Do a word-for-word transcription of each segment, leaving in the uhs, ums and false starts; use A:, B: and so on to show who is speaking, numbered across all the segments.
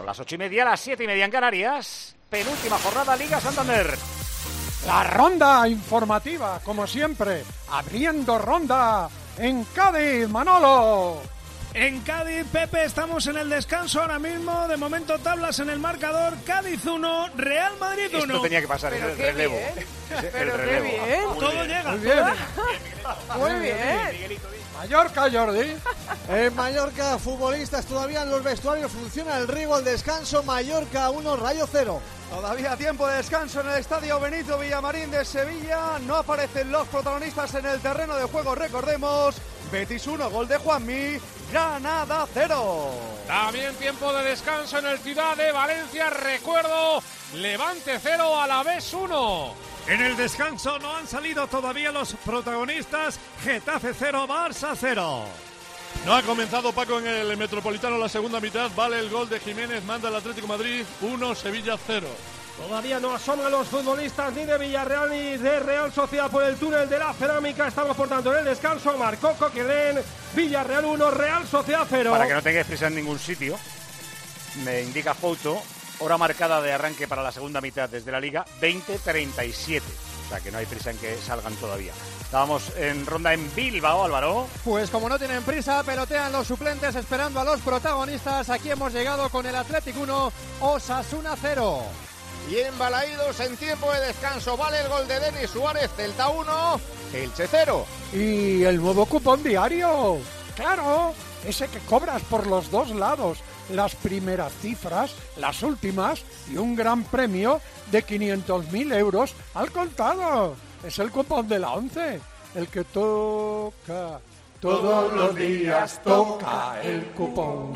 A: las ocho y media, las siete y media en Canarias. Penúltima jornada, Liga Santander.
B: La ronda informativa, como siempre, abriendo ronda en Cádiz, Manolo.
C: En Cádiz, Pepe, estamos en el descanso ahora mismo. De momento, tablas en el marcador. Cádiz uno, Real Madrid uno.
A: Esto tenía que pasar, es el relevo. Es el
D: Pero
A: relevo.
D: qué bien.
C: Todo llega.
B: Muy bien.
D: Muy bien.
B: Mallorca, Jordi.
E: En Mallorca, futbolistas todavía en los vestuarios. Funciona el riego al descanso. Mallorca uno, Rayo cero.
F: Todavía tiempo de descanso en el estadio Benito Villamarín de Sevilla. No aparecen los protagonistas en el terreno de juego. Recordemos, Betis uno, gol de Juanmi. Granada cero.
G: También tiempo de descanso en el Ciudad de Valencia. Recuerdo, Levante cero, Alavés uno.
C: En el descanso no han salido todavía los protagonistas. Getafe cero, Barça cero.
H: No ha comenzado, Paco, en el Metropolitano la segunda mitad. Vale el gol de Jiménez, manda el Atlético de Madrid uno, Sevilla cero.
I: Todavía no asoman los futbolistas ni de Villarreal ni de Real Sociedad por el túnel de la Cerámica. Estamos, por tanto, en el descanso. Marcó Coquelin, Villarreal uno, Real Sociedad cero.
A: Para que no tengáis prisa en ningún sitio, me indica Foto, hora marcada de arranque para la segunda mitad desde la Liga, veinte treinta y siete. O sea que no hay prisa en que salgan todavía. Estábamos en ronda en Bilbao, Álvaro.
E: Pues como no tienen prisa, pelotean los suplentes esperando a los protagonistas. Aquí hemos llegado con el Athletic uno, Osasuna cero.
J: Y en Balaídos, en tiempo de descanso, vale el gol de Denis Suárez, Celta uno, Elche cero.
B: Y el nuevo cupón diario. Claro, ese que cobras por los dos lados. Las primeras cifras, las últimas y un gran premio de quinientos mil euros al contado. Es el cupón de la once, el que toca, todos los días toca el cupón.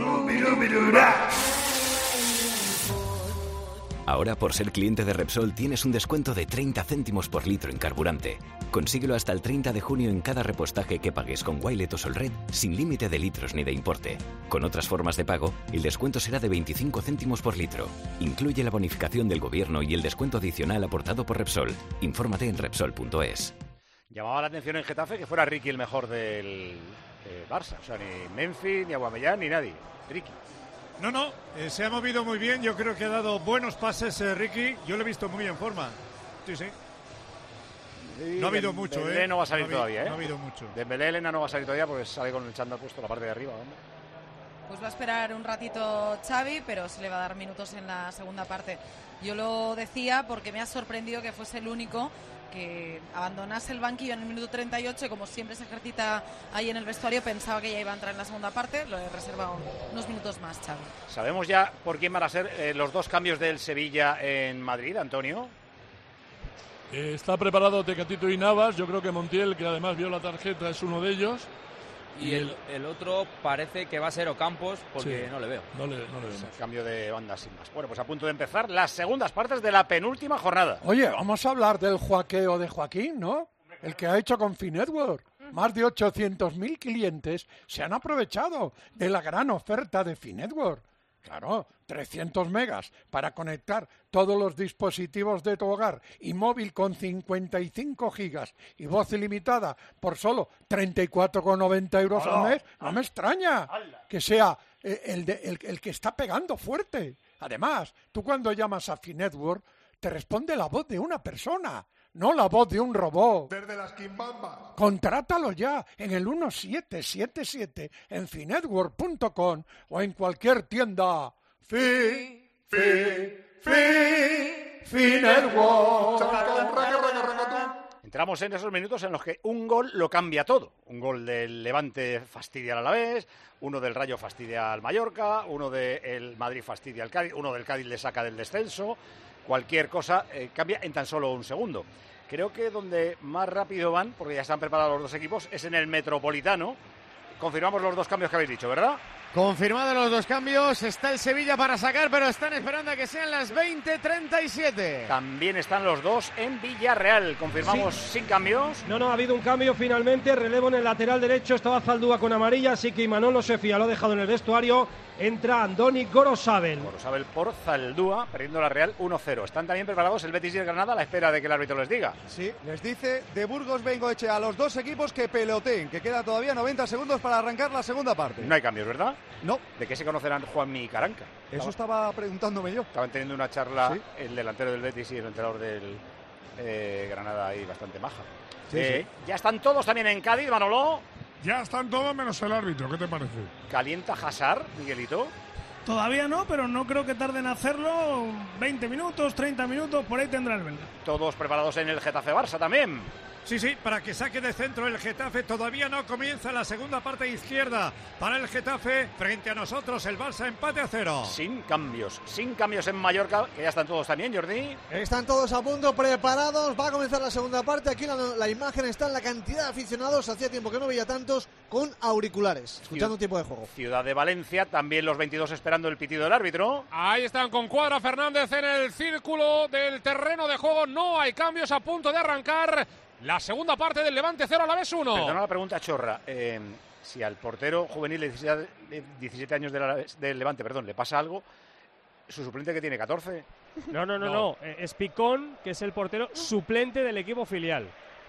K: Ahora, por ser cliente de Repsol, tienes un descuento de treinta céntimos por litro en carburante. Consíguelo hasta el treinta de junio en cada repostaje que pagues con Wilet o Solred, sin límite de litros ni de importe. Con otras formas de pago, el descuento será de veinticinco céntimos por litro. Incluye la bonificación del gobierno y el descuento adicional aportado por Repsol. Infórmate en Repsol punto es.
A: Llamaba la atención en Getafe que fuera Ricky el mejor del eh, Barça. O sea, ni Memphis, ni Aubameyang, ni nadie. Ricky.
C: No, no, eh, se ha movido muy bien. Yo creo que ha dado buenos pases, eh, Ricky. Yo lo he visto muy en forma. Sí, sí.
A: Sí,
C: no ha habido
A: Dem-
C: mucho,
A: Dembélé
C: ¿eh?
A: no va a salir
C: no ha
A: todavía, ¿eh?
C: No ha habido mucho.
A: Dembélé, Elena no va a salir todavía porque sale con el chándal puesto la parte de arriba, hombre.
L: Pues va a esperar un ratito Xavi, pero se le va a dar minutos en la segunda parte. Yo lo decía porque me ha sorprendido que fuese el único que abandonase el banquillo en el minuto treinta y ocho y como siempre se ejercita ahí en el vestuario, pensaba que ya iba a entrar en la segunda parte. Lo he reservado unos minutos más, Xavi.
A: ¿Sabemos ya por quién van a ser eh, los dos cambios del Sevilla en Madrid, Antonio?
H: Eh, está preparado Tecatito y Navas. Yo creo que Montiel, que además vio la tarjeta, es uno de ellos.
M: Y el, el otro parece que va a ser Ocampos, porque
H: Sí,
M: no le veo.
H: No le, no le vemos.
A: El cambio de banda sin más. Bueno, pues a punto de empezar las segundas partes de la penúltima jornada.
B: Oye, vamos a hablar del Joaqueo de Joaquín, ¿no? El que ha hecho con Finetwork. Más de ochocientos mil clientes se han aprovechado de la gran oferta de Finetwork. Claro, trescientos megas para conectar todos los dispositivos de tu hogar y móvil con cincuenta y cinco gigas y voz ilimitada por solo treinta y cuatro con noventa euros al mes. No me extraña que sea eh, el, de, el, el que está pegando fuerte. Además, tú cuando llamas a Finetwork te responde la voz de una persona, no la voz de un robot.
N: Desde las quimbambas.
B: Contrátalo ya en el uno siete siete siete en finetwork punto com o en cualquier tienda. Fi, fi, fi, Finetwork.
A: Entramos en esos minutos en los que un gol lo cambia todo. Un gol del Levante fastidia al Alavés, uno del Rayo fastidia al Mallorca, uno del Madrid fastidia al Cádiz, uno del Cádiz le saca del descenso. Cualquier cosa eh, cambia en tan solo un segundo. Creo que donde más rápido van, porque ya están preparados los dos equipos, es en el Metropolitano. Confirmamos los dos cambios que habéis dicho, ¿verdad?
J: Confirmados los dos cambios, está el Sevilla para sacar, pero están esperando a que sean las veinte treinta y siete.
A: También están los dos en Villarreal. Confirmamos
I: Sí.
A: sin cambios.
I: No, no, ha habido un cambio finalmente. Relevo en el lateral derecho. Estaba Zaldúa con amarilla, así que Imanol Sefía lo ha dejado en el vestuario. Entra Andoni Gorosabel.
A: Gorosabel por Zaldúa, perdiendo la Real uno cero. Están también preparados el Betis y el Granada a la espera de que el árbitro les diga.
F: Sí, les dice de Burgos Bengoechea a los dos equipos que peloteen, que queda todavía noventa segundos para para arrancar la segunda parte.
A: No hay cambios, ¿verdad?
F: No.
A: ¿De qué se conocerán Juanmi y Caranca?
F: Eso estaba preguntándome yo.
A: Estaban teniendo una charla
F: ¿Sí?
A: el delantero del Betis y el entrenador del eh, Granada ahí bastante maja.
F: Sí,
A: eh,
F: sí.
A: Ya están todos también en Cádiz, Manolo.
C: Ya están todos menos el árbitro, ¿qué te parece?
A: ¿Calienta Hazard, Miguelito?
C: Todavía no, pero no creo que tarden en hacerlo. veinte minutos, treinta minutos, por ahí tendrá el belga.
A: Todos preparados en el Getafe Barça también.
E: Sí, sí, para que saque de centro el Getafe. Todavía no comienza la segunda parte izquierda para el Getafe. Frente a nosotros el Barça, empate a cero.
A: Sin cambios, sin cambios en Mallorca, que ya están todos también, Jordi.
N: Están todos a punto, preparados. Va a comenzar la segunda parte. Aquí la, la imagen está en la cantidad de aficionados. Hacía tiempo que no veía tantos con auriculares, escuchando tiempo de juego.
A: Ciudad de Valencia, también los veintidós esperando el pitido del árbitro.
G: Ahí están con Cuadra Fernández en el círculo del terreno de juego. No hay cambios, a punto de arrancar la segunda parte del Levante cero a la vez uno.
A: Perdona la pregunta chorra. Eh, si al portero juvenil de diecisiete años del de de Levante, perdón, le pasa algo, su suplente que tiene catorce.
O: No, no, no,
A: No.
O: no. Eh, Es Picón, que es el portero suplente del equipo filial.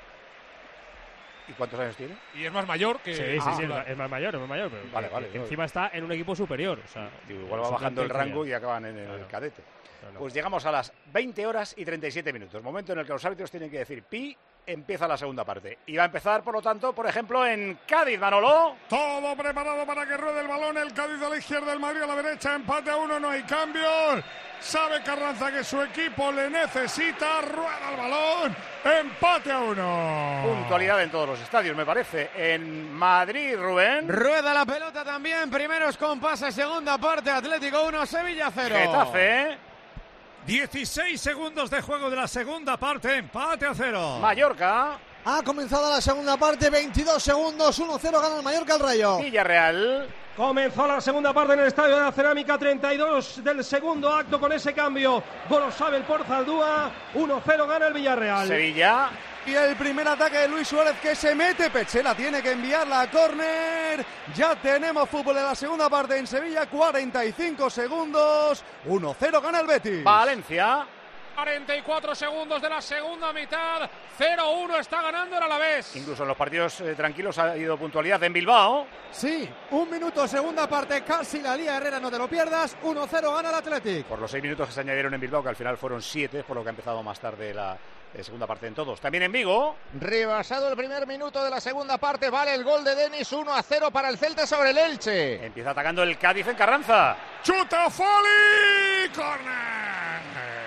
A: ¿Y cuántos años tiene?
G: Y es más mayor que...
O: Sí, sí,
A: Ah,
O: sí,
A: vale.
O: es más mayor, es más mayor. Pero
A: Vale,
O: que-
A: vale,
O: que
A: no.
O: encima está en un equipo superior. O sea,
A: Digo, igual va bajando el
O: suplente
A: rango
O: filial.
A: y acaban en el
O: Claro.
A: cadete.
O: No, no.
A: Pues llegamos a las veinte horas y treinta y siete minutos, momento en el que los árbitros tienen que decir pi, empieza la segunda parte. Y va a empezar, por lo tanto, por ejemplo, en Cádiz, Manolo.
C: Todo preparado para que ruede el balón. El Cádiz a la izquierda, el Madrid a la derecha. Empate a uno, no hay cambios. Sabe Carranza que su equipo le necesita. Rueda el balón. Empate a uno.
A: Puntualidad en todos los estadios, me parece. En Madrid, Rubén.
J: Rueda la pelota también. Primeros compases, segunda parte. Atlético uno, Sevilla cero.
A: Getafe.
E: dieciséis segundos de juego de la segunda parte. Empate a cero.
A: Mallorca.
N: Ha comenzado la segunda parte, veintidós segundos, uno cero gana el Mallorca al Rayo.
A: Villarreal.
I: Comenzó la segunda parte en el Estadio de la Cerámica, treinta y dos del segundo acto con ese cambio. Gorosabel por Zaldúa, uno cero gana el Villarreal.
A: Sevilla.
F: Y el primer ataque de Luis Suárez que se mete. Pechela tiene que enviarla a córner. Ya tenemos fútbol en la segunda parte en Sevilla. cuarenta y cinco segundos. uno cero gana el Betis.
A: Valencia.
G: cuarenta y cuatro segundos de la segunda mitad. cero uno está ganando el Alavés.
A: Incluso en los partidos eh, tranquilos ha habido puntualidad en Bilbao.
E: Sí, un minuto, segunda parte. Casi la Lía Herrera, no te lo pierdas. uno cero gana el Athletic.
A: Por los seis minutos que se añadieron en Bilbao, que al final fueron siete, por lo que ha empezado más tarde la eh, segunda parte en todos. También en Vigo.
P: Rebasado el primer minuto de la segunda parte, vale el gol de Denis, uno a cero para el Celta sobre el Elche.
A: Empieza atacando el Cádiz en Carranza.
C: ¡Chuta Foli! ¡Corner!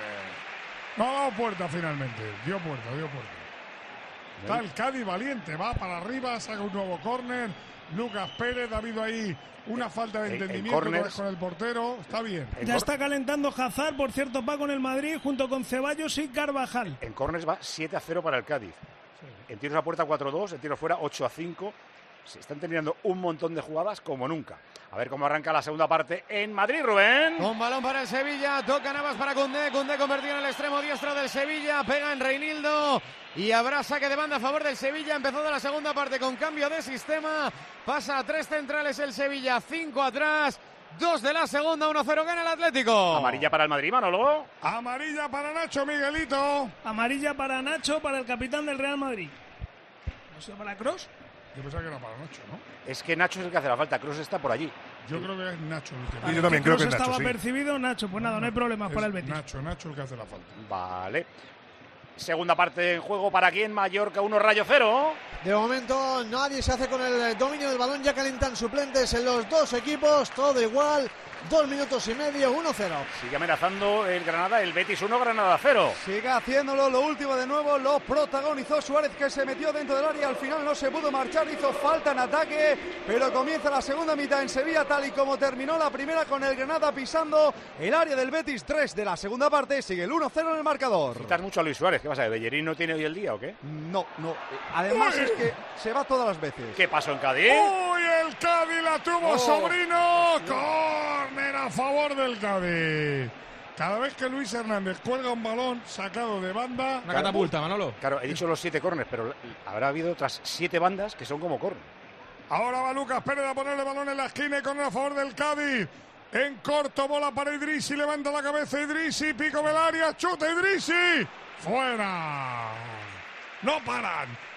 C: No ha dado puerta finalmente. Dio puerta, dio puerta. Está el Cádiz valiente, va para arriba, saca un nuevo córner. Lucas Pérez, ha habido ahí una falta de
A: En- en
C: entendimiento
A: córners.
C: con el portero. Está bien.
A: En
C: Ya
A: cor-
C: está calentando Hazard, por cierto, va con el Madrid junto con Ceballos y Carvajal.
A: En corners va siete a cero para el Cádiz. En tiros a puerta cuatro a dos, en tiros fuera ocho a cinco. Se están teniendo un montón de jugadas como nunca. A ver cómo arranca la segunda parte en Madrid, Rubén.
J: Con balón para el Sevilla, toca Navas para Koundé, Koundé convertido en el extremo diestro del Sevilla, pega en Reinildo y habrá saque de banda a favor del Sevilla, empezando la segunda parte con cambio de sistema, pasa a tres centrales el Sevilla, cinco atrás, dos de la segunda, uno cero gana el Atlético.
A: Amarilla para el Madrid, Manolo.
C: Amarilla para Nacho, Miguelito.
Q: Amarilla para Nacho, para el capitán del Real Madrid. ¿No sé para Kroos?
C: Yo pensaba que era para Nacho, ¿no?
A: Es que Nacho es el que hace la falta, Kroos está por allí.
C: Yo creo que es Nacho el que...
Q: Vale, que Kroos estaba percibido, Nacho. Pues nada, no hay problemas para el Betis.
C: Nacho, Nacho el que hace la falta.
A: Vale. Segunda parte en juego para quién, Mallorca uno, Rayo cero.
N: De momento nadie se hace con el dominio del balón, ya calentan suplentes en los dos equipos, todo igual, dos minutos y medio, uno cero.
A: Sigue amenazando el Granada, el Betis uno, Granada cero.
F: Sigue haciéndolo, lo último de nuevo, lo protagonizó Suárez, que se metió dentro del área, al final no se pudo marchar, hizo falta en ataque, pero comienza la segunda mitad en Sevilla, tal y como terminó la primera, con el Granada pisando el área del Betis. Tres de la segunda parte, sigue el uno cero en el marcador.
A: Quitas mucho a Luis Suárez, ¿qué pasa? ¿Bellerín no tiene hoy el día o qué?
F: No, no, además es que se va todas las veces.
A: ¿Qué pasó en Cádiz?
C: ¡Uy, el Cádiz la tuvo
A: Oh.
C: Sobrino! ¡Córner a favor del Cádiz! Cada vez que Luis Hernández cuelga un balón sacado de banda...
A: Una catapulta, Manolo. Claro, he dicho los siete córneres, pero habrá habido otras siete bandas que son como córner.
C: Ahora va Lucas Pérez a ponerle balón en la esquina y córner a favor del Cádiz. En corto, bola para Idrissi, levanta la cabeza Idrissi, pico del área, chuta Idrissi. ¡Fuera! No paran.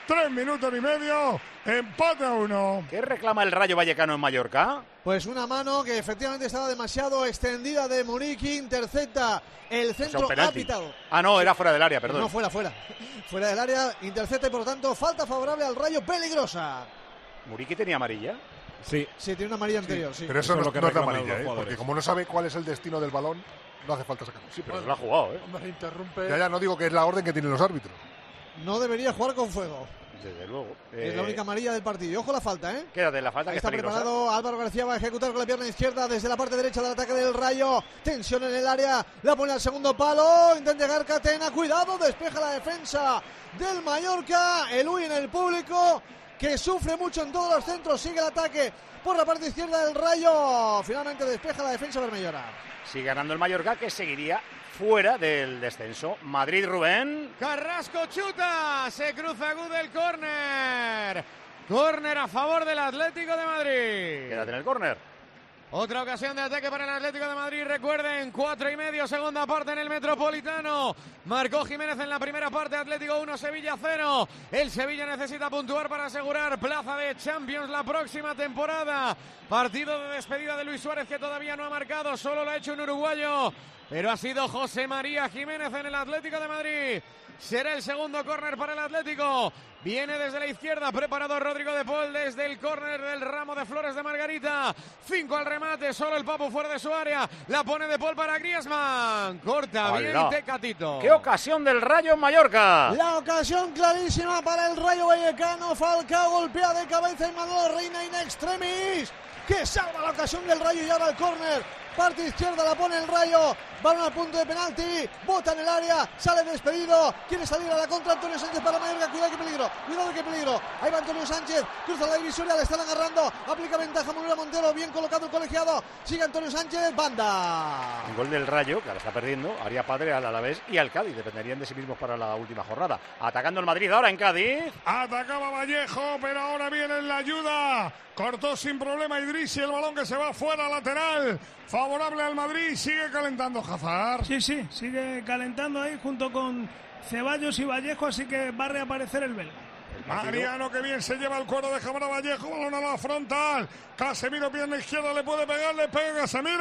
C: Tres minutos y medio, empate a uno.
A: ¿Qué reclama el Rayo Vallecano en Mallorca?
N: Pues una mano que efectivamente estaba demasiado extendida de Muriqui, intercepta el centro apitado.
A: Ah, no, era fuera del área, perdón.
N: No, fuera, fuera. Fuera del área, intercepta y por lo tanto falta favorable al Rayo, peligrosa.
A: ¿Muriqui tenía amarilla?
E: Sí.
N: Sí, tiene una amarilla anterior, sí.
R: Pero eso, eso no,
E: es lo que
R: no es de
E: reclaman
R: amarilla,
E: los
R: ¿eh?
E: jugadores.
R: Porque como no sabe cuál es el destino del balón, no hace falta sacarlo.
A: Sí, pero se lo ha jugado, ¿eh?
B: Hombre, interrumpe.
R: Ya, ya, no digo que es la orden que tienen los árbitros.
N: No debería jugar con fuego.
A: Desde luego.
N: Es
A: Eh,
N: la única amarilla del partido. Y ojo la falta, ¿eh?
A: Quédate la falta,
N: Ahí
A: que
N: está
A: es peligrosa.
N: preparado Álvaro García, va a ejecutar con la pierna izquierda desde la parte derecha del ataque del Rayo. Tensión en el área, la pone al segundo palo, intenta llegar Catena, cuidado, despeja la defensa del Mallorca. El Uy en el público, que sufre mucho en todos los centros, sigue el ataque por la parte izquierda del Rayo. Finalmente despeja la defensa bermellona.
A: Sigue ganando el Mallorca, que seguiría fuera del descenso. Madrid, Rubén.
J: Carrasco chuta, se cruza Good el córner. Córner a favor del Atlético de Madrid.
A: Quédate en el córner.
J: Otra ocasión de ataque para el Atlético de Madrid. Recuerden, cuatro y medio, segunda parte en el Metropolitano. Marcó Jiménez en la primera parte, Atlético uno, Sevilla cero. El Sevilla necesita puntuar para asegurar plaza de Champions la próxima temporada. Partido de despedida de Luis Suárez, que todavía no ha marcado, solo lo ha hecho un uruguayo. Pero ha sido José María Jiménez en el Atlético de Madrid. Será el segundo córner para el Atlético. Viene desde la izquierda, preparado Rodrigo de Paul desde el córner del ramo de flores de Margarita. Cinco al remate, solo el Papu fuera de su área. La pone de Paul para Griezmann. Corta
A: Ay,
J: bien
A: no.
J: Tecatito.
A: ¡Qué ocasión del Rayo en Mallorca!
N: La ocasión clarísima para el Rayo Vallecano. Falcao golpea de cabeza y Manolo Reina in extremis, que salva la ocasión del Rayo y ahora el córner. Parte izquierda la pone el Rayo. Balón al punto de penalti. Bota en el área. Sale despedido. Quiere salir a la contra Antonio Sánchez para Mallorca. Cuidado que peligro. Cuidado que peligro. Ahí va Antonio Sánchez. Cruza la divisoria. Le están agarrando. Aplica ventaja Manuel Montero. Bien colocado el colegiado. Sigue Antonio Sánchez. Banda.
A: Un gol del Rayo, que ahora está perdiendo, haría padre al Alavés y al Cádiz. Dependerían de sí mismos para la última jornada. Atacando el Madrid ahora en Cádiz.
C: Atacaba Vallejo, pero ahora viene en la ayuda. Cortó sin problema Idrissi el balón que se va fuera lateral. Favorable al Madrid. Sigue calentando Hazard.
Q: Sí, sí, sigue calentando ahí junto con Ceballos y Vallejo, así que va a reaparecer el belga.
C: Mariano, que bien se lleva el cuero de Jamara Vallejo, balón a la frontal. Casemiro, pierna izquierda, le puede pegar, le pega Casemiro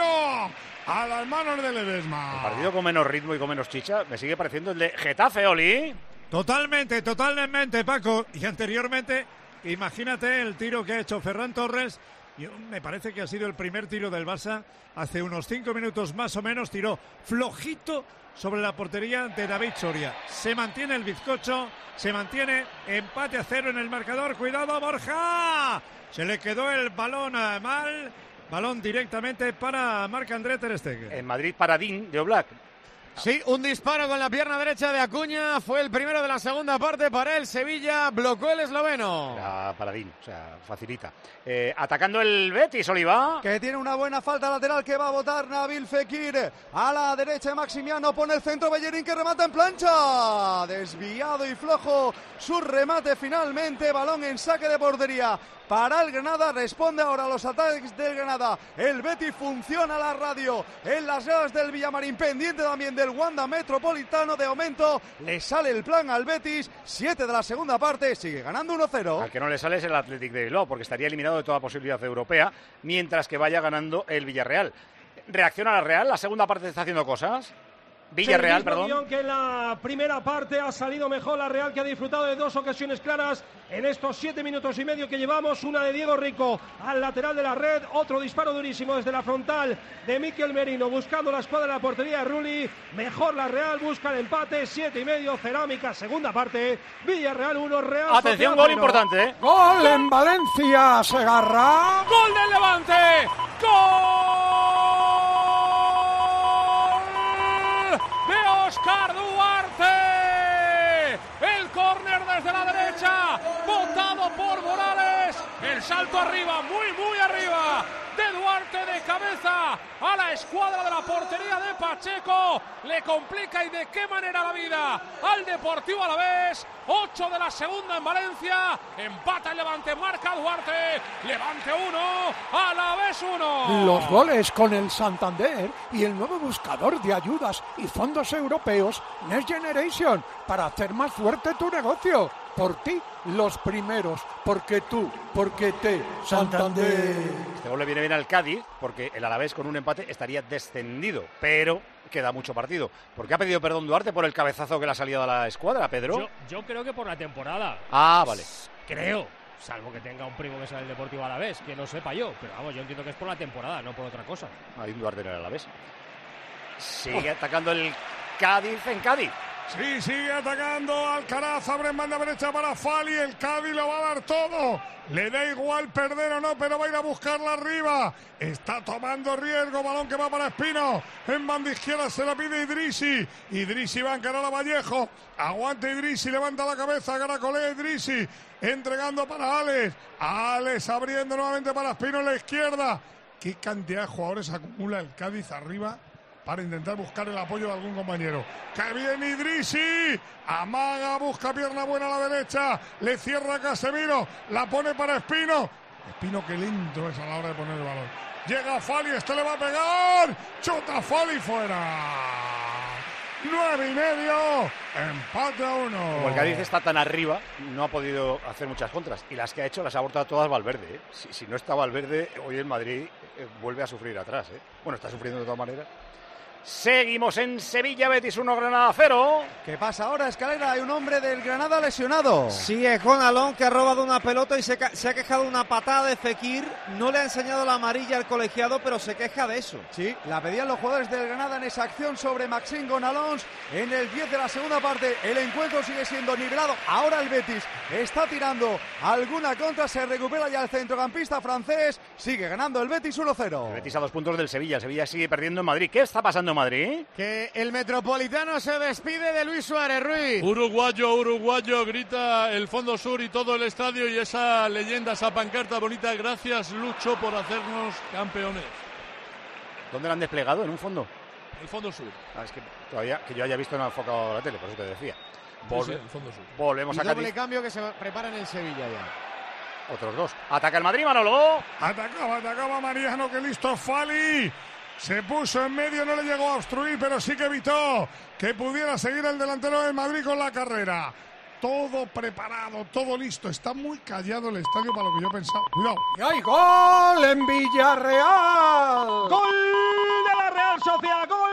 C: a las manos de Ledesma.
A: El partido con menos ritmo y con menos chicha me sigue pareciendo el de Getafe, Oli.
E: Totalmente, totalmente, Paco. Y anteriormente, imagínate el tiro que ha hecho Ferran Torres. Yo, me parece que ha sido el primer tiro del Barça. Hace unos cinco minutos más o menos tiró flojito sobre la portería de David Soria. Se mantiene el bizcocho, se mantiene empate a cero en el marcador. ¡Cuidado, Borja! Se le quedó el balón a mal. Balón directamente para Marc-André ter Stegen.
A: En Madrid, Paradín de Oblak.
J: Sí, un disparo con la pierna derecha de Acuña. Fue el primero de la segunda parte para el Sevilla. Blocó el esloveno.
A: Ya, Paradín, o sea, facilita. Eh, atacando el Betis, Oliva.
F: Que tiene una buena falta lateral que va a botar Nabil Fekir. A la derecha de Maximiano, pone el centro Bellerín que remata en plancha. Desviado y flojo su remate finalmente. Balón en saque de portería para el Granada. Responde ahora a los ataques del Granada. El Betis funciona la radio en las gradas del Villamarín. Pendiente también del Wanda Metropolitano. De momento le sale el plan al Betis. Siete de la segunda parte. Sigue ganando uno cero.
A: Al que no le sale es el Athletic de Bilbao, porque estaría eliminado de toda posibilidad europea, mientras que vaya ganando el Villarreal. Reacciona la Real, la segunda parte está haciendo cosas. Villarreal, perdón.
I: Que en la primera parte ha salido mejor la Real, que ha disfrutado de dos ocasiones claras en estos siete minutos y medio que llevamos. Una de Diego Rico al lateral de la red, otro disparo durísimo desde la frontal de Mikel Merino, buscando la escuadra de la portería de Rulli. Mejor la Real, busca el empate, siete y medio, Cerámica, segunda parte. Villarreal uno, Real.
A: Atención, gol importante, ¿eh?
B: Gol en Valencia, Segarra.
G: Gol del Levante. Gol de Óscar Duarte. El córner desde la derecha, botado por Morales. El salto arriba, muy, muy arriba, de Duarte de cabeza a la escuadra de la portería de Pacheco. Le complica y de qué manera la vida al Deportivo Alavés. ocho de la segunda en Valencia. Empata el Levante, marca Duarte. Levante uno, Alavés uno.
B: Los goles con el Santander y el nuevo buscador de ayudas y fondos europeos Next Generation para hacer más fuerte tu negocio. Por ti, los primeros. Porque tú, porque te, Santander.
A: Este gol le viene bien al Cádiz, porque el Alavés con un empate estaría descendido, pero queda mucho partido. ¿Por qué ha pedido perdón Duarte por el cabezazo que le ha salido a la escuadra, Pedro?
O: Yo, yo creo que por la temporada.
A: Ah, vale.
O: Creo. Salvo que tenga un primo que sea el Deportivo Alavés, que no sepa yo. Pero vamos, yo entiendo que es por la temporada, no por otra cosa.
A: Hay un Duarte en el Alavés. Sigue oh. atacando el Cádiz en Cádiz.
C: Sí, sigue atacando Alcaraz, abre en banda derecha para Fali, el Cádiz lo va a dar todo, le da igual perder o no, pero va a ir a buscarla arriba, está tomando riesgo, balón que va para Espino, en banda izquierda se la pide Idrissi, Idrissi va a encarar a Vallejo, aguanta Idrissi, levanta la cabeza, caracolea Idrissi, entregando para Alex, Alex abriendo nuevamente para Espino en la izquierda, qué cantidad de jugadores acumula el Cádiz arriba para intentar buscar el apoyo de algún compañero. ¡Que viene Idrissi! Amaga, busca pierna buena a la derecha. Le cierra Casemiro. La pone para Espino. Espino que lento es a la hora de poner el balón. Llega Fali, este le va a pegar. Chuta Fali fuera. Nueve y medio. Empate a uno.
A: Como el Cádiz está tan arriba, no ha podido hacer muchas contras. Y las que ha hecho las ha abortado todas Valverde. ¿eh? Si, si no está Valverde, hoy el Madrid eh, vuelve a sufrir atrás. ¿eh? Bueno, está sufriendo de todas maneras. Seguimos en Sevilla, Betis uno, Granada cero.
F: ¿Qué pasa ahora, Escalera? Hay un hombre del Granada lesionado.
N: Sí, es Gonalón, que ha robado una pelota y se, se ha quejado una patada de Fekir. No le ha enseñado la amarilla al colegiado, pero se queja de eso.
F: Sí, la pedían los jugadores del Granada en esa acción sobre Maxime Gonalons. En el diez de la segunda parte, el encuentro sigue siendo nivelado. Ahora el Betis está tirando alguna contra, se recupera ya el centrocampista francés. Sigue ganando el Betis uno cero.
A: El Betis a dos puntos del Sevilla. El Sevilla sigue perdiendo en Madrid. ¿Qué está pasando en Madrid?
J: Que el Metropolitano se despide de Luis Suárez, Ruiz.
H: Uruguayo, uruguayo, grita el Fondo Sur y todo el estadio y esa leyenda, esa pancarta bonita. Gracias, Lucho, por hacernos campeones.
A: ¿Dónde lo han desplegado? ¿En un fondo?
H: El Fondo Sur.
A: Ah, es que todavía que yo haya visto no ha enfocado la tele, por eso te decía.
H: Vol- sí, sí, el Fondo Sur.
A: Volvemos
J: y
A: a
J: doble
A: Cádiz.
J: Cambio que se prepara en el Sevilla ya.
A: Otros dos. Ataca el Madrid, Manolo.
C: Atacaba, atacaba Mariano, que listo Fali. Se puso en medio, no le llegó a obstruir, pero sí que evitó que pudiera seguir el delantero del Madrid con la carrera. Todo preparado, todo listo. Está muy callado el estadio para lo que yo pensaba. Cuidado.
B: ¡Y hay gol en Villarreal!
I: ¡Gol de la Real Sociedad! ¡Gol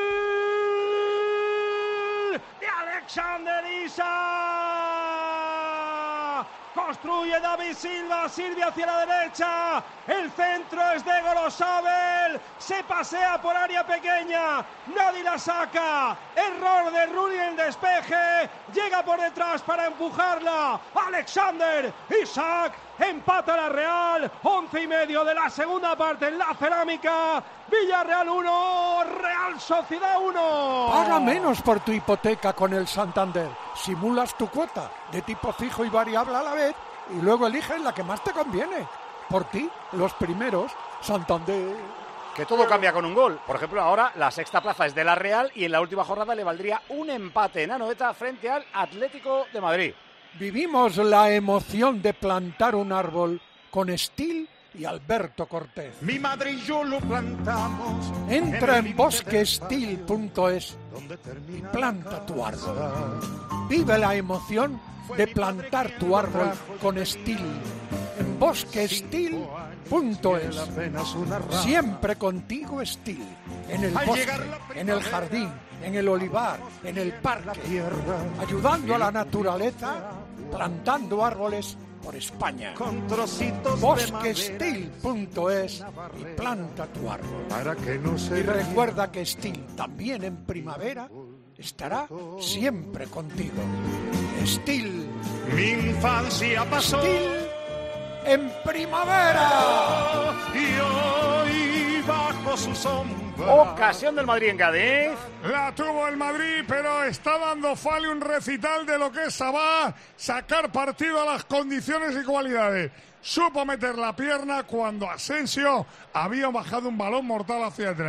I: de Alexander Isak! Construye David Silva, sirve hacia la derecha, el centro es de Gorosabel, se pasea por área pequeña, nadie la saca, error de Rulli en despeje, llega por detrás para empujarla, Alexander Isak, empata la Real, once y medio de la segunda parte en la Cerámica, Villarreal uno, Real Sociedad uno.
B: Paga menos por tu hipoteca con el Santander. Simulas tu cuota de tipo fijo y variable a la vez y luego eliges la que más te conviene. Por ti, los primeros, Santander.
A: Que todo cambia con un gol. Por ejemplo, ahora la sexta plaza es de la Real y en la última jornada le valdría un empate en Anoeta frente al Atlético de Madrid.
B: Vivimos la emoción de plantar un árbol con Estil y Alberto Cortés.
S: Mi madre y yo lo plantamos.
B: Entra en bosque estil punto es y planta tu árbol. Vive la emoción de plantar tu árbol con Estil en bosque estil punto es. Siempre contigo, Estil. En el bosque, en el jardín, en el olivar, en el parque, ayudando a la naturaleza, plantando árboles por España. bosque estil punto es y planta tu árbol. Y recuerda que Estil también en primavera estará siempre contigo. Estil.
S: Mi infancia pasó.
B: Estil en primavera.
S: Y hoy bajo su sombra.
A: Ocasión del Madrid en Cádiz.
C: La tuvo el Madrid, pero está dando Fali un recital de lo que es Sabá, sacar partido a las condiciones y cualidades. Supo meter la pierna cuando Asensio había bajado un balón mortal hacia atrás.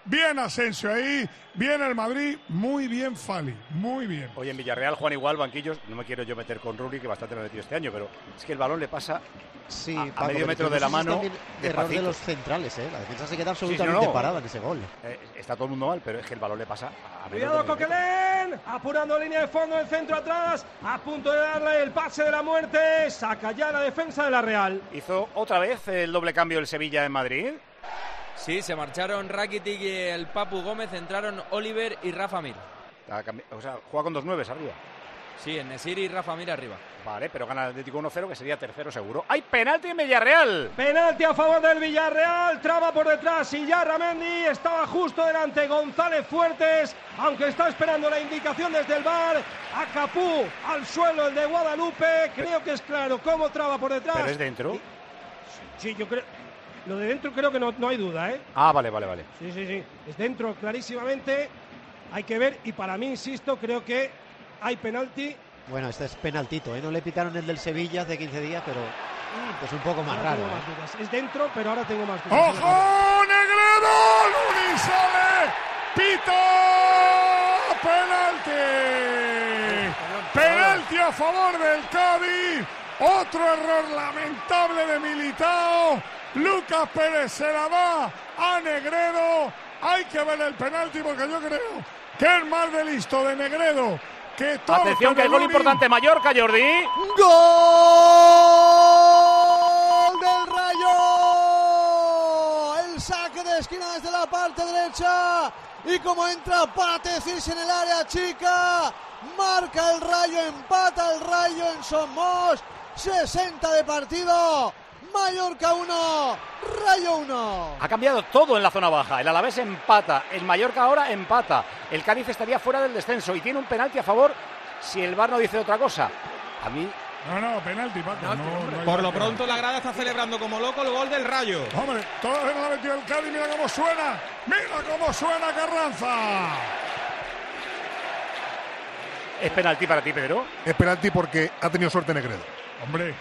C: bien Asensio ahí, bien el Madrid, muy bien Fali, muy bien.
A: Oye, en Villarreal, Juan, igual, banquillos, no me quiero yo meter con Ruri, que bastante me he metido este año, pero es que el balón le pasa
T: sí,
A: a, a
T: Paco,
A: medio metro de la mano.
T: Error de los centrales, ¿eh? La defensa se queda absolutamente
A: sí, sí, no, no.
T: parada en ese gol.
A: Eh, está todo el mundo mal, pero es que el balón le pasa a medio
I: Cuidado,
A: metro.
I: Coquelin, apurando línea de fondo, el centro atrás, a punto de darle el pase de la muerte, saca ya la defensa de la Real.
A: Hizo otra vez el doble cambio el Sevilla en Madrid.
M: Sí, se marcharon Rakitic y el Papu Gómez, entraron Oliver y Rafa Mir.
A: O sea, juega con dos nueves arriba.
M: Sí, en Nesiri y Rafa Mir arriba.
A: Vale, pero gana el Atlético uno cero, que sería tercero seguro. ¡Hay penalti en Villarreal!
I: Penalti a favor del Villarreal, traba por detrás y ya Ramendi estaba justo delante González Fuertes, aunque está esperando la indicación desde el V A R. A Capú, al suelo el de Guadalupe, creo que es claro cómo traba por detrás.
A: ¿Pero es dentro?
I: Sí, yo creo... Lo de dentro creo que no, no hay duda, ¿eh?
A: Ah, vale, vale, vale.
I: Sí, sí, sí. Es dentro clarísimamente. Hay que ver. Y para mí, insisto, creo que hay penalti.
T: Bueno, este es penaltito, ¿eh? No le pitaron el del Sevilla hace quince días, pero es un poco más
I: ahora
T: raro.
I: Tengo
T: ¿eh?
I: más dudas. Es dentro, pero ahora tengo más dudas.
C: ¡Ojo, Negredo! ¡Luni sale! ¡Pita! ¡Penalti! ¡Penalti a favor del Cádiz! Otro error lamentable de Militao. Lucas Pérez se la da a Negredo. Hay que ver el penalti porque yo creo que es más de listo de Negredo que todo.
A: Atención, que el gol importante Mallorca, Jordi.
N: ¡Gol del Rayo! El saque de esquina desde la parte derecha. Y como entra Patecis en el área chica, marca el Rayo, empata el Rayo en Somos. sesenta de partido. Mallorca uno, Rayo uno.
A: Ha cambiado todo en la zona baja. El Alavés empata, el Mallorca ahora empata. El Cádiz estaría fuera del descenso y tiene un penalti a favor si el V A R no dice otra cosa. A mí...
C: No, no, penalti, Paco. No, no, no
G: Por lo pronto la grada está celebrando como loco el gol del Rayo.
C: Hombre, todavía no lo ha metido el Cádiz, mira cómo suena. Mira cómo suena Carranza.
A: ¿Es penalti para ti, Pedro?
R: Es penalti porque ha tenido suerte Negredo.
C: Hombre,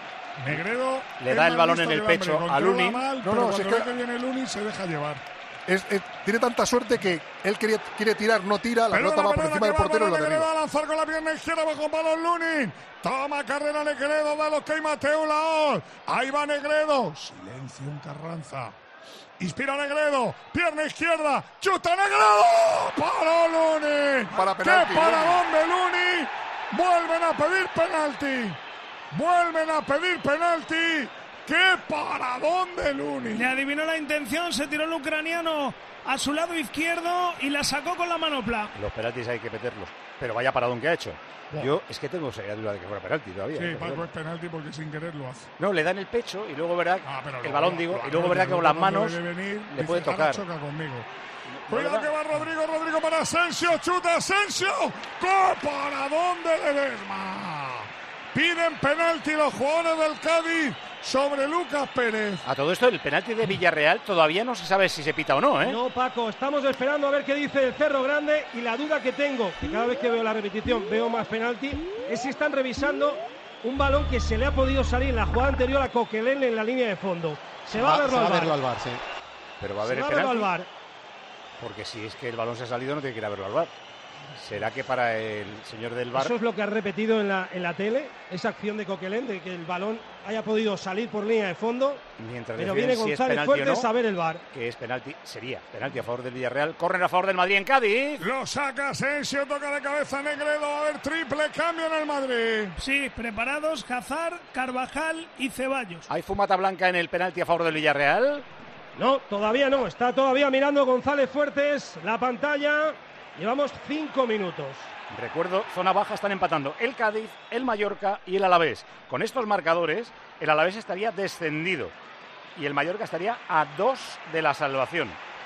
C: Negredo
A: le da el balón en el pecho a Lunin.
C: Mal,
R: no, no,
C: cuando
R: si es
C: ve
R: que...
C: que viene Lunin se deja llevar.
R: Es, es, tiene tanta suerte que él quería, quiere tirar, no tira, la
C: Perdona,
R: pelota va por
C: perdona,
R: encima del portero y la
C: Negredo
R: derriba.
C: a lanzar con la pierna izquierda bajo balón Lunin. Toma carrera Negredo, da los que hay Mateo Laol. Ahí va Negredo. Silencio en Carranza. Inspira Negredo, pierna izquierda, chuta Negredo. Paró Lunin.
R: Para penalti,
C: ¡Qué paradón de Lunin! Vuelven a pedir penalti. Vuelven a pedir penalti. ¡Qué paradón de Lunin!
Q: Le adivinó la intención, se tiró el ucraniano a su lado izquierdo y la sacó con la manopla.
A: Los penaltis hay que meterlos. Pero vaya paradón que ha hecho. Wow. Yo es que tengo seriedad duda de que fuera penalti todavía.
C: Sí, Paco, es penalti porque sin querer lo hace.
A: No, le da en el pecho y luego verá
C: ah,
A: el
C: luego,
A: balón, digo,
C: claro,
A: y luego verá que con las manos
C: venir,
A: le
C: dice,
A: puede tocar.
C: Choca conmigo. Cuidado que va Rodrigo, Rodrigo para Asensio, chuta Asensio. ¡Qué paradón de Ledesma! Piden penalti los jugadores del Cádiz sobre Lucas Pérez.
A: A todo esto, el penalti de Villarreal todavía no se sabe si se pita o no, ¿eh?
I: No, Paco, estamos esperando a ver qué dice el Cerro Grande y la duda que tengo, que cada vez que veo la repetición veo más penalti, es si están revisando un balón que se le ha podido salir en la jugada anterior a Coquelin en la línea de fondo. Se va, va a verlo,
T: se
I: al,
T: va a verlo
I: bar.
T: al bar, sí.
A: Pero va a ver
I: se
A: el
I: va
A: penalti.
I: A verlo al bar.
A: Porque si es que el balón se ha salido, no tiene que ir a verlo al bar. ¿Será que para el señor del V A R...
I: Eso es lo que ha repetido en la, en la tele, esa acción de Coquelin, de que el balón haya podido salir por línea de fondo.
A: Mientras
I: pero viene
A: si
I: González
A: es
I: Fuertes
A: no,
I: a ver el V A R.
A: Que es penalti, sería penalti a favor del Villarreal. Córner a favor del Madrid en Cádiz.
C: Lo saca Asensio, toca de cabeza Negredo. A ver, triple cambio en el Madrid.
Q: Sí, preparados Hazard, Carvajal y Ceballos.
A: ¿Hay fumata blanca en el penalti a favor del Villarreal?
I: No, todavía no. Está todavía mirando González Fuertes la pantalla. Llevamos cinco minutos.
A: Recuerdo, zona baja están empatando el Cádiz, el Mallorca y el Alavés. Con estos marcadores, el Alavés estaría descendido y el Mallorca estaría a dos de la salvación.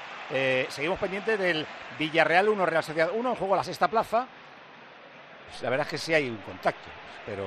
A: Eh, seguimos pendientes del Villarreal uno, Real Sociedad uno, en juego a la sexta plaza. Pues la verdad es que sí hay un contacto, pero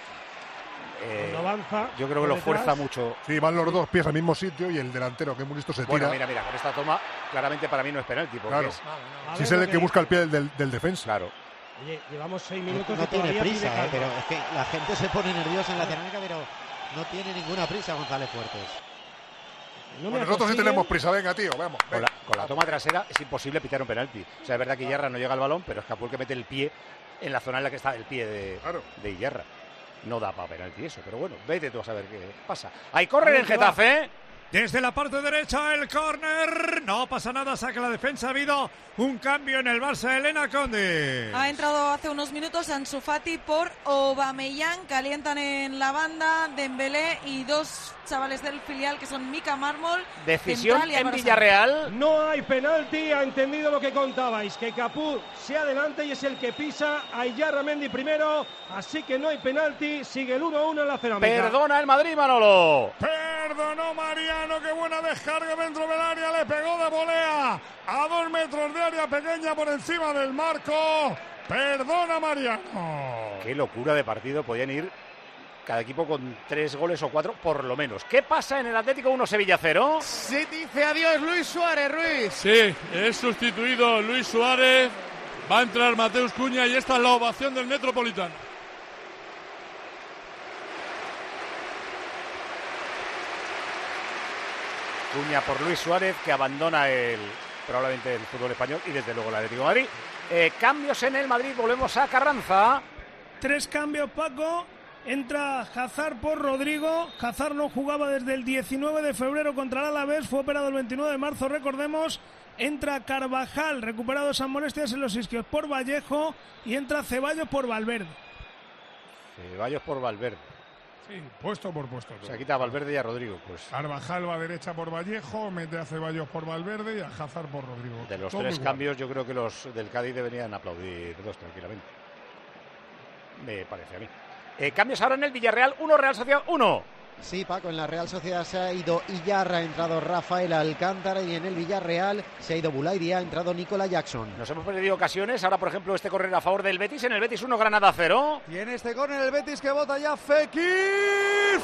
I: eh, avanza,
A: yo creo que lo fuerza mucho.
R: Sí, van los dos pies al mismo sitio y el delantero, que es muy listo, se tira.
A: Bueno, mira, mira, con esta toma claramente para mí no es penalti. Porque
R: claro.
A: es...
R: Si es el que busca el pie del, del defensa.
A: Claro.
I: Oye, llevamos seis minutos.
T: No, no tiene prisa,
I: pide
T: eh, pero es que la gente se pone nerviosa en la cerámica, pero no tiene ninguna prisa González Fuertes.
R: No bueno, nosotros sí tenemos prisa, venga, tío, vamos. Venga.
A: Hola. Con la toma trasera es imposible pitar un penalti. O sea, es verdad que Iyarra no llega al balón, pero es Capul que mete el pie en la zona en la que está el pie de, claro. de Iyarra. No da para penalti eso, pero bueno, vete tú a saber qué pasa. Ahí corre en Getafe.
E: Desde la parte derecha el córner, no pasa nada, saca la defensa, ha habido un cambio en el Barça, Elena Conde.
L: Ha entrado hace unos minutos Ansu Fati por Aubameyang, calientan en la banda Dembélé y dos chavales del filial que son Mika Mármol.
A: Decisión en Villarreal.
I: No hay penalti, ha entendido lo que contabais, que Capú se adelante y es el que pisa a Iyarra Mendy primero, así que no hay penalti, sigue el uno a uno en la cerámica.
A: Perdona el Madrid, Manolo.
C: Perdonó Mariano, qué buena descarga dentro del área, le pegó de volea a dos metros de área pequeña por encima del marco. Perdona Mariano.
A: Qué locura de partido, podían ir cada equipo con tres goles o cuatro por lo menos. ¿Qué pasa en el Atlético uno Sevilla cero?
J: Se dice adiós Luis Suárez, Ruiz.
H: Sí, es sustituido Luis Suárez, va a entrar Mateus Cunha y esta es la ovación del Metropolitano.
A: Cunha por Luis Suárez, que abandona el probablemente el fútbol español y desde luego el Atlético de Madrid. Eh, cambios en el Madrid, volvemos a Carranza.
Q: Tres cambios, Paco. Entra Hazard por Rodrigo. Hazard no jugaba desde el diecinueve de febrero contra el Alavés, fue operado el veintinueve de marzo, recordemos. Entra Carvajal, recuperado esas molestias en los isquios, por Vallejo, y entra Ceballos por Valverde.
A: Ceballos por Valverde.
C: Sí, puesto por puesto.
A: Se quita a Valverde y a Rodrigo, pues.
C: Carvajal va derecha por Vallejo, mete a Ceballos por Valverde y a Hazard por Rodrigo.
A: De los
C: Todo
A: tres cambios, yo creo que los del Cádiz deberían aplaudir dos tranquilamente. Me parece a mí. Eh, cambios ahora en el Villarreal, uno Real Sociedad, uno.
T: Sí, Paco, en la Real Sociedad se ha ido Iyarra, ha entrado Rafael Alcántara, y en el Villarreal se ha ido Boulaye, ha entrado Nicola Jackson.
A: Nos hemos perdido ocasiones, ahora por ejemplo este córner a favor del Betis, en el Betis uno, Granada cero.
F: Y en este córner el Betis que bota ya Fekir,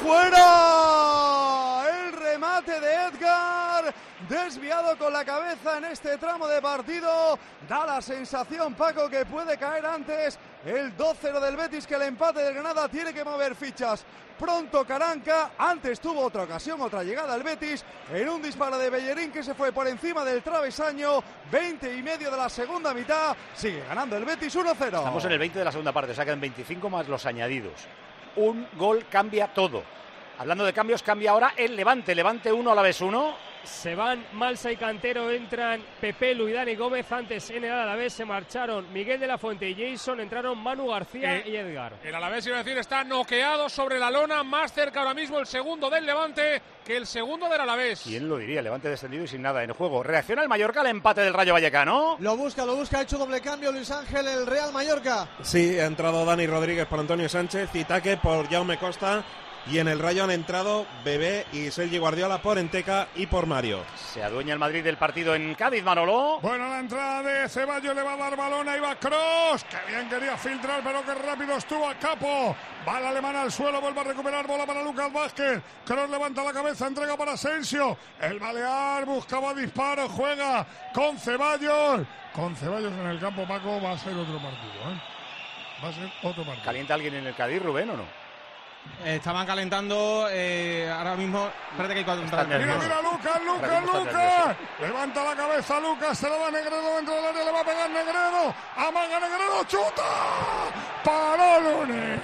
F: ¡fuera! El remate de Edgar, desviado con la cabeza en este tramo de partido, da la sensación, Paco, que puede caer antes el dos cero del Betis, que el empate del Granada tiene que mover fichas pronto Caranca. Antes tuvo otra ocasión, otra llegada al Betis en un disparo de Bellerín que se fue por encima del travesaño. Veinte y medio de la segunda mitad, sigue ganando el Betis uno cero.
A: Estamos en el veinte de la segunda parte, o sea quedan veinticinco más los añadidos. Un gol cambia todo. Hablando de cambios, cambia ahora el Levante. Levante uno, Alavés uno.
O: Se van Malsa y Cantero, entran Pepe, Lu y Dani Gómez. Antes en el Alavés se marcharon Miguel de la Fuente y Jason, entraron Manu García
G: eh,
O: y Edgar.
G: El Alavés, iba a decir, está noqueado sobre la lona, más cerca ahora mismo el segundo del Levante que el segundo del Alavés.
A: ¿Quién lo diría? Levante descendido y sin nada en juego. Reacciona el Mallorca al empate del Rayo Vallecano.
N: Lo busca, lo busca, ha hecho doble cambio Luis Ángel, el Real Mallorca.
U: Sí, ha entrado Dani Rodríguez por Antonio Sánchez, Itaque por Jaume Costa. Y en el Rayo han entrado Bebé y Sergi Guardiola por Enteca y por Mario.
A: Se adueña el Madrid del partido en Cádiz, Manolo.
C: Bueno, la entrada de Ceballos, le va a dar balón, ahí va Kroos, que bien quería filtrar, pero que rápido estuvo a Capo. Va el alemán al suelo, vuelve a recuperar, bola para Lucas Vázquez. Kroos levanta la cabeza, entrega para Asensio. El Balear buscaba disparo, juega con Ceballos. Con Ceballos en el campo, Paco, va a ser otro partido, ¿eh? Va a ser otro partido.
A: ¿Calienta alguien en el Cádiz, Rubén, o no?
V: Eh, estaban calentando eh, ahora mismo. Espérate que hay cuatro.
C: Mira, mira, Lucas, Lucas, Lucas. Levanta la cabeza, Lucas. Se lo da Negredo dentro del área. Le va a pegar Negredo. Amaga Negredo. ¡Chuta! ¡Parolone!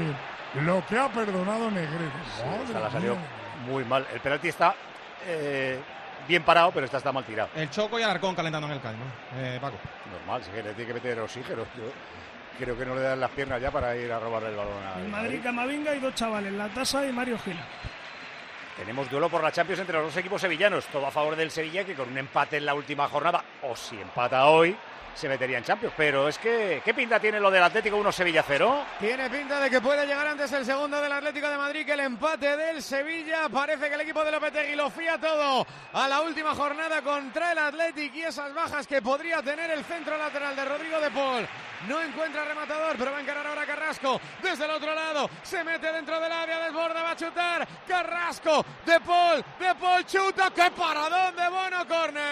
C: Lo que ha perdonado Negredo.
A: Sí, o sea, la salió muy mal. El penalti está eh, bien parado, pero está, está mal tirado.
V: El Choco y Alarcón calentando en el Cádiz, ¿no? Eh, Paco.
A: Normal, si le tiene que meter oxígeno. Yo creo que no le dan las piernas ya para ir a robarle el balón a
Q: el Madrid. Camavinga y dos chavales, La Tasa y Mario Gil.
A: Tenemos duelo por la Champions entre los dos equipos sevillanos. Todo a favor del Sevilla, que con un empate en la última jornada, o si empata hoy, se metería en Champions. Pero es que, ¿qué pinta tiene lo del Atlético uno Sevilla cero?
J: Tiene pinta de que puede llegar antes el segundo del Atlético de Madrid que el empate del Sevilla. Parece que el equipo de Lopetegui lo fía todo a la última jornada contra el Atlético, y esas bajas que podría tener el centro lateral de Rodrigo de Paul. No encuentra rematador, pero va a encarar ahora Carrasco desde el otro lado. Se mete dentro del área, desborda, va a chutar. Carrasco, De Paul, De Paul chuta. ¡Qué paradón de Bono!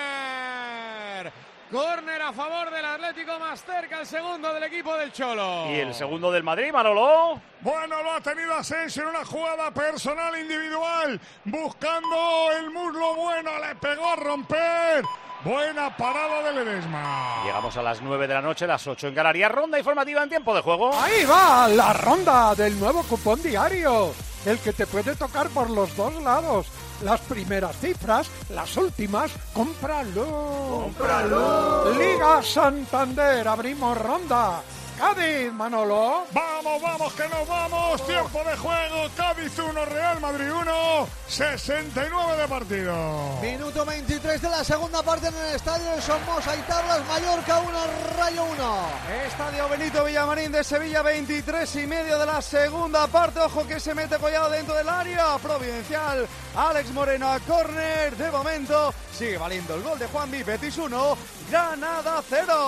J: ¡Córner! Córner a favor del Atlético, más cerca el segundo del equipo del Cholo.
A: Y el segundo del Madrid, Manolo.
C: Bueno, lo ha tenido Asensio en una jugada personal individual, buscando el muslo bueno, le pegó a romper Buena parada de Ledesma.
A: Llegamos a las nueve de la noche, las ocho en Canarias. Ronda informativa en tiempo de juego.
B: Ahí va la ronda del nuevo cupón diario, el que te puede tocar por los dos lados. Las primeras cifras, las últimas, cómpralo.
C: ¡Cómpralo!
B: Liga Santander, abrimos ronda. Cádiz, Manolo.
C: Vamos, vamos, que nos vamos. Tiempo de juego. Cádiz uno, Real Madrid uno. sesenta y nueve de partido.
N: Minuto veintitrés de la segunda parte en el estadio de Somos. Hay tablas. Mallorca uno, Rayo uno.
F: Estadio Benito Villamarín de Sevilla, veintitrés y medio de la segunda parte. Ojo que se mete Collado dentro del área. Providencial. Alex Moreno a córner. De momento sigue valiendo el gol de Juanvi. Betis uno, Granada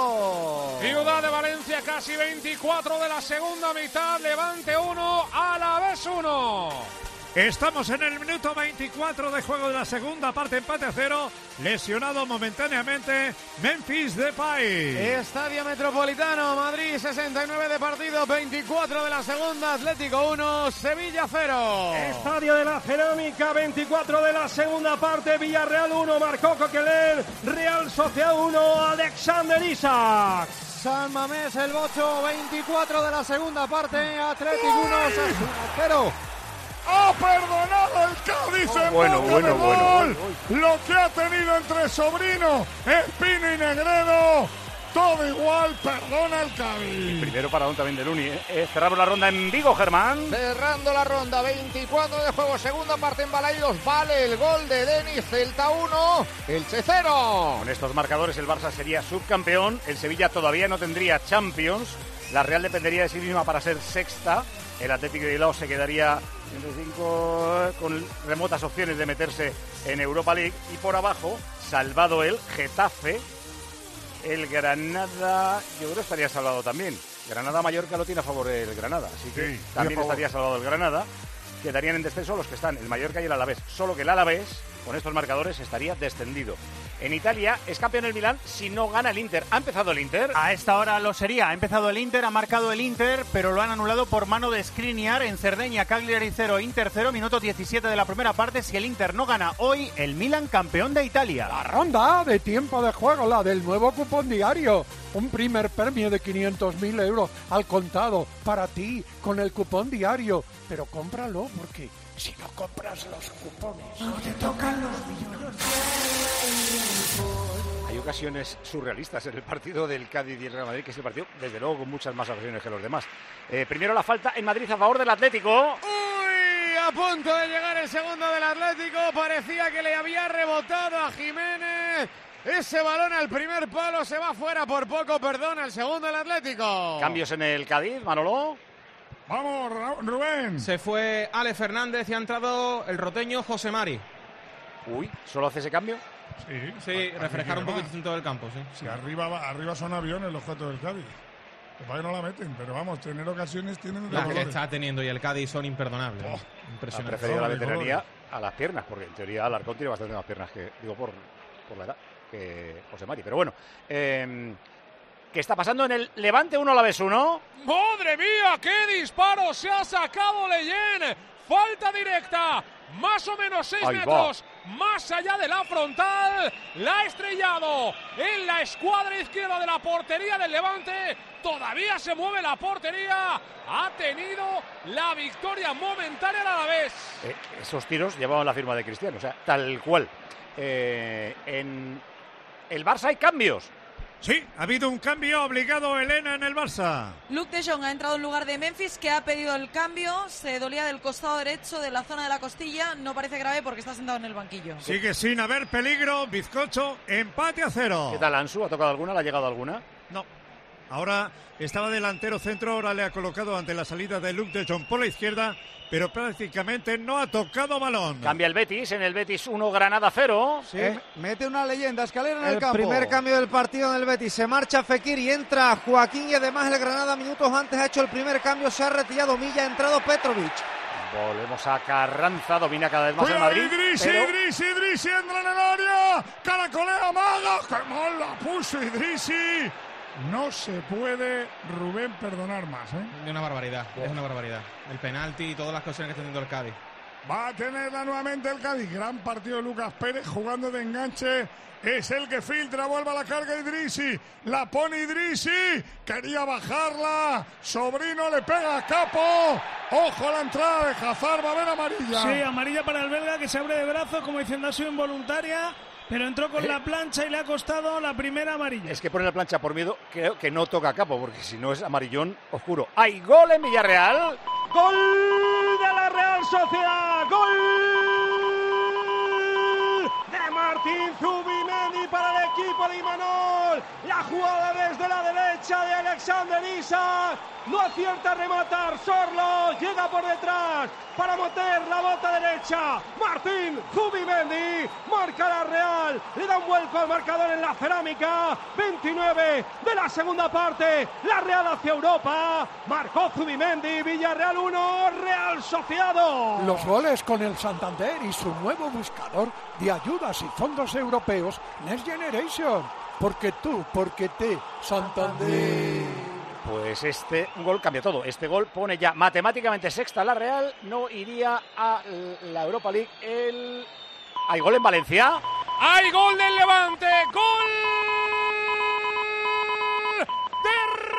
F: cero.
G: Ciudad de Valencia, casi veinticuatro de la segunda mitad. Levante uno, Alavés uno.
E: Estamos en el minuto veinticuatro de juego de la segunda parte, empate a cero. Lesionado momentáneamente Memphis Depay.
J: Estadio Metropolitano, Madrid sesenta y nueve de partido, veinticuatro de la segunda, Atlético uno, Sevilla cero.
I: Estadio de la Cerámica, veinticuatro de la segunda parte, Villarreal uno, marcó Coquelin, Real Sociedad uno, Alexander Isak.
J: San Mamés, el Bocho, veinticuatro de la segunda parte, Atlético uno, Osasuna cero.
C: Ha perdonado el Cádiz en
A: bueno,
C: boca
A: bueno,
C: de
A: bueno,
C: gol.
A: bueno.
C: Lo que ha tenido entre Sobrino, Espino y Negredo. Todo igual, perdona el Cádiz.
A: Primero paradón también de Luni. ¿eh? Eh, cerramos la ronda en Vigo, Germán.
P: Cerrando la ronda, veinticuatro de juego, segunda parte en Balaidos. Vale el gol de Denis, Celta uno, Elche cero.
A: Con estos marcadores el Barça sería subcampeón. El Sevilla todavía no tendría Champions. La Real dependería de sí misma para ser sexta. El Atlético de Bilbao se quedaría veinticinco con remotas opciones de meterse en Europa League. Y por abajo, salvado el Getafe, el Granada, yo creo que estaría salvado también. Granada-Mallorca lo tiene a favor el Granada, así que
C: Sí,
A: también
C: a favor.
A: estaría salvado el Granada. Quedarían en descenso los que están, el Mallorca y el Alavés. Solo que el Alavés, con estos marcadores, estaría descendido. En Italia es campeón el Milán si no gana el Inter. ¿Ha empezado el Inter?
D: A esta hora lo sería. Ha empezado el Inter, ha marcado el Inter, pero lo han anulado por mano de Skriniar en Cerdeña. Cagliari cero, Inter cero, minuto diecisiete de la primera parte. Si el Inter no gana hoy, el Milan campeón de Italia.
B: La ronda de tiempo de juego, la del nuevo cupón diario. Un primer premio de quinientos mil euros al contado para ti con el cupón diario. Pero cómpralo porque si no compras los cupones, no te tocan los millones.
A: Hay ocasiones surrealistas en el partido del Cádiz y el Real Madrid, que es el partido, desde luego, con muchas más ocasiones que los demás. Eh, primero la falta en Madrid a favor del Atlético.
J: Uy, a punto de llegar el segundo del Atlético. Parecía que le había rebotado a Jiménez. Ese balón al primer palo se va fuera por poco. Perdona el segundo del Atlético.
A: Cambios en el Cádiz, Manolo.
C: Vamos, Rubén.
V: Se fue Ale Fernández y ha entrado el roteño José Mari.
A: Uy, ¿solo hace ese cambio?
C: Sí,
V: Sí, refrescar un poquito en todo el campo, sí.
C: Si arriba, va- arriba son aviones los cuatro del Cádiz. Capaz que no la meten, pero vamos, tener ocasiones tienen de
V: Las que
C: colores.
V: está teniendo y el Cádiz son imperdonables.
C: Oh,
A: Ha
V: Impresionante.
A: preferido la
C: Colores,
A: veteranía a las piernas, porque en teoría Alarcón tiene bastante más piernas que, digo, por, por la edad, que José Mari. Pero bueno, eh, ¿qué está pasando en el Levante uno, Alavés uno?
G: ¡Madre mía! ¡Qué disparo se ha sacado Leyen! Falta directa, más o menos seis
A: Ahí va.
G: metros más allá de la frontal. La ha estrellado en la escuadra izquierda de la portería del Levante. Todavía se mueve la portería. Ha tenido la victoria momentánea a la vez.
A: Eh, esos tiros llevaban la firma de Cristiano, o sea, tal cual. Eh, en el Barça hay cambios.
E: Sí, ha habido un cambio obligado, Elena, en el Barça.
L: Luke de Jong ha entrado en lugar de Memphis, que ha pedido el cambio. Se dolía del costado derecho de la zona de la costilla. No parece grave porque está sentado en el banquillo.
E: Sigue sin haber peligro. Bizcocho, empate a cero.
A: ¿Qué tal, Ansu? ¿Ha tocado alguna? ¿Le ha llegado alguna?
E: No. Ahora estaba delantero centro, ahora le ha colocado ante la salida de Luke de Jong por la izquierda, pero prácticamente no ha tocado balón.
A: Cambia el Betis, en el Betis uno, Granada cero.
F: Sí, mete una leyenda, Escalera en el,
J: El
F: campo.
J: primer cambio del partido en el Betis. Se marcha Fekir y entra Joaquín, y además el Granada minutos antes ha hecho el primer cambio. Se ha retirado Milla, ha entrado Petrovic.
A: Volvemos a Carranza, domina cada vez más el
C: Cuidado,
A: Madrid.
C: Idrisi,
A: pero-
C: Idrisi, Idrisi entra en el área. Caracolea Maga. ¡Qué mal la puso Idrisi! No se puede, Rubén, perdonar más, ¿eh?
V: De una barbaridad, es una barbaridad. El penalti y todas las cosas que está teniendo el Cádiz.
C: Va a tenerla nuevamente el Cádiz. Gran partido de Lucas Pérez jugando de enganche. Es el que filtra, vuelve a la carga Idrissi. La pone Idrissi. Quería bajarla. Sobrino le pega a Capo. Ojo a la entrada de Hazard. Va a haber amarilla.
Q: Sí, amarilla para el belga que se abre de brazos como diciendo ha sido involuntaria. Pero entró con ¿Eh? la plancha y le ha costado la primera amarilla.
A: Es que pone la plancha por miedo, creo que no toca a Capo, porque si no es amarillón oscuro. ¡Hay gol en Villarreal!
I: ¡Gol de la Real Sociedad! ¡Gol de Martín Zubimendi para el equipo de Imanol! La jugada desde la derecha de Alexander Isak. No acierta a rematar, Sorlo llega por detrás para meter la bota derecha. Martín Zubimendi marca la Real, le da un vuelco al marcador en la cerámica. veintinueve de la segunda parte, la Real hacia Europa. Marcó Zubimendi, Villarreal uno, Real Sociedad dos.
B: Los goles con el Santander y su nuevo buscador de ayudas y fondos europeos Next Generation. Porque tú, porque te, Santander.
A: Pues este gol cambia todo. Este gol pone ya matemáticamente sexta la Real. No iría a la Europa League. El... ¿Hay gol en Valencia?
G: ¡Hay gol del Levante! ¡Gol de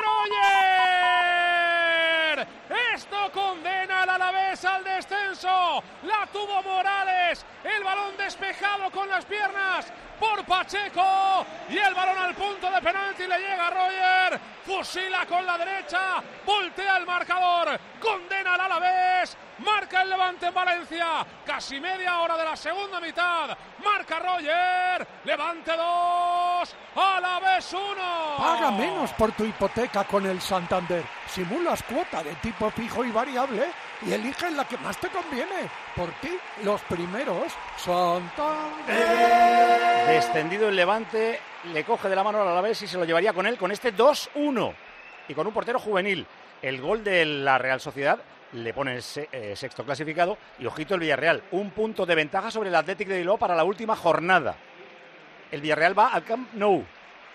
G: Roger! Esto condena al Alavés al descenso. La tuvo Morales. El balón despejado con las piernas por Pacheco. Y el balón al punto de penalti le llega a Roger. Fusila con la derecha. Voltea el marcador. Condena al Alavés. Marca el Levante en Valencia. Casi media hora de la segunda mitad. Marca Roger. Levante dos. Alavés uno.
B: Paga menos por tu hipoteca con el Santander. Simulas cuota de tipo fijo y variable y eliges la que más te conviene. Por ti, los primeros Santander.
A: Descendido el Levante, le coge de la mano al Alavés y se lo llevaría con él con este dos uno. Y con un portero juvenil. El gol de la Real Sociedad le pone el se, eh, sexto clasificado. Y ojito el Villarreal, un punto de ventaja sobre el Athletic de Bilbao para la última jornada. El Villarreal va al Camp Nou.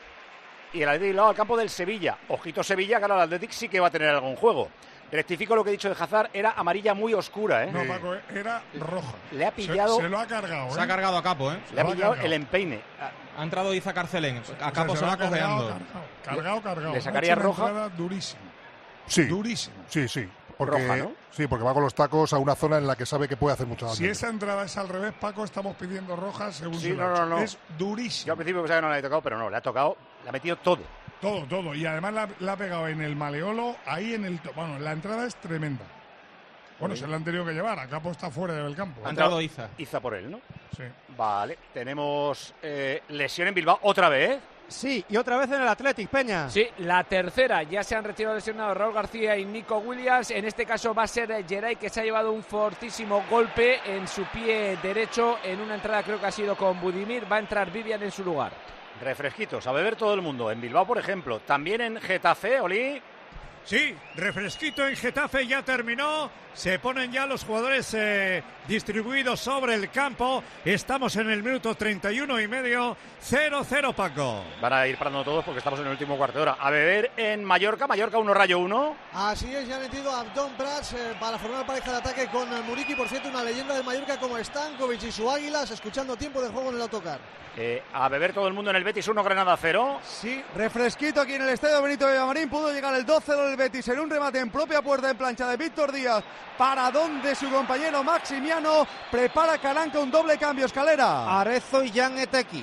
A: Y el Athletic de Bilbao al campo del Sevilla. Ojito Sevilla, que ahora el Athletic sí que va a tener algún juego. Rectifico lo que he dicho de Hazard, era amarilla muy oscura, ¿eh?
C: No, Paco, era roja.
A: Le ha pillado...
C: Se, se lo ha cargado, ¿eh?
V: Se ha cargado a Capo, ¿eh?
A: Le ha pillado el empeine.
V: Ha entrado Iza Carcelén. A Capo o sea, se, se va cojeando.
C: Cargado, cargado, cargado.
A: Le sacaría roja.
C: Durísimo.
R: Sí.
C: Durísimo.
R: Sí, sí. Porque,
A: roja, ¿no?
R: Sí, porque va con los tacos a una zona en la que sabe que puede hacer mucho daño.
C: Si esa entrada es al revés, Paco, estamos pidiendo roja según
A: sí,
C: se
A: no, no, no.
C: Es durísimo.
A: Yo al principio pensaba que no le había tocado, pero no, le ha tocado, le ha metido todo.
C: Todo, todo. Y además la, la ha pegado en el maleolo, ahí en el... Bueno, la entrada es tremenda. Bueno, sí. Se la han tenido que llevar. A Capo está fuera del campo.
V: Ha entrado Iza.
A: Iza por él, ¿no?
C: Sí.
A: Vale. Tenemos eh, lesión en Bilbao otra vez.
F: Sí, y otra vez en el Athletic, Peña.
M: Sí, la tercera. Ya se han retirado lesionados Raúl García y Nico Williams. En este caso va a ser Geray, que se ha llevado un fortísimo golpe en su pie derecho en una entrada, creo que ha sido con Budimir. Va a entrar Vivian en su lugar.
A: Refresquitos, a beber todo el mundo. En Bilbao, por ejemplo. También en Getafe, Oli.
E: Sí, refresquito en Getafe, ya terminó. Se ponen ya los jugadores eh, distribuidos sobre el campo. Estamos en el minuto treinta y uno y medio. cero cero, Paco.
A: Van a ir parando todos porque estamos en el último cuarto de hora. A beber en Mallorca. Mallorca uno, Rayo uno.
N: Así es, ya ha metido a Abdón Prats eh, para formar pareja de ataque con Muriqui. Por cierto, una leyenda del Mallorca como Stankovic y su Águilas, escuchando tiempo de juego en el autocar.
A: Eh, a beber todo el mundo en el Betis uno, Granada cero.
F: Sí, refresquito aquí en el estadio Benito Villamarín. Pudo llegar el dos cero del Betis en un remate en propia puerta en plancha de Víctor Díaz. Para donde su compañero Maximiano prepara Caranca un doble cambio, Escalera.
T: Arezzo y Jan Etequi.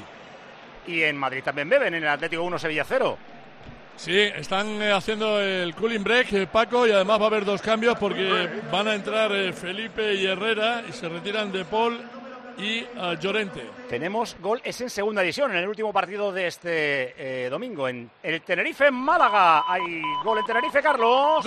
A: Y en Madrid también beben, en el Atlético uno, Sevilla cero.
H: Sí, están eh, haciendo el cooling break, eh, Paco, y además va a haber dos cambios porque van a entrar eh, Felipe y Herrera y se retiran De Paul y uh, Llorente.
A: Tenemos gol, es en segunda división, en el último partido de este eh, domingo, en el Tenerife en Málaga. Hay gol en Tenerife, Carlos.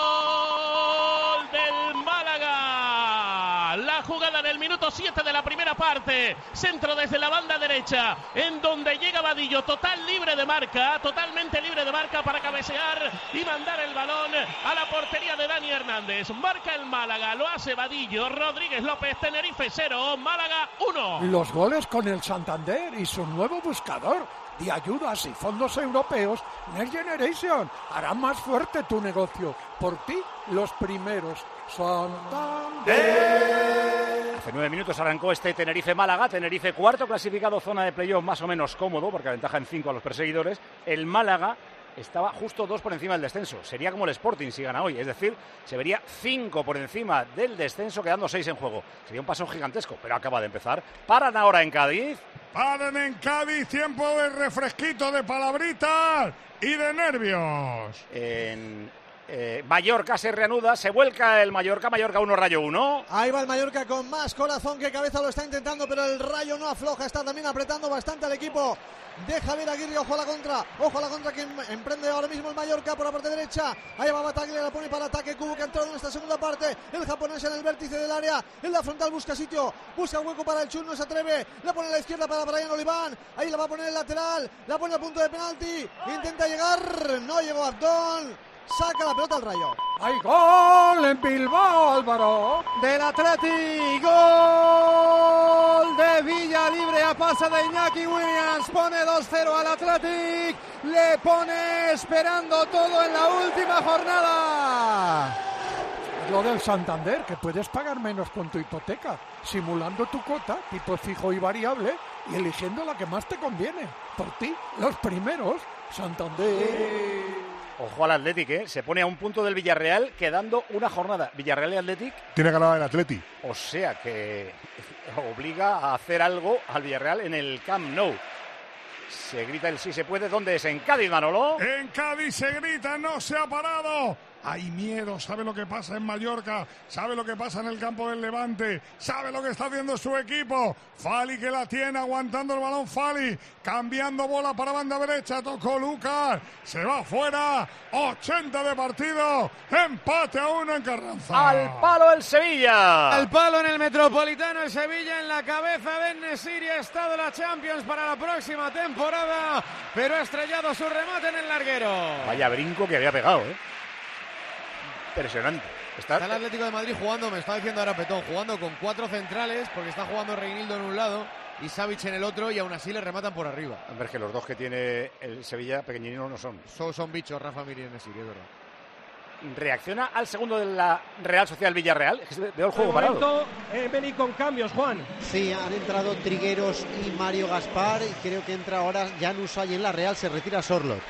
K: ¡Gol del Málaga! La jugada del minuto siete de la primera parte. Centro desde la banda derecha, en donde llega Vadillo, total libre de marca, totalmente libre de marca para cabecear y mandar el balón a la portería de Dani Hernández. Marca el Málaga, lo hace Vadillo. Rodríguez López, Tenerife cero, Málaga uno.
B: Los goles con el Santander y su nuevo buscador de ayudas y fondos europeos Next Generation harán más fuerte tu negocio. Por ti, los primeros. Santander.
A: Hace nueve minutos arrancó este Tenerife-Málaga. Tenerife cuarto clasificado, zona de playoff más o menos cómodo, porque aventaja en cinco a los perseguidores. El Málaga estaba justo dos por encima del descenso. Sería como el Sporting si gana hoy. Es decir, se vería cinco por encima del descenso, quedando seis en juego. Sería un paso gigantesco, pero acaba de empezar. Paran ahora en Cádiz.
C: Paran en Cádiz, tiempo de refresquito, de palabritas y de nervios.
A: En eh, Mallorca se reanuda, se vuelca el Mallorca. Mallorca uno, Rayo uno.
N: Ahí va el Mallorca con más corazón que cabeza, lo está intentando, pero el Rayo no afloja, está también apretando bastante al equipo de Javier Aguirre. Ojo a la contra, ojo a la contra que emprende ahora mismo el Mallorca por la parte derecha. Ahí va Bataglia, la pone para ataque. Kubo que ha entrado en esta segunda parte. El japonés en el vértice del área, en la frontal busca sitio, busca hueco para el Chun, no se atreve. La pone a la izquierda para Brian Oliván. Ahí la va a poner el lateral, la pone a punto de penalti. Intenta llegar, no llegó Abdón. Saca la pelota al Rayo.
B: ¡Hay gol en Bilbao, Álvaro!
F: Del Atleti, gol de Villalibre a pase de Iñaki Williams, pone dos cero al Athletic, le pone esperando todo en la última jornada.
B: Lo del Santander, que puedes pagar menos con tu hipoteca, simulando tu cuota, tipo fijo y variable, y eligiendo la que más te conviene. Por ti, los primeros, Santander.
A: Ojo al Athletic, ¿eh? Se pone a un punto del Villarreal, quedando una jornada. Villarreal y Athletic.
R: Tiene ganado el Atleti.
A: O sea que obliga a hacer algo al Villarreal en el Camp Nou. Se grita el sí se puede. ¿Dónde es? En Cádiz, Manolo.
C: En Cádiz se grita, no se ha parado. Hay miedo, sabe lo que pasa en Mallorca, sabe lo que pasa en el campo del Levante, sabe lo que está haciendo su equipo. Fali que la tiene, aguantando el balón Fali, cambiando bola para banda derecha, tocó Lucas, se va fuera, ochenta de partido, empate a uno en Carranza.
A: Al palo el Sevilla.
J: Al palo en el Metropolitano, el Sevilla en la cabeza de Nesiri, ha estado la Champions para la próxima temporada, pero ha estrellado su remate en el larguero.
A: Vaya brinco que había pegado, ¿eh? Impresionante.
J: Está... está el Atlético de Madrid jugando, me está diciendo ahora Petón, jugando con cuatro centrales, porque está jugando Reinildo en un lado y Savic en el otro, y aún así le rematan por arriba.
A: Hombre, es que los dos que tiene el Sevilla pequeñinos no son.
J: Son, son bichos, Rafa Mir y Nesiri, es verdad.
A: Reacciona al segundo de la Real Social Villarreal. Es que veo el juego
I: momento,
A: parado.
I: Eh, Beni con cambios, Juan.
T: Sí, han entrado Trigueros y Mario Gaspar, y creo que entra ahora Janus ahí en la Real, se retira Sorlot.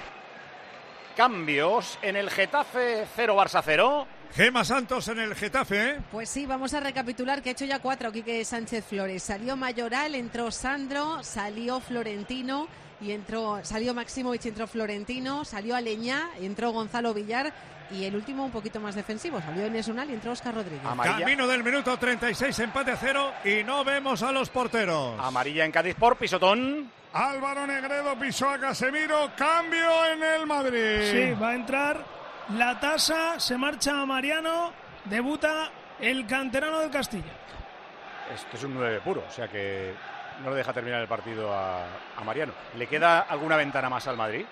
A: Cambios en el Getafe, cero Barça cero.
E: Gema Santos en el Getafe, ¿eh?
O: Pues sí, vamos a recapitular que ha hecho ya cuatro Quique Sánchez Flores. Salió Mayoral, entró Sandro, salió Florentino y entró, salió Maximovic, entró Florentino, salió Aleñá, entró Gonzalo Villar y el último un poquito más defensivo, salió Enes Unal y entró Óscar Rodríguez.
E: Amarilla. Camino del minuto treinta y seis, empate a cero y no vemos a los porteros.
A: Amarilla en Cádiz por pisotón.
C: Álvaro Negredo pisó a Casemiro, cambio en el Madrid.
Q: Sí, va a entrar la tasa, se marcha a Mariano, debuta el canterano del Castilla.
A: Esto es un nueve puro, o sea que no le deja terminar el partido a, a Mariano. ¿Le queda alguna ventana más al Madrid?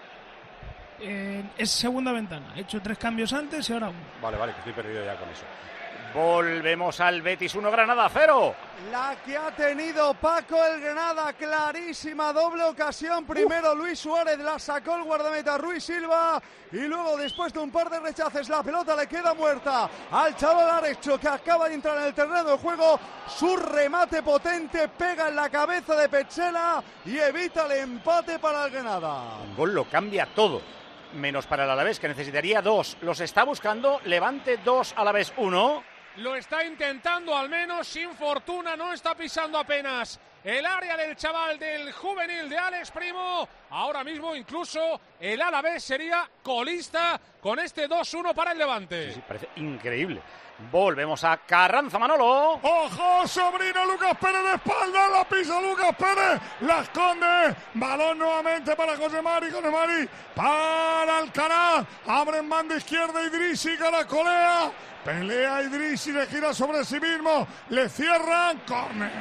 Q: Eh, es segunda ventana, he hecho tres cambios antes y ahora uno.
A: Vale, vale, que estoy perdido ya con eso. Volvemos al Betis uno, Granada cero.
F: La que ha tenido Paco el Granada, clarísima doble ocasión. Primero Luis Suárez, la sacó el guardameta Ruiz Silva y luego después de un par de rechaces la pelota le queda muerta al chaval Arecho, que acaba de entrar en el terreno de juego. Su remate potente pega en la cabeza de Petzela y evita el empate para el Granada.
A: Un gol lo cambia todo, menos para el Alavés, que necesitaría dos. Los está buscando, Levante dos, Alavés uno.
G: Lo está intentando, al menos sin fortuna, no está pisando apenas el área del chaval del juvenil de Alex Primo. Ahora mismo incluso el Alavés sería colista con este dos uno para el Levante.
A: Sí, sí, parece increíble. Volvemos a Carranza, Manolo.
C: ¡Ojo, sobrino! Lucas Pérez de espalda, la pisa Lucas Pérez, la esconde. Balón nuevamente para José Mari, José Mari para Alcaraz. Abre en banda izquierda Idrissi, caracolea. Pelea Idrissi, le gira sobre sí mismo. Le cierran, córner.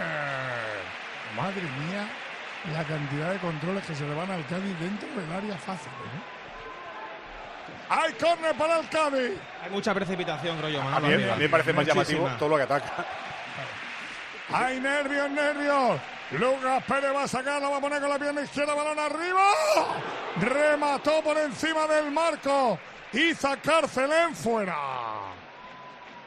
C: Madre mía, la cantidad de controles que se le van al Cádiz dentro del área fácil, ¿eh? Hay córner para el Cádiz.
V: Hay mucha precipitación, creo yo.
A: A mí, a mí me parece más llamativo todo lo que ataca.
C: Hay nervios, nervios. Lucas Pérez va a sacar, la va a poner con la pierna izquierda, balón arriba. Remató por encima del marco. Iza Carcelén fuera.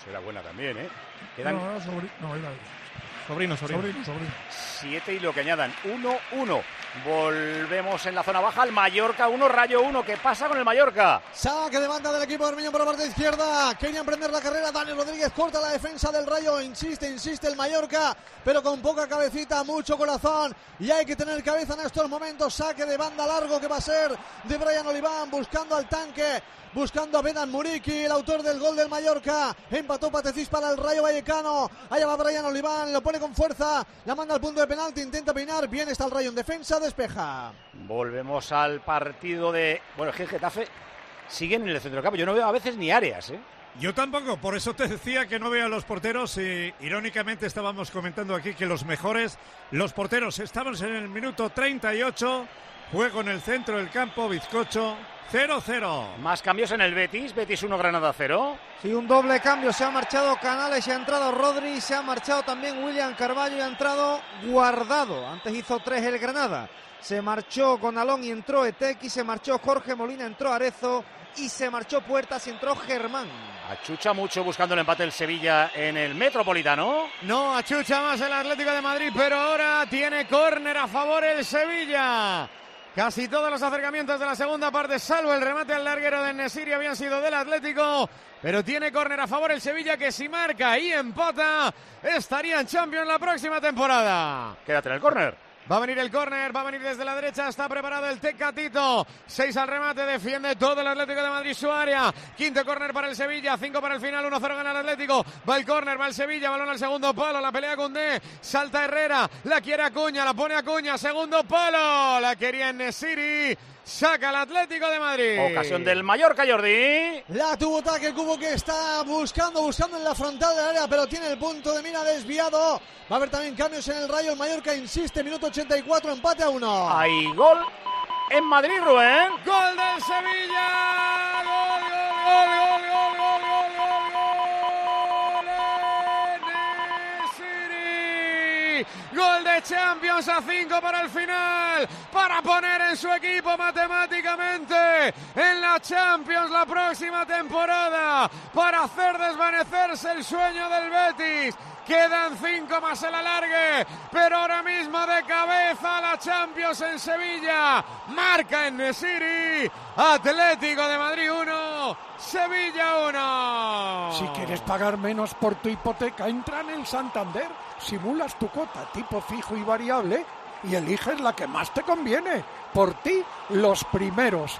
A: Era buena también, ¿eh? Quedan
C: No, no, sobri- no, era
V: Sobrino, sobrino.
C: sobrino, sobrino.
A: siete y lo que añadan. uno uno. Volvemos en la zona baja. El Mallorca uno, Rayo uno. ¿Qué pasa con el Mallorca?
N: Saque de banda del equipo de Armiño por la parte izquierda. Quería emprender la carrera. Dani Rodríguez corta la defensa del Rayo. Insiste, insiste el Mallorca, pero con poca cabecita, mucho corazón. Y hay que tener cabeza en estos momentos. Saque de banda largo que va a ser de Brian Oliván, buscando al tanque, buscando a Vedan Muriqui, el autor del gol del Mallorca. Empató Patecís para el Rayo Vallecano. Allá va Brian Oliván, lo pone con fuerza, la manda al punto de penalti, intenta peinar. Bien está el Rayo en defensa, despeja.
A: Volvemos al partido de... Bueno, es que el Getafe siguen en el centro del campo. Yo no veo a veces ni áreas, ¿eh?
E: Yo tampoco, por eso te decía que no veo a los porteros y irónicamente estábamos comentando aquí que los mejores, los porteros, estamos en el minuto treinta y ocho, juego en el centro del campo, bizcocho, cero cero.
A: Más cambios en el Betis, Betis uno, Granada cero.
F: Sí, un doble cambio, se ha marchado Canales y ha entrado Rodri, se ha marchado también William Carballo y ha entrado Guardado. Antes hizo tres el Granada, se marchó Gonalón y entró Etequi, se marchó Jorge Molina, entró Arezo y se marchó Puertas y entró Germán.
A: Achucha mucho buscando el empate del Sevilla en el Metropolitano.
J: No achucha más el Atlético de Madrid, pero ahora tiene córner a favor el Sevilla. Casi todos los acercamientos de la segunda parte, salvo el remate al larguero de Nesiri, habían sido del Atlético, pero tiene córner a favor el Sevilla, que si marca y empata estaría en Champions la próxima temporada.
A: Quédate en el córner.
J: Va a venir el córner, va a venir desde la derecha, está preparado el Tecatito. Seis al remate, defiende todo el Atlético de Madrid su área. Quinto córner para el Sevilla, cinco para el final, uno cero gana el Atlético. Va el córner, va el Sevilla, balón al segundo palo, la pelea Koundé, salta Herrera, la quiere Acuña, la pone Acuña, segundo palo, la quería Nesiri. Saca el Atlético de Madrid.
A: Ocasión del Mallorca, Jordi.
N: La tuvo Taque Cubo, que está buscando, buscando en la frontal del área, pero tiene el punto de mira desviado. Va a haber también cambios en el Rayo. El Mallorca insiste, minuto ochenta y cuatro, empate a uno.
A: Hay gol en Madrid, Rubén.
J: Gol del Sevilla. Gol, gol, gol, gol, gol, gol, gol, gol, gol. Nesiri. Gol de Champions a cinco para el final, para poner en su equipo matemáticamente en la Champions la próxima temporada, para hacer desvanecerse el sueño del Betis. Quedan cinco más el alargue, pero ahora mismo de cabeza la Champions en Sevilla. Marca en Nesiri. Atlético de Madrid uno, Sevilla uno.
B: Si quieres pagar menos por tu hipoteca, entra en el Santander, simulas tu cuota tipo fijo y variable y eliges la que más te conviene. Por ti, los primeros.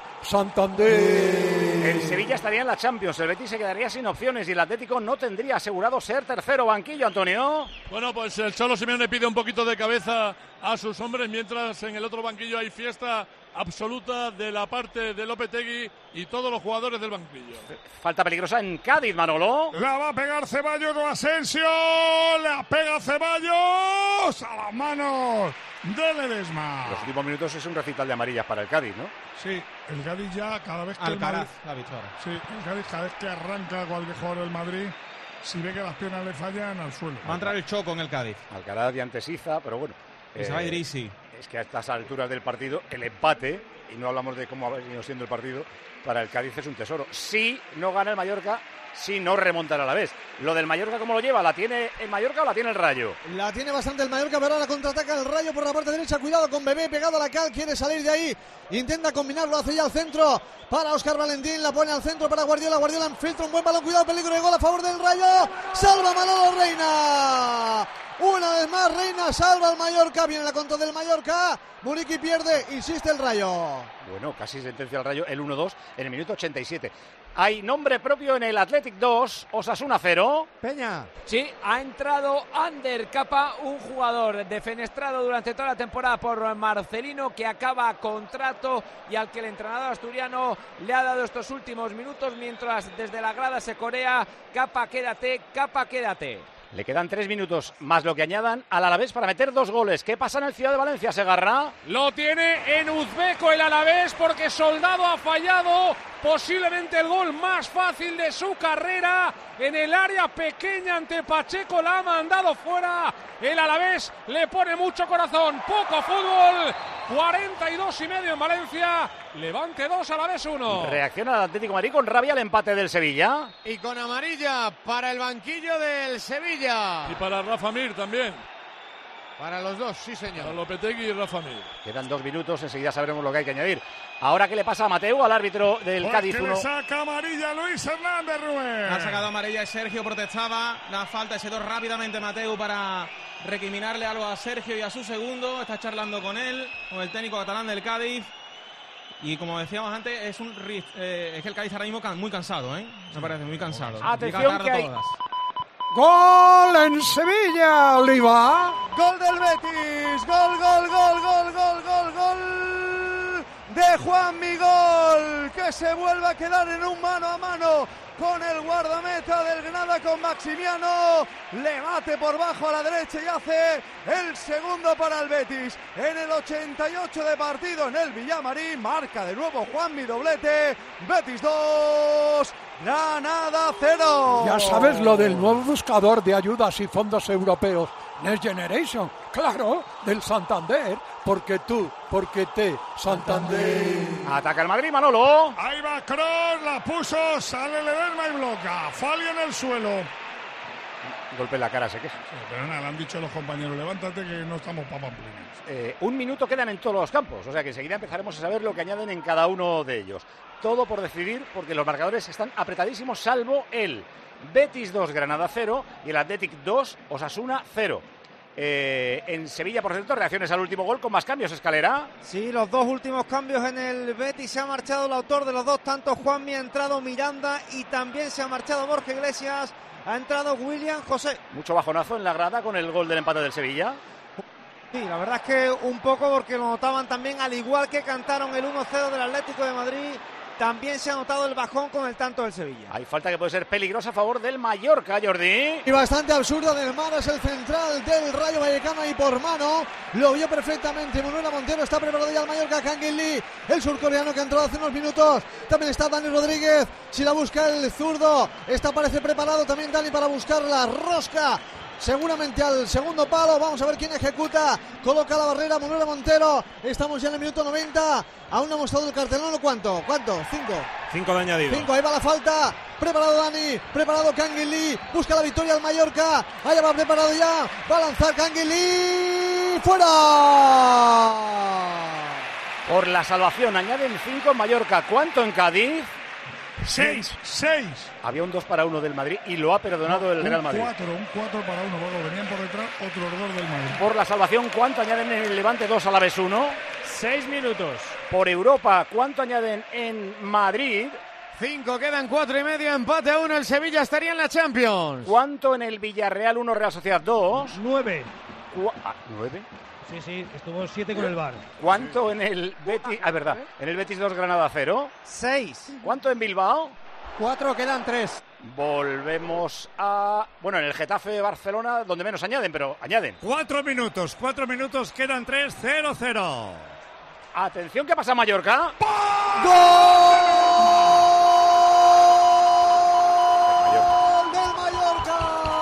B: Santander.
A: El Sevilla estaría en la Champions, el Betis se quedaría sin opciones y el Atlético no tendría asegurado ser tercero. Banquillo, Antonio.
H: Bueno, pues el Cholo Simeone pide un poquito de cabeza a sus hombres, mientras en el otro banquillo hay fiesta absoluta de la parte de Lopetegui y todos los jugadores del banquillo.
A: Falta peligrosa en Cádiz, Manolo.
C: La va a pegar Ceballos con Asensio. La pega Ceballos a las manos de Ledesma.
A: Los últimos minutos es un recital de amarillas para el Cádiz, ¿no?
C: Sí, el Cádiz ya cada vez que
V: Alcaraz,
C: el
V: la ha dicho ahora.
C: Sí, el Cádiz cada vez que arranca cualquier jugador del Madrid, si ve que las piernas le fallan, al suelo.
V: Va a entrar el Choco en el Cádiz.
A: Alcaraz y antes Iza, pero bueno.
V: Y se va Idrissi.
A: Es que a estas alturas del partido, el empate, y no hablamos de cómo ha venido siendo el partido, para el Cádiz es un tesoro. Si no gana el Mallorca, si no remontará a la vez. Lo del Mallorca, ¿cómo lo lleva? ¿La tiene el Mallorca o la tiene el Rayo?
N: La tiene bastante el Mallorca, pero ahora contraataca el Rayo por la parte derecha. Cuidado con Bebé, pegado a la cal, quiere salir de ahí. Intenta combinarlo, hace ya al centro para Óscar Valentín, la pone al centro para Guardiola. Guardiola filtra un buen balón, cuidado, peligro de gol a favor del Rayo. Salva Manolo Reina. Una vez más Reina salva al Mallorca, viene la contra del Mallorca. Muriqui pierde, insiste el Rayo.
A: Bueno, casi sentencia al Rayo el uno dos en el minuto ochenta y siete. Hay nombre propio en el Athletic dos, Osasuna cero.
F: Peña.
M: Sí, ha entrado Ander Capa, un jugador defenestrado durante toda la temporada por Marcelino, que acaba contrato y al que el entrenador asturiano le ha dado estos últimos minutos, mientras desde la grada se corea: Capa, quédate, Capa, quédate.
A: Le quedan tres minutos más lo que añadan al Alavés para meter dos goles. ¿Qué pasa en el Ciudad de Valencia, Segarra?
G: Lo tiene en Uzbeko el Alavés, porque Soldado ha fallado posiblemente el gol más fácil de su carrera en el área pequeña ante Pacheco. La ha mandado fuera. El Alavés le pone mucho corazón, poco fútbol. cuarenta y dos y medio en Valencia. Levante dos, Alavés uno.
A: Reacciona el Atlético de Madrid con rabia al empate del Sevilla.
J: Y con amarilla para el banquillo del Sevilla.
H: Y para Rafa Mir también.
J: Para los dos, sí señor.
H: Para Lopetegui y Rafa Mir.
A: Quedan dos minutos, enseguida sabremos lo que hay que añadir. Ahora, ¿qué le pasa a Mateu, al árbitro del
C: Pues
A: Cádiz?
C: Que
A: Uno...
C: le saca amarilla Luis Hernández, Rubén.
V: Ha sacado amarilla y Sergio protestaba. La falta, se dio rápidamente Mateu para recriminarle algo a Sergio y a su segundo. Está charlando con él, con el técnico catalán del Cádiz. Y como decíamos antes, es un eh, es que el Cádiz ahora mismo muy cansado, ¿eh? Me parece muy cansado.
A: Atención que hay...
V: todas.
B: ¡Gol en Sevilla, Oliva!
F: ¡Gol del Betis! ¡Gol, gol, gol, gol, gol, gol, gol! De Juan Migol, que se vuelve a quedar en un mano a mano con el guardameta del Granada, con Maximiano. Le bate por bajo a la derecha y hace el segundo para el Betis. En el ochenta y ocho de partido en el Villamarín, marca de nuevo Juanmi, doblete. Betis dos, Granada cero.
B: Ya sabes lo del nuevo buscador de ayudas y fondos europeos, Next Generation, claro, del Santander, porque tú, porque te, Santander.
A: Ataca el Madrid, Manolo.
C: Ahí va Kroos, la puso, sale Ledesma y bloca. Fali en el suelo.
A: Golpe en la cara, se queja.
C: Sí, pero nada, le han dicho los compañeros, levántate que no estamos para pamplinas.
A: Eh, un minuto quedan en todos los campos, o sea que enseguida empezaremos a saber lo que añaden en cada uno de ellos. Todo por decidir, porque los marcadores están apretadísimos, salvo el Betis dos, Granada cero y el Athletic dos, Osasuna cero. Eh, en Sevilla, por cierto, reacciones al último gol con más cambios, Escalera.
N: Sí, los dos últimos cambios en el Betis. Se ha marchado el autor de los dos tantos, Juanmi, ha entrado Miranda y también se ha marchado Borja Iglesias. Ha entrado William José.
A: Mucho bajonazo en la grada con el gol del empate del Sevilla.
N: Sí, la verdad es que un poco, porque lo notaban también, al igual que cantaron el uno cero del Atlético de Madrid, también se ha notado el bajón con el tanto del Sevilla.
A: Hay falta que puede ser peligrosa a favor del Mallorca, Jordi.
N: Y bastante absurdo del Mar, es el central del Rayo Vallecano y por mano lo vio perfectamente. Manuel Montero está preparado ya el Mallorca. Kangin Lee, el surcoreano que entró hace unos minutos. También está Dani Rodríguez, si la busca el zurdo. Está, parece preparado también Dani para buscar la rosca. Seguramente al segundo palo, vamos a ver quién ejecuta, coloca la barrera Manuel Montero, estamos ya en el minuto noventa, aún no hemos dado el cartelón, ¿o cuánto? ¿Cuánto? ¿Cinco?
V: Cinco de añadido.
N: Cinco, ahí va la falta, preparado Dani, preparado Kangin Lee, busca la victoria al Mallorca, allá va preparado ya, va a lanzar Kangin Lee, ¡fuera!
A: Por la salvación, añaden cinco en Mallorca, ¿cuánto en Cádiz?
C: Seis, seis.
A: Había un dos para uno del Madrid y lo ha perdonado el Real Madrid.
C: Un cuatro, un cuatro para uno. Luego venían por detrás otros dos del Madrid.
A: Por la salvación, ¿cuánto añaden en el Levante dos, Alavés uno?
D: Seis minutos.
A: Por Europa, ¿cuánto añaden en Madrid?
J: Cinco, quedan cuatro y medio, empate a uno, el Sevilla estaría en la Champions.
A: ¿Cuánto en el Villarreal uno, Real Sociedad dos?
I: Nueve.
A: Cu- ah, ¿Nueve?
I: Sí, sí, estuvo siete con el V A R.
A: ¿Cuánto en el Betis? Ah, verdad. En el Betis dos, Granada cero.
N: Seis.
A: ¿Cuánto en Bilbao?
N: Cuatro, quedan tres.
A: Volvemos a... Bueno, en el Getafe Barcelona, donde menos añaden, pero añaden.
E: Cuatro minutos, cuatro minutos, quedan tres, cero, cero.
A: Atención, ¿qué pasa en Mallorca?
N: ¡Gol del Mallorca!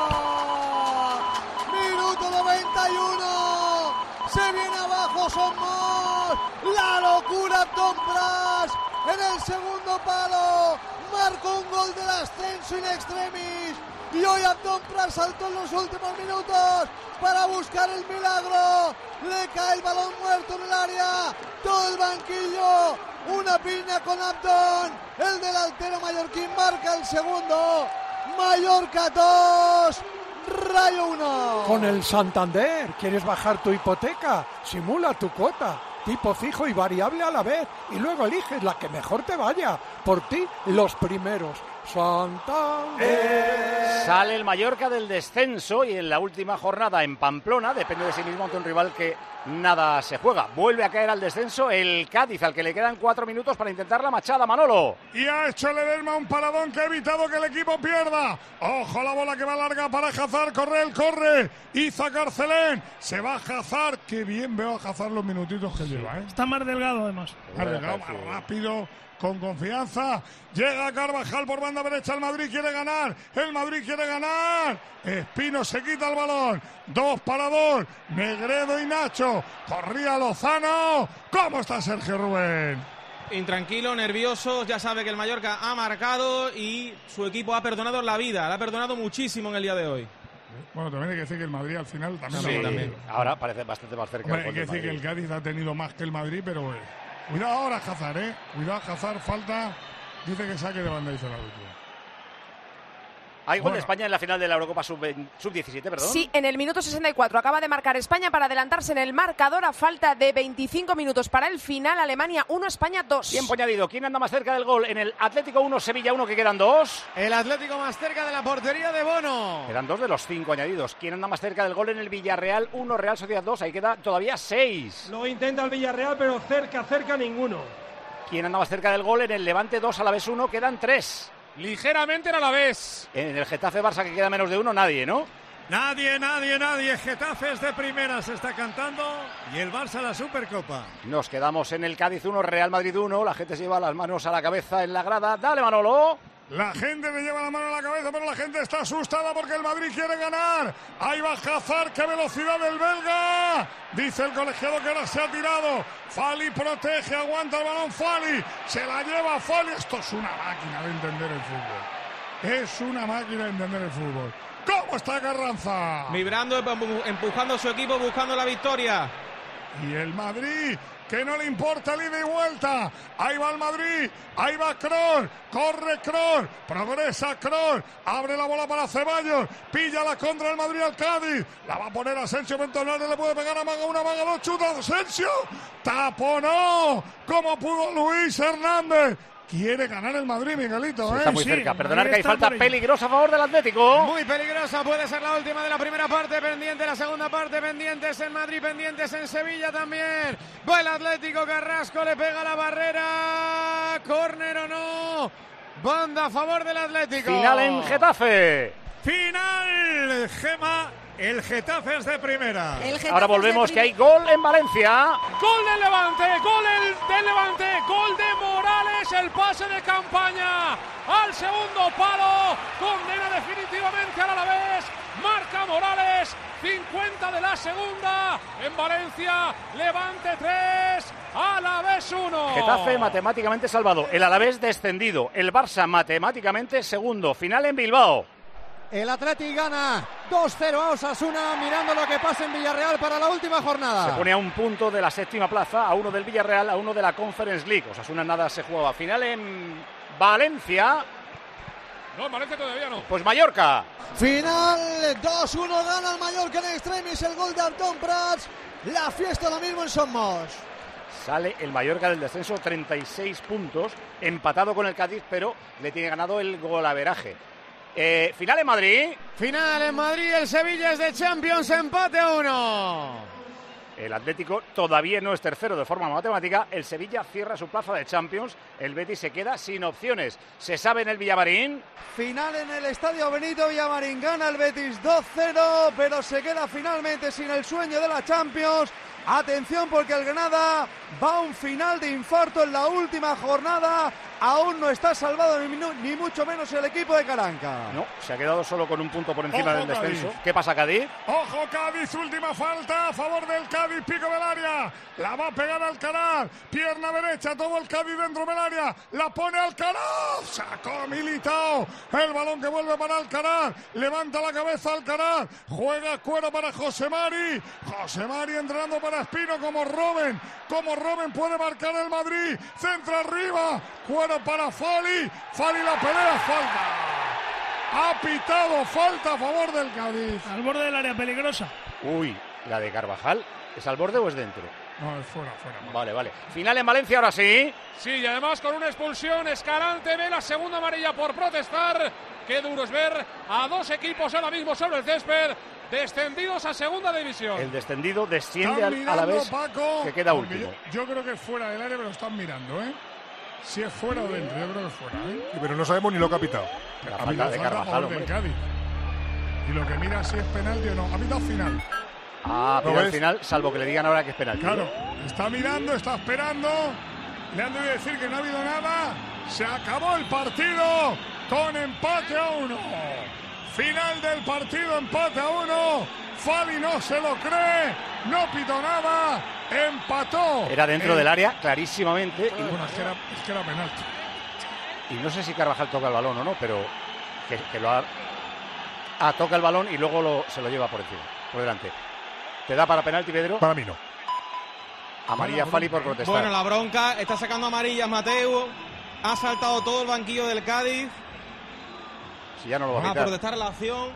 N: Minuto noventa y uno. Se viene abajo, son más. La locura, Tom Pras en el segundo palo. Marcó un gol del ascenso in extremis. Y hoy Abdón Pras saltó en los últimos minutos para buscar el milagro. Le cae el balón muerto en el área. Todo el banquillo. Una piña con Abdón. El delantero mallorquín marca el segundo. Mallorca dos. Rayo uno.
B: Con el Santander, ¿quieres bajar tu hipoteca? Simula tu cuota, tipo fijo y variable a la vez, y luego eliges la que mejor te vaya. Por ti, los primeros. Santander.
A: Sale el Mallorca del descenso y en la última jornada en Pamplona, depende de sí mismo ante un rival que nada se juega. Vuelve a caer al descenso el Cádiz, al que le quedan cuatro minutos para intentar la machada, Manolo.
C: Y ha hecho Ledesma un paradón que ha evitado que el equipo pierda. Ojo la bola que va larga para Hazard, corre el corre. Iza Carcelén, se va Hazard. Qué bien veo a Hazard los minutitos que lleva, ¿eh?
Q: Está más delgado además.
C: Más delgado, más rápido. con confianza. Llega Carvajal por banda derecha. El Madrid quiere ganar. El Madrid quiere ganar. Espino se quita el balón. Dos para dos. Negredo y Nacho. Corría Lozano. ¿Cómo está Sergio Rubén?
V: Intranquilo, nervioso, ya sabe que el Mallorca ha marcado y su equipo ha perdonado la vida, le ha perdonado muchísimo en el día de hoy.
C: Bueno, también hay que decir que el Madrid al final también...
A: Sí,
C: ha
A: también. Ahora parece bastante más cerca.
C: Hombre, hay que decir que el Cádiz ha tenido más que el Madrid, pero... Eh, cuidado ahora Hazard, ¿eh? Cuidado Hazard, falta... Dice que saque de banda, dice el árbitro.
A: Hay gol
C: Bueno.
A: de España en la final de la Eurocopa sub diecisiete, perdón.
S: Sí, en el minuto sesenta y cuatro acaba de marcar España para adelantarse en el marcador a falta de veinticinco minutos para el final. Alemania uno, España dos.
A: Tiempo añadido. ¿Quién anda más cerca del gol? En el Atlético uno, Sevilla uno, que quedan dos.
J: El Atlético más cerca de la portería de Bono.
A: Quedan dos de los cinco añadidos. ¿Quién anda más cerca del gol? En el Villarreal uno, Real Sociedad dos. Ahí queda todavía seis.
I: Lo intenta el Villarreal, pero cerca, cerca ninguno.
A: ¿Quién anda más cerca del gol? En el Levante dos, Alavés uno, quedan tres.
G: Ligeramente en Alavés.
A: En el Getafe Barça, que queda menos de uno, nadie, ¿no?
E: Nadie, nadie, nadie. Getafe es de primera, se está cantando. Y el Barça la Supercopa.
A: Nos quedamos en el Cádiz uno, Real Madrid uno. La gente se lleva las manos a la cabeza en la grada. Dale, Manolo.
C: La gente le lleva la mano a la cabeza, pero la gente está asustada porque el Madrid quiere ganar. Ahí va Hazard, qué velocidad del belga. Dice el colegiado que ahora se ha tirado. Fali protege, aguanta el balón Fali. Se la lleva Fali. Esto es una máquina de entender el fútbol. Es una máquina de entender el fútbol. ¿Cómo está Carranza?
V: Vibrando, empujando a su equipo, buscando la victoria.
C: Y el Madrid, que no le importa el ida y vuelta. Ahí va el Madrid, ahí va Kroos, corre Kroos, progresa Kroos, abre la bola para Ceballos, pilla la contra el Madrid al Cádiz, la va a poner Asensio Ventonares, le puede pegar a Maga, una Maga, dos, chuta Asensio, taponó, como pudo Luis Hernández. Quiere ganar el Madrid, Miguelito,
A: Sí,
C: ¿eh?
A: está muy
C: Sí,
A: cerca. Perdonar que hay
C: está
A: falta
C: por ahí.
A: peligrosa a favor del Atlético.
J: Muy peligrosa, puede ser la última de la primera parte, pendiente la segunda parte, pendientes en Madrid, pendientes en Sevilla también. Va el Atlético, Carrasco le pega la barrera, córner o no, banda a favor del Atlético.
A: Final en Getafe.
E: Final, Gema. El Getafe es de primera.
A: Ahora volvemos, que hay gol en Valencia.
G: Gol del Levante, gol el del Levante, gol de Morales, el pase de campaña al segundo palo, condena definitivamente al Alavés, marca Morales, cincuenta de la segunda, en Valencia, Levante tres, Alavés uno.
A: Getafe matemáticamente salvado, el Alavés descendido, el Barça matemáticamente segundo. Final en Bilbao.
N: El Atleti gana dos cero a Osasuna, mirando lo que pasa en Villarreal para la última jornada.
A: Se pone a un punto de la séptima plaza, a uno del Villarreal, a uno de la Conference League. Osasuna nada se jugaba. Final en Valencia.
G: No, en Valencia todavía no.
A: Pues Mallorca.
N: Final dos uno, gana el Mallorca en extremis, el gol de Antón Prats. La fiesta ahora mismo en Somos.
A: Sale el Mallorca del descenso, treinta y seis puntos, empatado con el Cádiz, pero le tiene ganado el golaveraje. Eh, final en Madrid.
J: Final en Madrid, el Sevilla es de Champions, empate a uno.
A: El Atlético todavía no es tercero de forma matemática. El Sevilla cierra su plaza de Champions. El Betis se queda sin opciones. ¿Se sabe en el Villamarín?
F: Final en el Estadio Benito Villamarín. Gana el Betis dos cero, pero se queda finalmente sin el sueño de la Champions. Atención, porque el Granada va a un final de infarto en la última jornada. Aún no está salvado ni, ni mucho menos el equipo de Caranca.
A: No, se ha quedado solo con un punto por encima
C: Ojo,
A: del descenso.
C: Cádiz.
A: ¿Qué pasa, Cádiz?
C: Ojo Cádiz, última falta a favor del Cádiz, pico del área, la va a pegar Alcaraz, pierna derecha, todo el Cádiz dentro del área, la pone Alcaraz, sacó Militao, el balón que vuelve para Alcaraz, levanta la cabeza Alcaraz, juega cuero para José Mari, José Mari entrenando para Espino como Robben, como Robben puede marcar el Madrid, centra arriba, cuero para Fali, Fali la pelea, falta. Ha pitado falta a favor del Cádiz.
Q: Al borde del área peligrosa.
A: Uy, la de Carvajal. ¿Es al borde o es dentro?
C: No, es fuera, fuera.
A: Vale, vale. Final en Valencia, ahora sí.
G: Sí, y además con una expulsión, Escalante ve la segunda amarilla por protestar. Qué duro es ver a dos equipos ahora mismo sobre el césped, descendidos a segunda división.
A: El descendido desciende
C: Están
A: al
C: mirando,
A: Alavés,
C: Paco,
A: que queda
C: porque
A: último.
C: Yo, yo creo que es fuera del área, pero están mirando, ¿eh? Si es fuera o dentro, yo creo que es fuera, ¿eh?
R: Sí, pero no sabemos ni lo que ha pitado.
A: La
C: Ha
A: falta
C: pitado
A: de
C: falta a
A: Carvajal,
C: favor del
A: hombre.
C: Cádiz. Y lo que mira si es penalti o no. Ha pitado final.
A: Ah,
C: ¿Lo
A: pero al
C: ves?
A: final, salvo que le digan ahora que es penalti.
C: Claro, está mirando, está esperando Le han de decir que no ha habido nada. Se acabó el partido con empate a uno. Final del partido, empate a uno. Fali no se lo cree, no pitó nada, empató.
A: Era dentro
C: el...
A: del área, clarísimamente.
C: Y... Bueno, es que, era, es que era penalti.
A: Y no sé si Carvajal toca el balón o no, pero que, que lo ha... Ah, toca el balón y luego lo, se lo lleva por encima, por delante. ¿Te da para penalti, Pedro?
C: Para mí no.
A: Amarilla Fali por protestar.
V: Bueno, la bronca, está sacando amarillas Mateu. Ha saltado todo el banquillo del Cádiz.
A: Si ya no lo va a
V: pitar.
A: pitar.
V: A protestar la acción.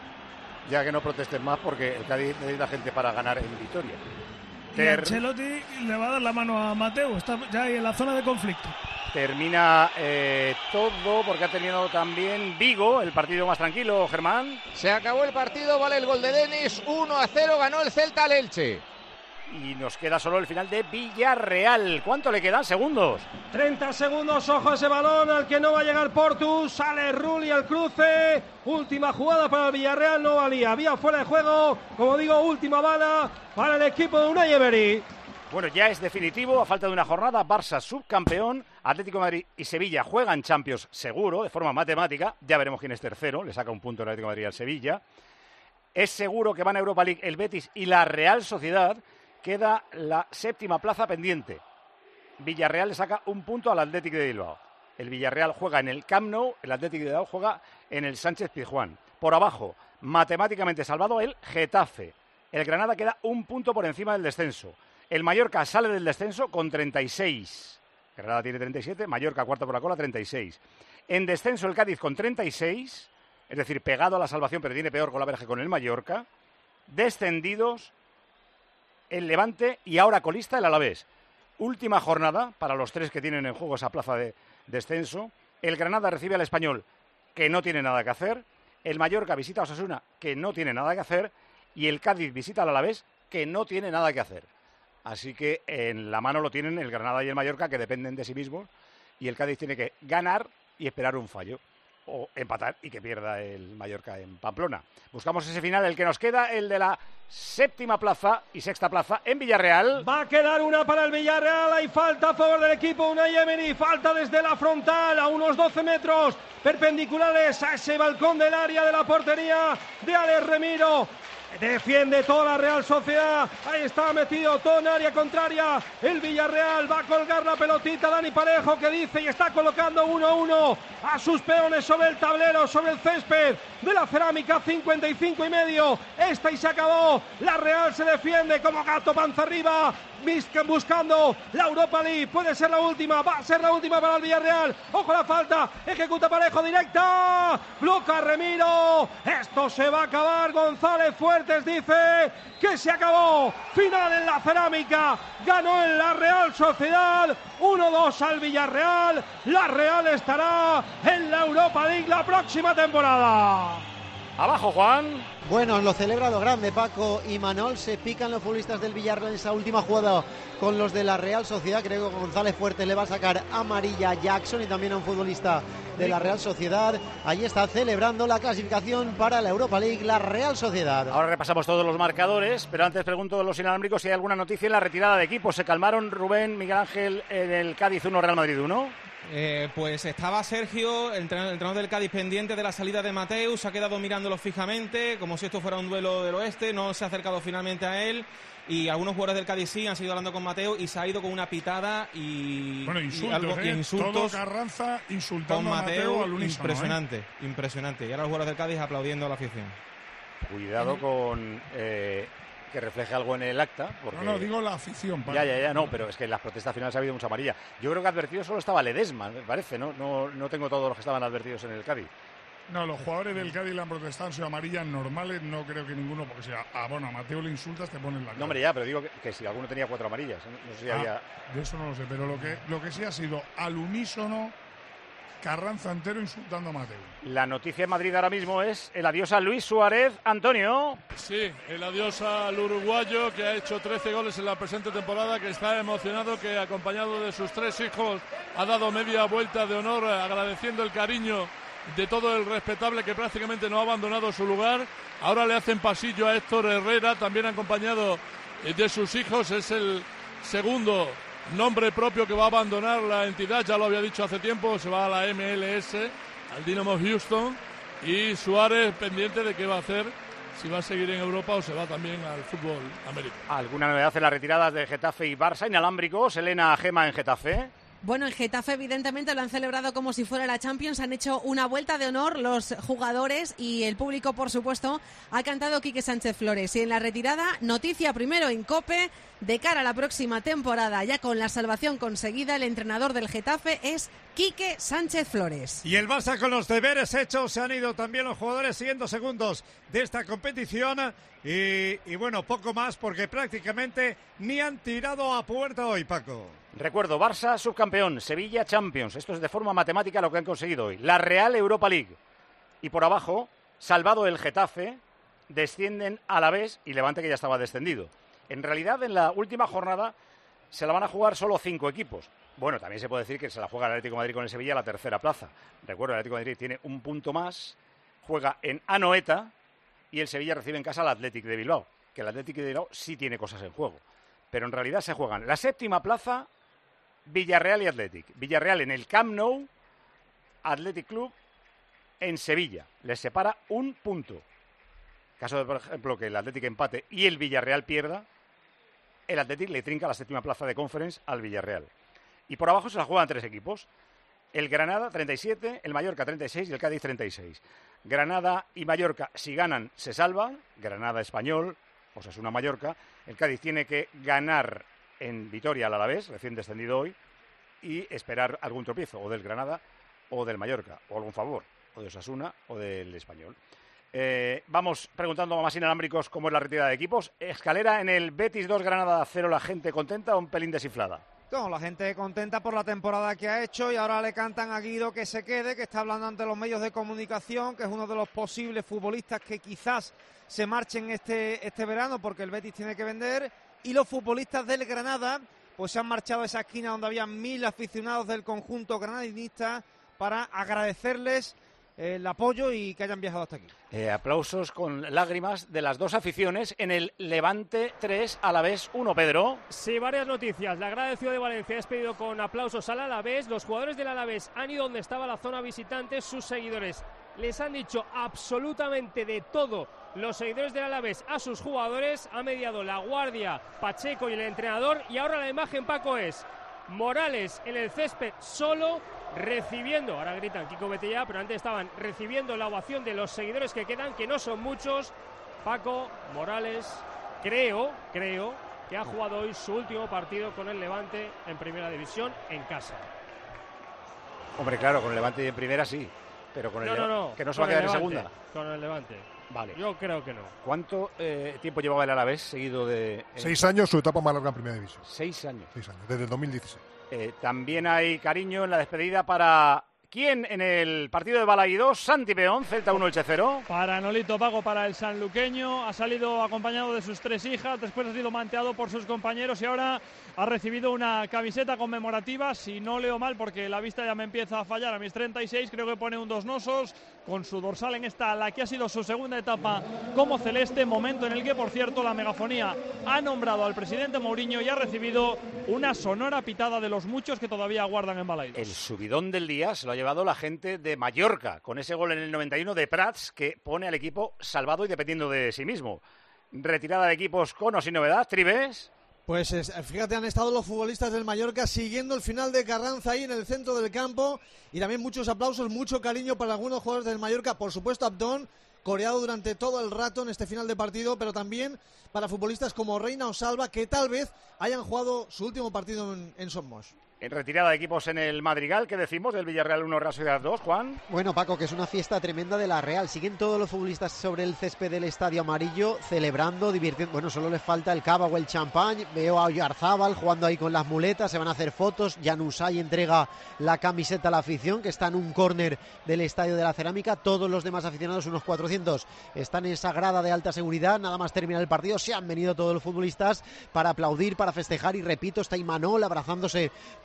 A: Ya que no protesten más porque el Cádiz necesita gente para ganar en Vitoria.
Q: Y
A: Ter...
Q: Ancelotti le va a dar la mano a Mateu, está ya ahí en la zona de conflicto.
A: Termina eh, todo porque ha tenido también Vigo, el partido más tranquilo, Germán.
P: Se acabó el partido, vale el gol de Denis, uno a cero, ganó el Celta al Elche.
A: Y nos queda solo el final de Villarreal. ¿Cuánto le quedan? Segundos.
I: treinta segundos, ojo a ese balón al que no va a llegar Portus. Sale Rulli al cruce. Última jugada para el Villarreal, no valía. Había fuera de juego. Como digo, última bala para el equipo de Unai Emery.
A: Bueno, ya es definitivo, a falta de una jornada, Barça subcampeón, Atlético de Madrid y Sevilla juegan Champions seguro, de forma matemática. Ya veremos quién es tercero, le saca un punto el Atlético de Madrid al Sevilla. Es seguro que van a Europa League el Betis y la Real Sociedad. Queda la séptima plaza pendiente. Villarreal le saca un punto al Athletic de Bilbao. El Villarreal juega en el Camp Nou, el Athletic de Bilbao juega en el Sánchez-Pizjuán. Por abajo, matemáticamente salvado el Getafe. El Granada queda un punto por encima del descenso. El Mallorca sale del descenso con treinta y seis. Granada tiene treinta y siete, Mallorca cuarto por la cola, treinta y seis. En descenso el Cádiz con treinta y seis, es decir, pegado a la salvación, pero tiene peor golaveraje con el Mallorca. Descendidos el Levante y ahora colista el Alavés. Última jornada para los tres que tienen en juego esa plaza de descenso. El Granada recibe al Español, que no tiene nada que hacer. El Mallorca visita a Osasuna, que no tiene nada que hacer. Y el Cádiz visita al Alavés, que no tiene nada que hacer. Así que en la mano lo tienen el Granada y el Mallorca, que dependen de sí mismos. Y el Cádiz tiene que ganar y esperar un fallo. O empatar y que pierda el Mallorca en Pamplona. Buscamos ese final, el que nos queda, el de la séptima plaza y sexta plaza en Villarreal.
I: Va a quedar una para el Villarreal, hay falta a favor del equipo Unai Emery, falta desde la frontal a unos doce metros perpendiculares a ese balcón del área de la portería de Alex Remiro. Defiende toda la Real Sociedad. Ahí está metido todo en área contraria. El Villarreal va a colgar la pelotita. Dani Parejo que dice y está colocando uno a uno a sus peones sobre el tablero, sobre el césped de la Cerámica. cincuenta y cinco y medio. Esta y se acabó. La Real se defiende como gato panza arriba. Buscando la Europa League. Puede ser la última. Va a ser la última para el Villarreal. Ojo la falta. Ejecuta Parejo directa. Bloca Remiro. Esto se va a acabar. González Fuertes dice que se acabó. Final en la Cerámica. Ganó en la Real Sociedad. uno dos al Villarreal. La Real estará en la Europa League la próxima temporada.
A: Abajo, Juan.
T: Bueno, lo celebra lo grande, Paco y Manol. Se pican los futbolistas del Villarreal en esa última jugada con los de la Real Sociedad. Creo que González Fuertes le va a sacar amarilla a Jackson y también a un futbolista de la Real Sociedad. Allí está celebrando la clasificación para la Europa League, la Real Sociedad.
A: Ahora repasamos todos los marcadores, pero antes pregunto a los inalámbricos si hay alguna noticia en la retirada de equipos. ¿Se calmaron, Rubén, Miguel Ángel, en el Cádiz uno, Real Madrid uno?
V: Eh, pues estaba Sergio, el entrenador, el entrenador del Cádiz, pendiente de la salida de Mateu. Se ha quedado mirándolo fijamente, como si esto fuera un duelo del oeste. No se ha acercado finalmente a él. Y algunos jugadores del Cádiz sí han seguido hablando con Mateu y se ha ido con una pitada y,
C: bueno, insultos,
V: y, algo,
C: ¿eh?
V: y insultos.
C: Todo Carranza insultando
V: con Mateu,
C: a Mateu al unísono,
V: impresionante,
C: ¿eh?
V: impresionante. Y ahora los jugadores del Cádiz aplaudiendo a la afición.
A: Cuidado con eh, que refleje algo en el acta. Porque...
C: No, no, digo la afición.
A: Ya, ya, ya, no, pero es que en las protestas finales ha habido mucha amarilla. Yo creo que advertido solo estaba Ledesma, me parece, ¿no? No, no tengo todos los que estaban advertidos en el Cádiz.
C: No, los jugadores del Cádiz le han protestado, han sido amarillas normales, no creo que ninguno, porque si a, a, bueno, a Mateo le insultas, te ponen la cara.
A: No, hombre, ya, pero digo que, que si alguno tenía cuatro amarillas, no sé si
C: ah,
A: había...
C: De eso no lo sé, pero lo que, lo que sí ha sido al unísono Carranza entero insultando a Mateu.
A: La noticia en Madrid ahora mismo es el adiós a Luis Suárez. Antonio.
H: Sí, el adiós al uruguayo que ha hecho trece goles en la presente temporada, que está emocionado, que acompañado de sus tres hijos ha dado media vuelta de honor agradeciendo el cariño de todo el respetable que prácticamente no ha abandonado su lugar. Ahora le hacen pasillo a Héctor Herrera, también acompañado de sus hijos. Es el segundo nombre propio que va a abandonar la entidad, ya lo había dicho hace tiempo, se va a la M L S, al Dynamo Houston, y Suárez pendiente de qué va a hacer, si va a seguir en Europa o se va también al fútbol americano.
A: ¿Alguna novedad en las retiradas de Getafe y Barça? Inalámbricos, Elena Gema en Getafe.
O: Bueno, en Getafe evidentemente lo han celebrado como si fuera la Champions, han hecho una vuelta de honor los jugadores y el público, por supuesto, ha cantado Quique Sánchez Flores. Y en la retirada, noticia primero en COPE, de cara a la próxima temporada, ya con la salvación conseguida, el entrenador del Getafe es Quique Sánchez Flores.
E: Y el Barça con los deberes hechos, se han ido también los jugadores siguiendo segundos de esta competición y, y bueno, poco más porque prácticamente ni han tirado a puerta hoy, Paco.
A: Recuerdo, Barça subcampeón, Sevilla Champions. Esto es de forma matemática lo que han conseguido hoy. La Real Europa League. Y por abajo, salvado el Getafe, descienden Alavés y Levante, que ya estaba descendido. En realidad, en la última jornada se la van a jugar solo cinco equipos. Bueno, también se puede decir que se la juega el Atlético de Madrid con el Sevilla a la tercera plaza. Recuerdo, el Atlético de Madrid tiene un punto más, juega en Anoeta y el Sevilla recibe en casa al Athletic de Bilbao. Que el Athletic de Bilbao sí tiene cosas en juego. Pero en realidad se juegan la séptima plaza, Villarreal y Athletic. Villarreal en el Camp Nou, Athletic Club en Sevilla. Les separa un punto. Caso de, por ejemplo, que el Athletic empate y el Villarreal pierda, el Athletic le trinca la séptima plaza de Conference al Villarreal. Y por abajo se la juegan tres equipos. El Granada, treinta y siete, el Mallorca, treinta y seis y el Cádiz, treinta y seis. Granada y Mallorca, si ganan, se salvan. Granada Español, Osasuna Mallorca. El Cádiz tiene que ganar en Vitoria al Alavés, recién descendido hoy, y esperar algún tropiezo, o del Granada o del Mallorca, o algún favor, o de Osasuna o del Español. Eh, vamos preguntando más inalámbricos cómo es la retirada de equipos. Escalera en el Betis dos, Granada cero, ¿la gente contenta o un pelín desinflada?
L: No, la gente contenta por la temporada que ha hecho y ahora le cantan a Guido que se quede, que está hablando ante los medios de comunicación, que es uno de los posibles futbolistas que quizás se marchen este, este verano porque el Betis tiene que vender, y los futbolistas del Granada pues se han marchado a esa esquina donde había mil aficionados del conjunto granadinista para agradecerles el apoyo y que hayan viajado hasta aquí.
A: Eh, aplausos con lágrimas de las dos aficiones en el Levante tres, Alavés uno, Pedro.
I: Sí, varias noticias. La grada de Ciudad de Valencia ha despedido con aplausos al Alavés. Los jugadores del Alavés han ido donde estaba la zona visitante. Sus seguidores les han dicho absolutamente de todo. Los seguidores del Alavés a sus jugadores. Ha mediado la guardia, Pacheco y el entrenador. Y ahora la imagen, Paco, es Morales en el césped solo, recibiendo, ahora gritan Kiko vete ya, pero antes estaban recibiendo la ovación de los seguidores que quedan, que no son muchos. Paco Morales, creo, creo que ha jugado hoy su último partido con el Levante en Primera División en casa.
A: Hombre, claro, con el Levante en Primera sí, pero con el
I: no, no, no,
A: que no se va a quedar en segunda.
I: Con el Levante.
A: Vale.
I: Yo creo que no.
A: ¿Cuánto eh, tiempo llevaba el Alavés seguido de...? Eh,
R: Seis años, su etapa más larga en Primera División.
A: Seis años.
R: Seis años, desde el dos mil dieciséis.
A: Eh, también hay cariño en la despedida para... ¿Quién en el partido de Balaídos? Santi Peón, Celta uno, Elche cero.
U: Para Nolito Pago, para el sanluqueño. Ha salido acompañado de sus tres hijas, después ha sido manteado por sus compañeros y ahora ha recibido una camiseta conmemorativa. Si no leo mal, porque la vista ya me empieza a fallar a mis treinta y seis, creo que pone un dos nosos con su dorsal en esta, la que ha sido su segunda etapa como celeste. Momento en el que, por cierto, la megafonía ha nombrado al presidente Mourinho y ha recibido una sonora pitada de los muchos que todavía aguardan en Balaídos.
A: El subidón del día se lo ha llevado la gente de Mallorca, con ese gol en el noventa y uno de Prats, que pone al equipo salvado y dependiendo de sí mismo. Retirada de equipos con o sin novedad, Tribes.
N: Pues es, fíjate, han estado los futbolistas del Mallorca siguiendo el final de Carranza ahí en el centro del campo, y también muchos aplausos, mucho cariño para algunos jugadores del Mallorca, por supuesto Abdón, coreado durante todo el rato en este final de partido, pero también para futbolistas como Reina o Salva, que tal vez hayan jugado su último partido en, en Somos.
A: En retirada de equipos en el Madrigal, ¿qué decimos del Villarreal uno, Real Sociedad dos, Juan?
T: Bueno, Paco, que es una fiesta tremenda de la Real. Siguen todos los futbolistas sobre el césped del Estadio Amarillo, celebrando, divirtiendo. Bueno, solo les falta el cava o el champán. Veo a Oyarzábal jugando ahí con las muletas, se van a hacer fotos. Januzaj entrega la camiseta a la afición, que está en un córner del Estadio de la Cerámica. Todos los demás aficionados, unos cuatrocientos, están en esa grada de alta seguridad. Nada más terminar el partido, se han venido todos los futbolistas para aplaudir, para festejar. Y repito, está Imanol abrazándose con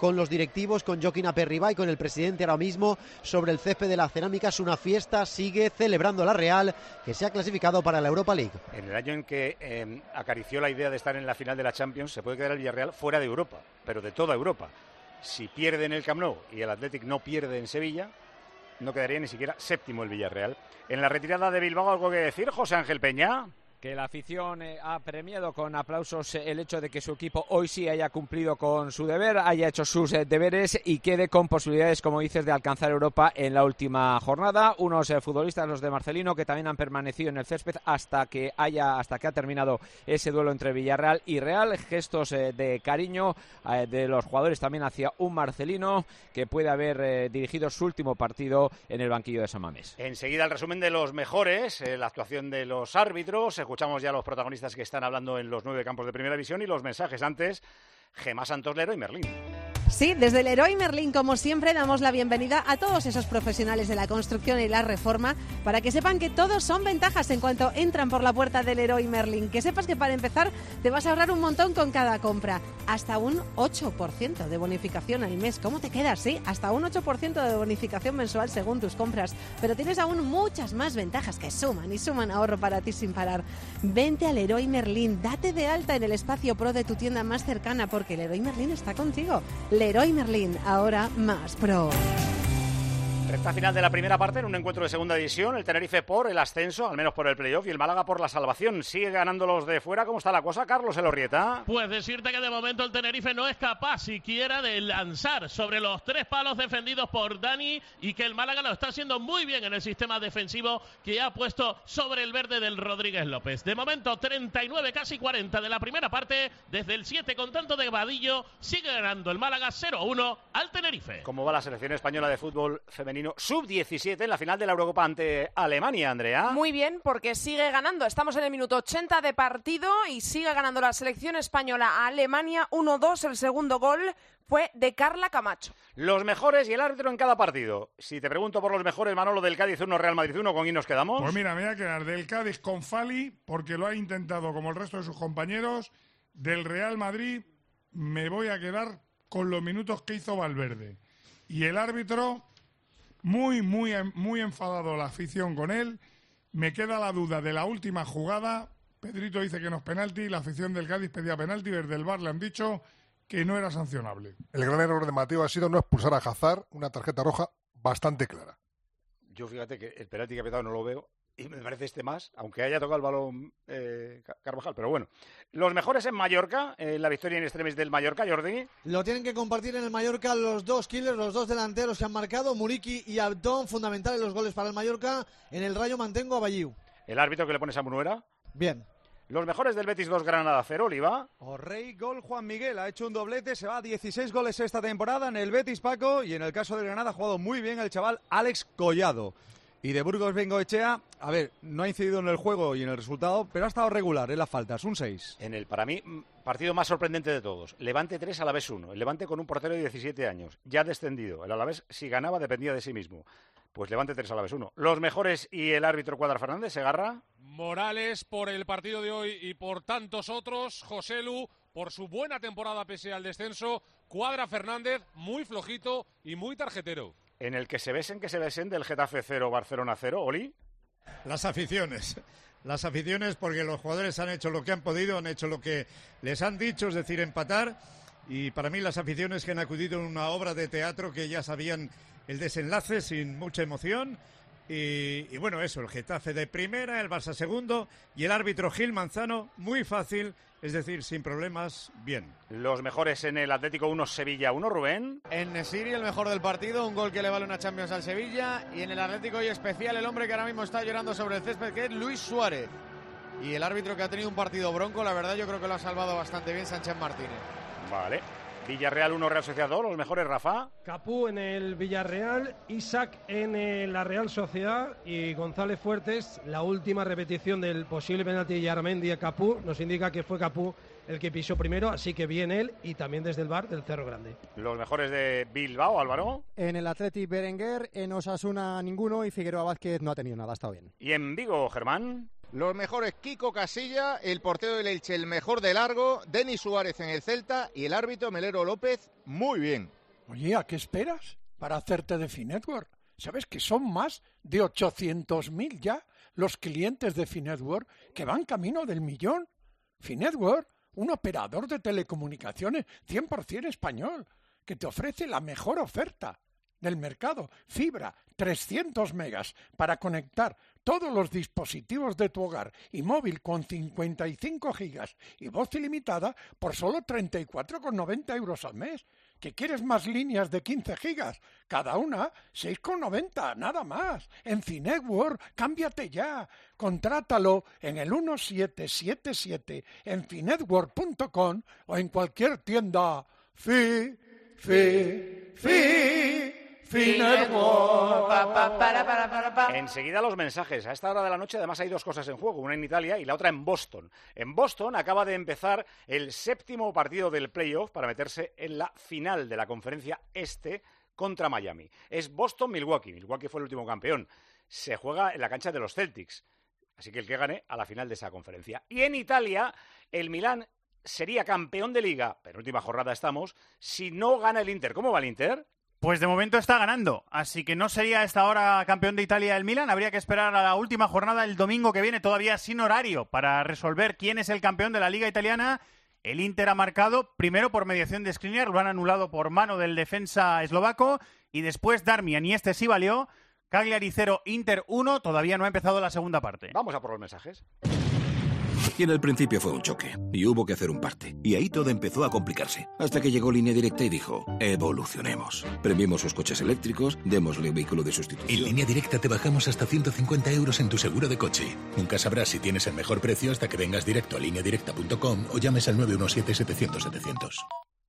T: con los directivos, con Joaquín Aperribay, con el presidente ahora mismo sobre el césped de la Cerámica. Es una fiesta, sigue celebrando la Real, que se ha clasificado para la Europa League.
A: En el año en que eh, acarició la idea de estar en la final de la Champions, se puede quedar el Villarreal fuera de Europa, pero de toda Europa. Si pierde en el Camp Nou y el Athletic no pierde en Sevilla, no quedaría ni siquiera séptimo el Villarreal. En la retirada de Bilbao, ¿algo que decir, José Ángel Peña?
K: Que la afición eh, ha premiado con aplausos eh, el hecho de que su equipo hoy sí haya cumplido con su deber, haya hecho sus eh, deberes y quede con posibilidades, como dices, de alcanzar Europa en la última jornada. Unos eh, futbolistas, los de Marcelino, que también han permanecido en el césped hasta que haya hasta que ha terminado ese duelo entre Villarreal y Real. Gestos eh, de cariño eh, de los jugadores también hacia un Marcelino que puede haber eh, dirigido su último partido en el banquillo de San Mamés.
A: Enseguida el resumen de los mejores, eh, la actuación de los árbitros. Escuchamos ya a los protagonistas que están hablando en los nueve campos de Primera División y los mensajes antes. Gemma Santos, Leroy Merlín.
O: Sí, desde el Leroy Merlín, como siempre, damos la bienvenida a todos esos profesionales de la construcción y la reforma para que sepan que todos son ventajas en cuanto entran por la puerta del Leroy Merlín. Que sepas que para empezar te vas a ahorrar un montón con cada compra. Hasta un ocho por ciento de bonificación al mes. ¿Cómo te quedas? Sí, hasta un ocho por ciento de bonificación mensual según tus compras. Pero tienes aún muchas más ventajas que suman y suman ahorro para ti sin parar. Vente al Leroy Merlín, date de alta en el espacio pro de tu tienda más cercana porque el Leroy Merlín está contigo. Leroy Merlín, ahora más pro.
A: Recta final de la primera parte en un encuentro de segunda división, el Tenerife por el ascenso, al menos por el playoff, y el Málaga por la salvación. Sigue ganando los de fuera. ¿Cómo está la cosa, Carlos Elorrieta?
M: Pues decirte que de momento el Tenerife no es capaz siquiera de lanzar sobre los tres palos defendidos por Dani y que el Málaga lo está haciendo muy bien en el sistema defensivo que ha puesto sobre el verde del Rodríguez López. De momento treinta y nueve, casi cuarenta de la primera parte, desde el siete con tanto de Vadillo, sigue ganando el Málaga cero a uno al Tenerife.
A: ¿Cómo va la selección española de fútbol femenino sub diecisiete en la final de la Eurocopa ante Alemania, Andrea?
S: Muy bien, porque sigue ganando. Estamos en el minuto ochenta de partido y sigue ganando la selección española a Alemania uno dos. El segundo gol fue de Carla Camacho.
A: Los mejores y el árbitro en cada partido. Si te pregunto por los mejores, Manolo, del Cádiz uno, Real Madrid uno, ¿con quién nos quedamos?
C: Pues mira, me voy a quedar del Cádiz con Fali, porque lo ha intentado como el resto de sus compañeros. Del Real Madrid me voy a quedar con los minutos que hizo Valverde. Y el árbitro, muy, muy, muy enfadado la afición con él. Me queda la duda de la última jugada. Pedrito dice que no es penalti, la afición del Cádiz pedía penalti, desde el V A R le han dicho que no era sancionable.
R: El gran error de Mateo ha sido no expulsar a Hazard, una tarjeta roja bastante clara.
A: Yo fíjate que el penalti que ha petado no lo veo y me parece este más, aunque haya tocado el balón eh, Carvajal, pero bueno. Los mejores en Mallorca, en la victoria en extremis del Mallorca, Jordi.
N: Lo tienen que compartir en el Mallorca los dos killers, los dos delanteros que han marcado, Muriqui y Abdón, fundamentales los goles para el Mallorca. En el Rayo mantengo a Bayiu.
A: El árbitro que le pones a Munuera.
N: Bien.
A: Los mejores del Betis dos, Granada cero, Oliva.
F: Orrey, gol Juan Miguel, ha hecho un doblete, se va a dieciséis goles esta temporada en el Betis, Paco, y en el caso de Granada ha jugado muy bien el chaval Alex Collado. Y de Burgos Bengoechea, a ver, no ha incidido en el juego y en el resultado, pero ha estado regular en las faltas, un seis.
A: En el, para mí, partido más sorprendente de todos. Levante tres, Alavés uno. El Levante con un portero de diecisiete años, ya descendido. El Alavés, si ganaba, dependía de sí mismo. Pues Levante tres, Alavés uno. Los mejores y el árbitro Cuadra Fernández, Segarra.
G: Morales por el partido de hoy y por tantos otros. Joselu por su buena temporada pese al descenso. Cuadra Fernández, muy flojito y muy tarjetero.
A: En el que se besen, que se besen del Getafe cero, Barcelona cero, Oli.
E: Las aficiones. Las aficiones porque los jugadores han hecho lo que han podido, han hecho lo que les han dicho, es decir, empatar. Y para mí las aficiones que han acudido en una obra de teatro que ya sabían el desenlace sin mucha emoción. Y, y bueno, eso, el Getafe de primera, el Barça segundo y el árbitro Gil Manzano, muy fácil, es decir, sin problemas, bien.
A: Los mejores en el Atlético uno, Sevilla uno, Rubén.
J: En Nesiri, el mejor del partido, un gol que le vale una Champions al Sevilla. Y en el Atlético y especial, el hombre que ahora mismo está llorando sobre el césped, que es Luis Suárez. Y el árbitro que ha tenido un partido bronco, la verdad yo creo que lo ha salvado bastante bien, Sánchez Martínez.
A: Vale. Villarreal uno, Real Sociedad dos, los mejores, Rafa.
I: Capú en el Villarreal, Isaac en la Real Sociedad y González Fuertes. La última repetición del posible penalti de Yarmendi a Capú nos indica que fue Capú el que pisó primero, así que bien él y también desde el V A R del Cerro Grande.
A: Los mejores de Bilbao, Álvaro.
W: En el Athletic Berenguer, en Osasuna ninguno y Figueroa Vázquez no ha tenido nada, ha estado bien.
A: Y en Vigo, Germán.
P: Los mejores, Kiko Casilla, el portero del Elche, el mejor de largo, Denis Suárez en el Celta y el árbitro Melero López, muy bien.
B: Oye, ¿a qué esperas para hacerte de Finetwork? ¿Sabes que son más de ochocientos mil ya los clientes de Finetwork que van camino del millón? Finetwork, un operador de telecomunicaciones cien por ciento español, que te ofrece la mejor oferta del mercado. Fibra, trescientos megas para conectar todos los dispositivos de tu hogar y móvil con cincuenta y cinco gigas y voz ilimitada por solo treinta y cuatro con noventa euros al mes. ¿Que quieres más líneas de quince gigas? Cada una seis con noventa, nada más. En Finetwork, cámbiate ya. Contrátalo en el uno siete siete siete en finetwork punto com o en cualquier tienda. Fi, fi, fi. Finetwork.
A: Enseguida los mensajes. A esta hora de la noche además hay dos cosas en juego, una en Italia y la otra en Boston. En Boston acaba de empezar el séptimo partido del playoff para meterse en la final de la conferencia este contra Miami. Es Boston-Milwaukee. Milwaukee fue el último campeón. Se juega en la cancha de los Celtics. Así que el que gane a la final de esa conferencia. Y en Italia, el Milán sería campeón de Liga, penúltima jornada estamos, si no gana el Inter. ¿Cómo va el Inter?
D: Pues de momento está ganando, así que no sería a esta hora campeón de Italia el Milan. Habría que esperar a la última jornada el domingo que viene, todavía sin horario, para resolver quién es el campeón de la Liga Italiana. El Inter ha marcado primero por mediación de Skriniar, lo han anulado por mano del defensa eslovaco, y después Darmian, y este sí valió. Cagliari cero, Inter uno, todavía no ha empezado la segunda parte.
A: Vamos a por los mensajes.
Q: Y en el principio fue un choque, y hubo que hacer un parte. Y ahí todo empezó a complicarse, hasta que llegó Línea Directa y dijo, evolucionemos. Premiemos sus coches eléctricos, démosle un vehículo de sustitución.
X: En Línea Directa te bajamos hasta ciento cincuenta euros en tu seguro de coche. Nunca sabrás si tienes el mejor precio hasta que vengas directo a línea directa punto com o llames al nueve uno siete, setecientos, setecientos.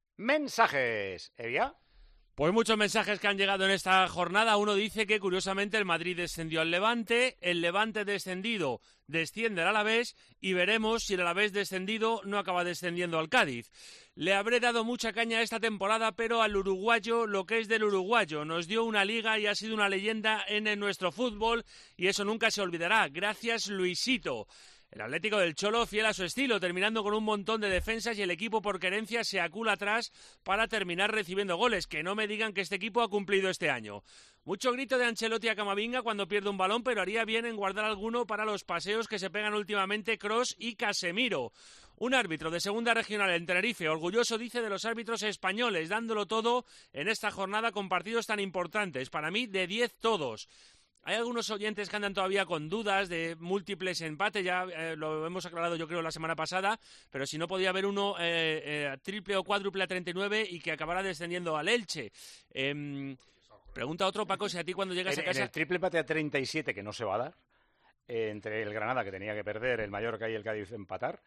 A: Mensajes, Evia.
G: Pues muchos mensajes que han llegado en esta jornada. Uno dice que, curiosamente, el Madrid descendió al Levante, el Levante descendido desciende al Alavés y veremos si el Alavés descendido no acaba descendiendo al Cádiz. Le habré dado mucha caña esta temporada, pero al uruguayo lo que es del uruguayo. Nos dio una liga y ha sido una leyenda en nuestro fútbol y eso nunca se olvidará. Gracias, Luisito. El Atlético del Cholo fiel a su estilo, terminando con un montón de defensas y el equipo por querencia se acula atrás para terminar recibiendo goles. Que no me digan que este equipo ha cumplido este año. Mucho grito de Ancelotti a Camavinga cuando pierde un balón, pero haría bien en guardar alguno para los paseos que se pegan últimamente Kroos y Casemiro. Un árbitro de segunda regional en Tenerife, orgulloso dice de los árbitros españoles, dándolo todo en esta jornada con partidos tan importantes. Para mí, de diez todos. Hay algunos oyentes que andan todavía con dudas de múltiples empates, ya eh, lo hemos aclarado yo creo la semana pasada, pero si no podía haber uno eh, eh, triple o cuádruple a treinta y nueve y que acabara descendiendo al Elche. Eh, pregunta otro, Paco, si a ti cuando llegas
A: en,
G: a casa...
A: En el triple empate a treinta y siete, que no se va a dar, eh, entre el Granada, que tenía que perder, el Mallorca y el Cádiz empatar.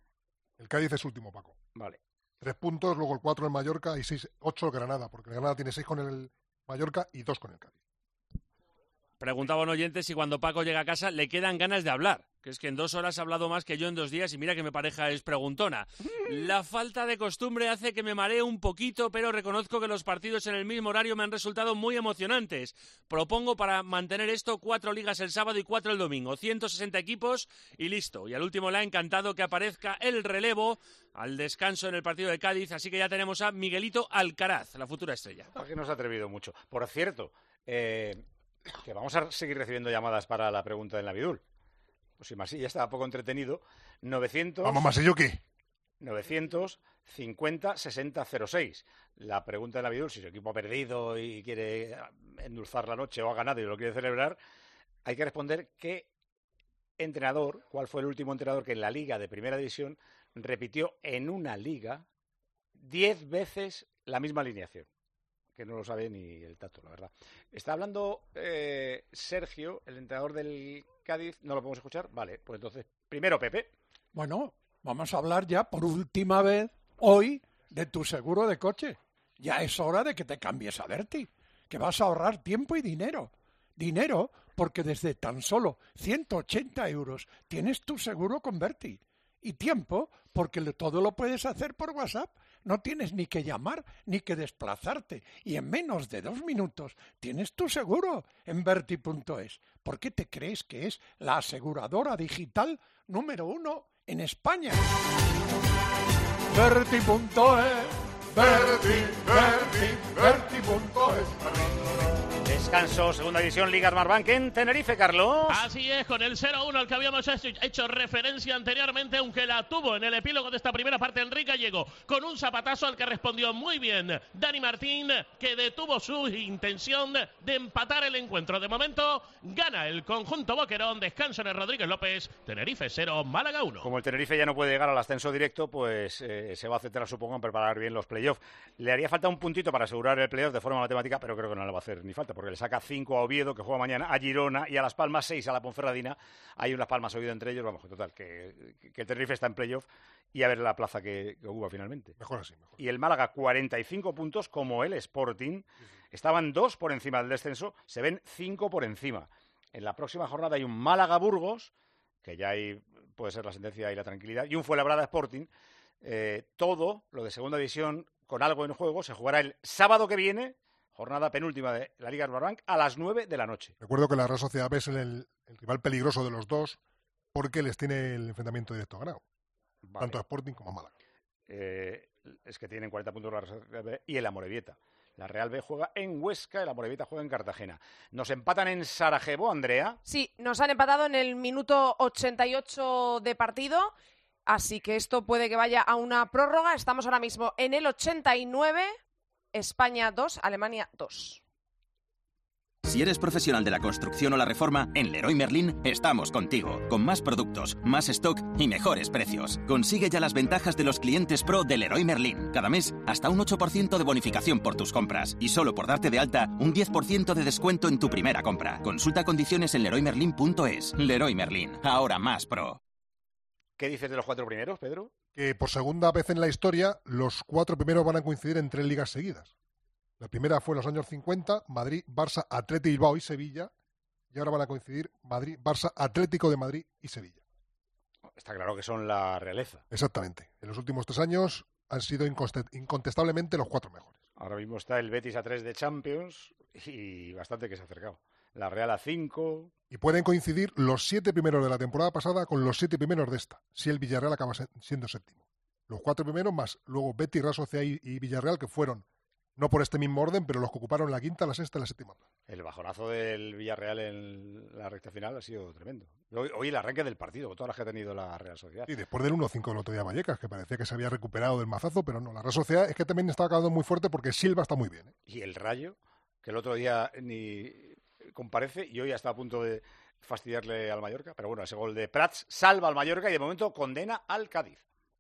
R: El Cádiz es último, Paco.
A: Vale.
R: Tres puntos, luego el cuatro el Mallorca y seis, ocho el Granada, porque el Granada tiene seis con el Mallorca y dos con el Cádiz.
G: Preguntaba un oyente si cuando Paco llega a casa le quedan ganas de hablar, que es que en dos horas ha hablado más que yo en dos días y mira que mi pareja es preguntona. La falta de costumbre hace que me maree un poquito, pero reconozco que los partidos en el mismo horario me han resultado muy emocionantes. Propongo para mantener esto cuatro ligas el sábado y cuatro el domingo, ciento sesenta equipos y listo. Y al último le ha encantado que aparezca el relevo al descanso en el partido de Cádiz, así que ya tenemos a Miguelito Alcaraz, la futura estrella.
A: Que no se ha atrevido mucho. Por cierto, eh... que vamos a seguir recibiendo llamadas para la pregunta del Navidul. Pues si Masilla estaba poco entretenido, novecientos...
R: ¿Vamos, Masillo qué?
A: novecientos cincuenta sesenta cero seis. La pregunta del Navidul, si su equipo ha perdido y quiere endulzar la noche o ha ganado y lo quiere celebrar, hay que responder qué entrenador, cuál fue el último entrenador que en la Liga de Primera División repitió en una liga diez veces la misma alineación. Que no lo sabe ni el Tato, la verdad. Está hablando eh, Sergio, el entrenador del Cádiz. ¿No lo podemos escuchar? Vale, pues entonces, primero Pepe.
B: Bueno, vamos a hablar ya por última vez hoy de tu seguro de coche. Ya es hora de que te cambies a Berti, que vas a ahorrar tiempo y dinero. Dinero porque desde tan solo ciento ochenta euros tienes tu seguro con Berti. Y tiempo porque todo lo puedes hacer por WhatsApp. No tienes ni que llamar ni que desplazarte. Y en menos de dos minutos tienes tu seguro en Berti punto es. ¿Por qué te crees que es la aseguradora digital número uno en España? Berti punto es.
R: Berti, Berti, Berti punto es.
A: Descanso, segunda división, Liga Smartbank en Tenerife, Carlos.
M: Así es, con el cero uno al que habíamos hecho, hecho referencia anteriormente, aunque la tuvo en el epílogo de esta primera parte Enrique Gallego, con un zapatazo al que respondió muy bien Dani Martín, que detuvo su intención de empatar el encuentro. De momento, gana el conjunto boquerón, descanso en el Rodríguez López, Tenerife cero, Málaga uno.
A: Como el Tenerife ya no puede llegar al ascenso directo, pues eh, se va a centrar, supongo, en preparar bien los playoffs. Le haría falta un puntito para asegurar el playoff de forma matemática, pero creo que no le va a hacer ni falta, porque le saca cinco a Oviedo, que juega mañana, a Girona y a Las Palmas, seis a la Ponferradina. Hay unas Palmas Oviedo entre ellos, vamos, total, que, que el Tenerife está en playoff y a ver la plaza que, que hubo finalmente.
R: Mejor así, mejor.
A: Y el Málaga, cuarenta y cinco puntos, como el Sporting. Sí, sí. Estaban dos por encima del descenso, se ven cinco por encima. En la próxima jornada hay un Málaga-Burgos, que ya hay, puede ser la sentencia y la tranquilidad, y un Fuenlabrada-Sporting. Eh, todo, lo de segunda división, con algo en juego, se jugará el sábado que viene, jornada penúltima de la Liga Smartbank, a las nueve de la noche.
R: Recuerdo que la Real Sociedad B es el, el rival peligroso de los dos porque les tiene el enfrentamiento directo ganado, vale. Tanto a Sporting como a Málaga.
A: Eh, es que tienen cuarenta puntos la Real Sociedad B y el Amorebieta. La Real B juega en Huesca, el Amorebieta juega en Cartagena. ¿Nos empatan en Sarajevo, Andrea?
S: Sí, nos han empatado en el minuto ochenta y ocho de partido, así que esto puede que vaya a una prórroga. Estamos ahora mismo en el ochenta y nueve... España dos, Alemania dos.
H: Si eres profesional de la construcción o la reforma, en Leroy Merlin estamos contigo, con más productos, más stock y mejores precios. Consigue ya las ventajas de los clientes pro de Leroy Merlin. Cada mes, hasta un ocho por ciento de bonificación por tus compras. Y solo por darte de alta, un diez por ciento de descuento en tu primera compra. Consulta condiciones en leroy merlin punto es. Leroy Merlin, ahora más pro.
A: ¿Qué dices de los cuatro primeros, Pedro?
R: Que por segunda vez en la historia, los cuatro primeros van a coincidir en tres ligas seguidas. La primera fue en los años cincuenta, Madrid, Barça, Athletic Bilbao y Sevilla. Y ahora van a coincidir Madrid, Barça, Atlético de Madrid y Sevilla.
A: Está claro que son la realeza.
R: Exactamente. En los últimos tres años han sido incontestablemente los cuatro mejores.
A: Ahora mismo está el Betis a tres de Champions y bastante que se ha acercado. La Real a cinco.
R: Y pueden coincidir los siete primeros de la temporada pasada con los siete primeros de esta, si el Villarreal acaba siendo séptimo. Los cuatro primeros más, luego Betis, Real Sociedad y Villarreal, que fueron, no por este mismo orden, pero los que ocuparon la quinta, la sexta y la séptima.
A: El bajonazo del Villarreal en la recta final ha sido tremendo. Hoy, hoy el arranque del partido, con todas las que ha tenido la Real Sociedad.
R: Y después del uno cinco del otro día Vallecas, que parecía que se había recuperado del mazazo, pero no, la Real Sociedad es que también estaba acabando muy fuerte porque Silva está muy bien, ¿eh?
A: Y el Rayo, que el otro día ni comparece y hoy ya está a punto de fastidiarle al Mallorca, pero bueno, ese gol de Prats salva al Mallorca y de momento condena al Cádiz.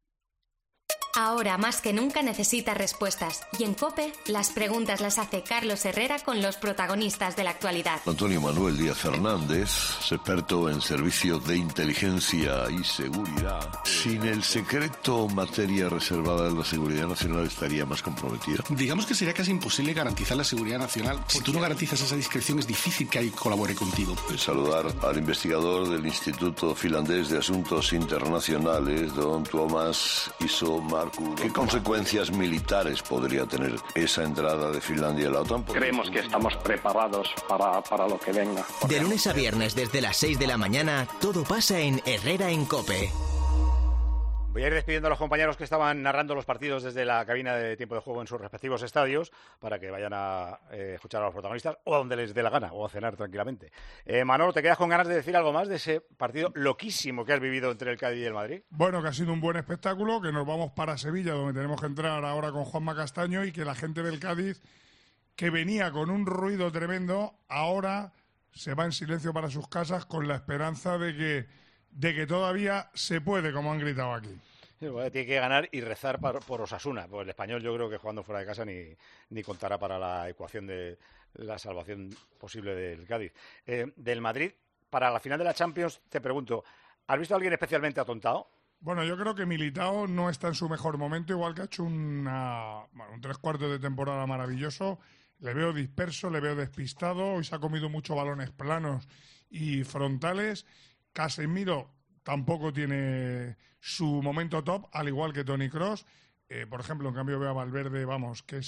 L: Ahora más que nunca necesitas respuestas y en COPE las preguntas las hace Carlos Herrera con los protagonistas de la actualidad.
U: Antonio Manuel Díaz Fernández, experto en servicios de inteligencia y seguridad. Sin el secreto, materia reservada de la seguridad nacional estaría más comprometida.
V: Digamos que sería casi imposible garantizar la seguridad nacional. Si tú no garantizas esa discreción es difícil que alguien colabore contigo.
U: Saludar al investigador del Instituto Finlandés de Asuntos Internacionales, don Tuomas Iso-Markku. ¿Qué consecuencias militares podría tener esa entrada de Finlandia a la OTAN?
Y: Creemos que estamos preparados para, para lo que venga.
Z: De lunes a viernes desde las seis de la mañana, todo pasa en Herrera en COPE.
A: Voy a ir despidiendo a los compañeros que estaban narrando los partidos desde la cabina de tiempo de juego en sus respectivos estadios para que vayan a eh, escuchar a los protagonistas o a donde les dé la gana o a cenar tranquilamente. Eh, Manolo, ¿te quedas con ganas de decir algo más de ese partido loquísimo que has vivido entre el Cádiz y el Madrid?
C: Bueno, que ha sido un buen espectáculo, que nos vamos para Sevilla, donde tenemos que entrar ahora con Juanma Castaño, y que la gente del Cádiz, que venía con un ruido tremendo, ahora se va en silencio para sus casas con la esperanza de que de que todavía se puede, como han gritado aquí.
A: Sí, bueno, tiene que ganar y rezar por, por Osasuna. Pues el Español yo creo que jugando fuera de casa ni, ni contará para la ecuación de la salvación posible del Cádiz. Eh, del Madrid, para la final de la Champions, te pregunto, ¿has visto a alguien especialmente atontado?
C: Bueno, yo creo que Militao no está en su mejor momento, igual que ha hecho una, bueno, un tres cuartos de temporada maravilloso. Le veo disperso, le veo despistado, hoy se ha comido muchos balones planos y frontales. Casemiro tampoco tiene su momento top, al igual que Toni Kroos. Eh, por ejemplo, en cambio veo a Valverde, vamos, que es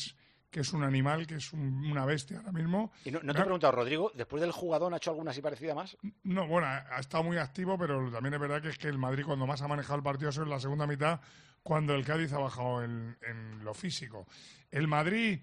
C: que es un animal, que es un, una bestia ahora mismo.
A: Y no, no te he preguntado, Rodrigo, ¿después del jugador ha hecho alguna así parecida más?
C: No, bueno, ha estado muy activo, pero también es verdad que es que el Madrid cuando más ha manejado el partido ha sido en la segunda mitad, cuando el Cádiz ha bajado en, en lo físico. El Madrid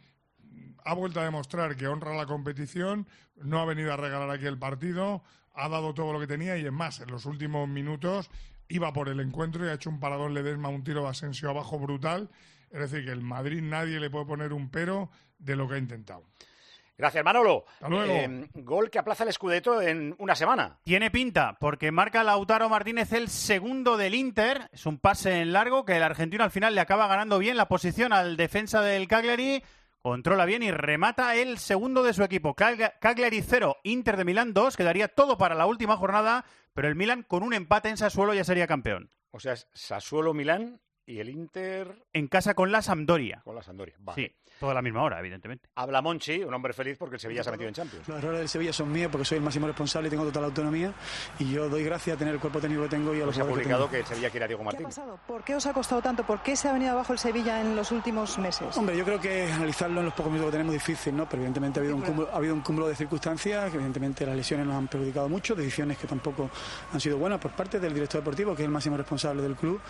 C: ha vuelto a demostrar que honra la competición, no ha venido a regalar aquí el partido, ha dado todo lo que tenía y es más, en los últimos minutos iba por el encuentro y ha hecho un paradón Ledesma, un tiro de Asensio abajo brutal. Es decir, que el Madrid nadie le puede poner un pero de lo que ha intentado.
A: Gracias, Manolo.
C: Hasta luego.
A: Eh, gol que aplaza el Scudetto en una semana.
D: Tiene pinta, porque marca Lautaro Martínez el segundo del Inter. Es un pase en largo que el argentino al final le acaba ganando bien la posición al defensa del Cagliari. Controla bien y remata el segundo de su equipo. Cagliari cero, Inter de Milán dos. Quedaría todo para la última jornada, pero el Milán con un empate en Sassuolo ya sería campeón.
A: O sea, es Sassuolo-Milán y el Inter...
D: En casa con la Sampdoria.
A: Con la Sampdoria, vale.
D: Sí, toda a la misma hora, evidentemente.
A: Habla Monchi, un hombre feliz porque el Sevilla se ha metido en Champions.
E: Los errores del Sevilla son míos porque soy el máximo responsable y tengo total autonomía. Y yo doy gracias a tener el cuerpo técnico que tengo y a los
A: pues se ha publicado que,
E: que
A: el Sevilla quiere a Diego Martín.
F: ¿Qué ha pasado? ¿Por qué os ha costado tanto? ¿Por qué se ha venido abajo el Sevilla en los últimos meses?
E: Hombre, yo creo que analizarlo en los pocos minutos que tenemos es difícil, ¿no? Pero evidentemente ha habido, un cúmulo, ha habido un cúmulo de circunstancias, que evidentemente las lesiones nos han perjudicado mucho, decisiones que tampoco han sido buenas por parte del director deportivo, que es el máximo responsable del club.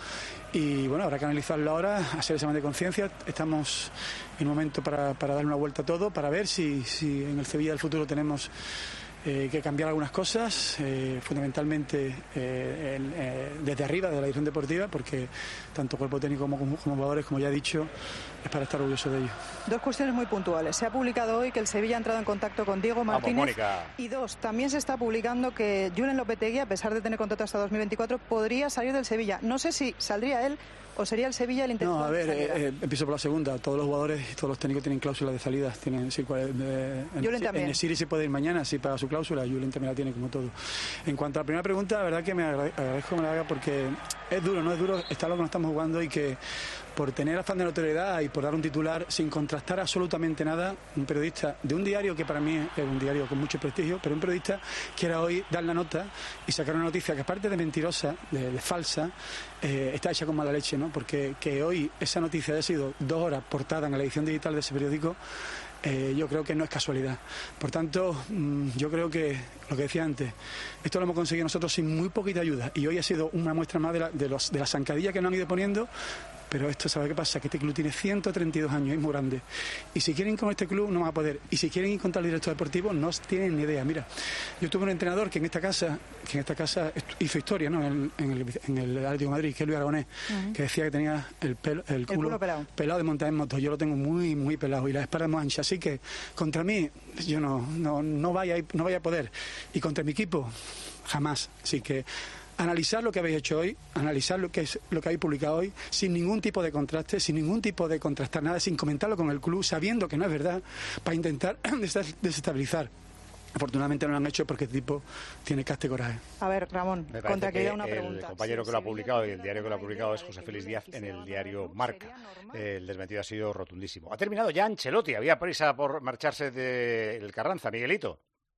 E: Y bueno, habrá que analizarlo ahora, hacer examen de conciencia. Estamos en un momento para, para dar una vuelta a todo, para ver si, si en el Sevilla del futuro tenemos eh, que cambiar algunas cosas, eh, fundamentalmente eh, el, eh, desde arriba de la dirección deportiva, porque tanto cuerpo técnico como, como, como jugadores, como ya he dicho, es para estar orgulloso de ellos.
F: Dos cuestiones muy puntuales. Se ha publicado hoy que el Sevilla ha entrado en contacto con Diego Martínez.
A: Vamos,
F: y dos, también se está publicando que Julen Lopetegui, a pesar de tener contrato hasta dos mil veinticuatro, podría salir del Sevilla. No sé si saldría él o sería el Sevilla el intento.
E: No, a ver, eh, eh, empiezo por la segunda. Todos los jugadores y todos los técnicos tienen cláusulas de salida. Tienen, sí, eh, en, en el Siri se puede ir mañana, sí, paga su cláusula. Julen también la tiene, como todo. En cuanto a la primera pregunta, la verdad que me agradezco que me la haga porque es duro, ¿no? Es duro estar lo que nos estamos jugando y que por tener afán de notoriedad y por dar un titular sin contrastar absolutamente nada, un periodista de un diario que para mí es un diario con mucho prestigio, pero un periodista quiera hoy dar la nota y sacar una noticia que aparte de mentirosa, de, de falsa, eh, está hecha con mala leche, ¿no? Porque que hoy esa noticia haya sido dos horas portada en la edición digital de ese periódico, Eh, yo creo que no es casualidad. Por tanto, mmm, yo creo que lo que decía antes, esto lo hemos conseguido nosotros sin muy poquita ayuda y hoy ha sido una muestra más de la, de los, de la zancadilla que nos han ido poniendo. Pero esto, ¿sabe qué pasa? Que este club tiene ciento treinta y dos años, es muy grande. Y si quieren ir con este club, no van a poder. Y si quieren ir contra el director deportivo, no tienen ni idea. Mira, yo tuve un entrenador que en esta casa que en esta casa hizo historia, ¿no? En, en, el, en el Atlético de Madrid, que es Luis Aragonés, uh-huh. que decía que tenía el, pelo, el, culo, el culo pelado. pelado de montar en moto. Yo lo tengo muy, muy pelado y la espalda muy ancha. Así que contra mí, yo no, no, no, vaya, no vaya a poder. Y contra mi equipo, jamás. Así que analizar lo que habéis hecho hoy, analizar lo que es lo que habéis publicado hoy, sin ningún tipo de contraste, sin ningún tipo de contrastar nada, sin comentarlo con el club, sabiendo que no es verdad, para intentar desestabilizar. Afortunadamente no lo han hecho porque este tipo tiene caste coraje.
F: A ver, Ramón, contra que una pregunta.
A: El compañero que lo ha publicado y el diario que lo ha publicado es José Félix Díaz en el diario Marca. El desmentido ha sido rotundísimo. Ha terminado ya Ancelotti, había prisa por marcharse del Carranza, Miguelito.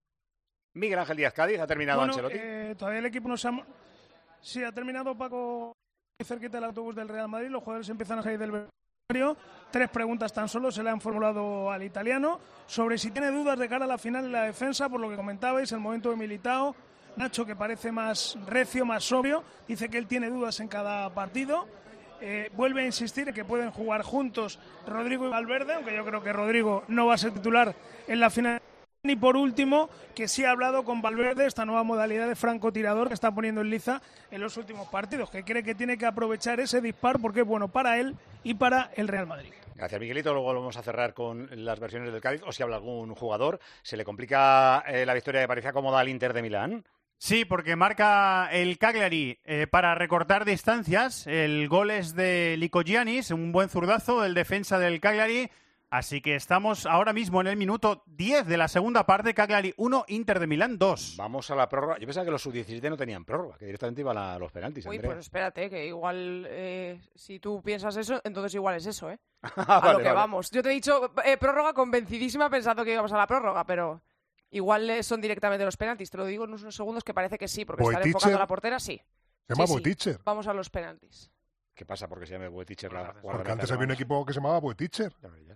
A: Miguel Ángel Díaz Cádiz, ha terminado
K: bueno,
A: Ancelotti.
K: Eh, todavía el equipo no se ha... Sí, ha terminado Paco cerquita del autobús del Real Madrid, los jugadores empiezan a salir del vestuario. Tres preguntas tan solo se le han formulado al italiano sobre si tiene dudas de cara a la final de la defensa, por lo que comentabais, el momento de Militao. Nacho, que parece más recio, más sobrio, dice que él tiene dudas en cada partido. Eh, vuelve a insistir en que pueden jugar juntos Rodrigo y Valverde, aunque yo creo que Rodrigo no va a ser titular en la final. Y por último, que sí ha hablado con Valverde, esta nueva modalidad de francotirador que está poniendo en liza en los últimos partidos, que cree que tiene que aprovechar ese disparo porque es bueno para él y para el Real Madrid.
A: Gracias, Miguelito. Luego vamos a cerrar con las versiones del Cádiz, o si habla algún jugador. ¿Se le complica eh, la victoria que parecía cómoda al Inter de Milán?
D: Sí, porque marca el Cagliari eh, para recortar distancias. El gol es de Lykogiannis, un buen zurdazo del defensa del Cagliari. Así que estamos ahora mismo en el minuto diez de la segunda parte. Cagliari uno, Inter de Milán dos.
A: Vamos a la prórroga. Yo pensaba que los sub diecisiete no tenían prórroga, que directamente iban a los penaltis.
S: Uy,
A: Andrea.
S: pues espérate, que igual eh, si tú piensas eso, entonces igual es eso, ¿eh?
A: Ah,
S: a
A: vale,
S: lo que
A: vale.
S: vamos. Yo te he dicho eh, prórroga convencidísima pensando que íbamos a la prórroga, pero igual eh, son directamente los penaltis. Te lo digo en unos segundos que parece que sí, porque
R: Boy
S: estar
R: teacher.
S: enfocando a la portera, sí.
R: Se llama
S: sí,
R: Boy
S: sí.
R: teacher.
S: Vamos a los penaltis.
A: ¿Qué pasa? Porque se llama Boeticher la guardameta.
R: Porque antes había un equipo que se llamaba Boeticher.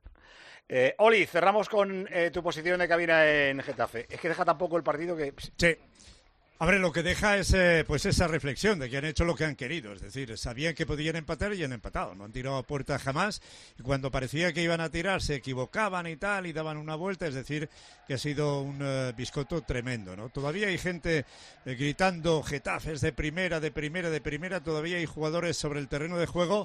A: Eh, Oli, cerramos con eh, tu posición de cabina en Getafe. Es que deja tampoco el partido que...
I: Sí. A ver, lo que deja es eh, pues esa reflexión de que han hecho lo que han querido. Es decir, sabían que podían empatar y han empatado. No han tirado a puerta jamás. Y cuando parecía que iban a tirar, se equivocaban y tal, y daban una vuelta. Es decir, que ha sido un uh, biscoto tremendo, ¿no? Todavía hay gente eh, gritando Getafes de primera, de primera, de primera. Todavía hay jugadores sobre el terreno de juego.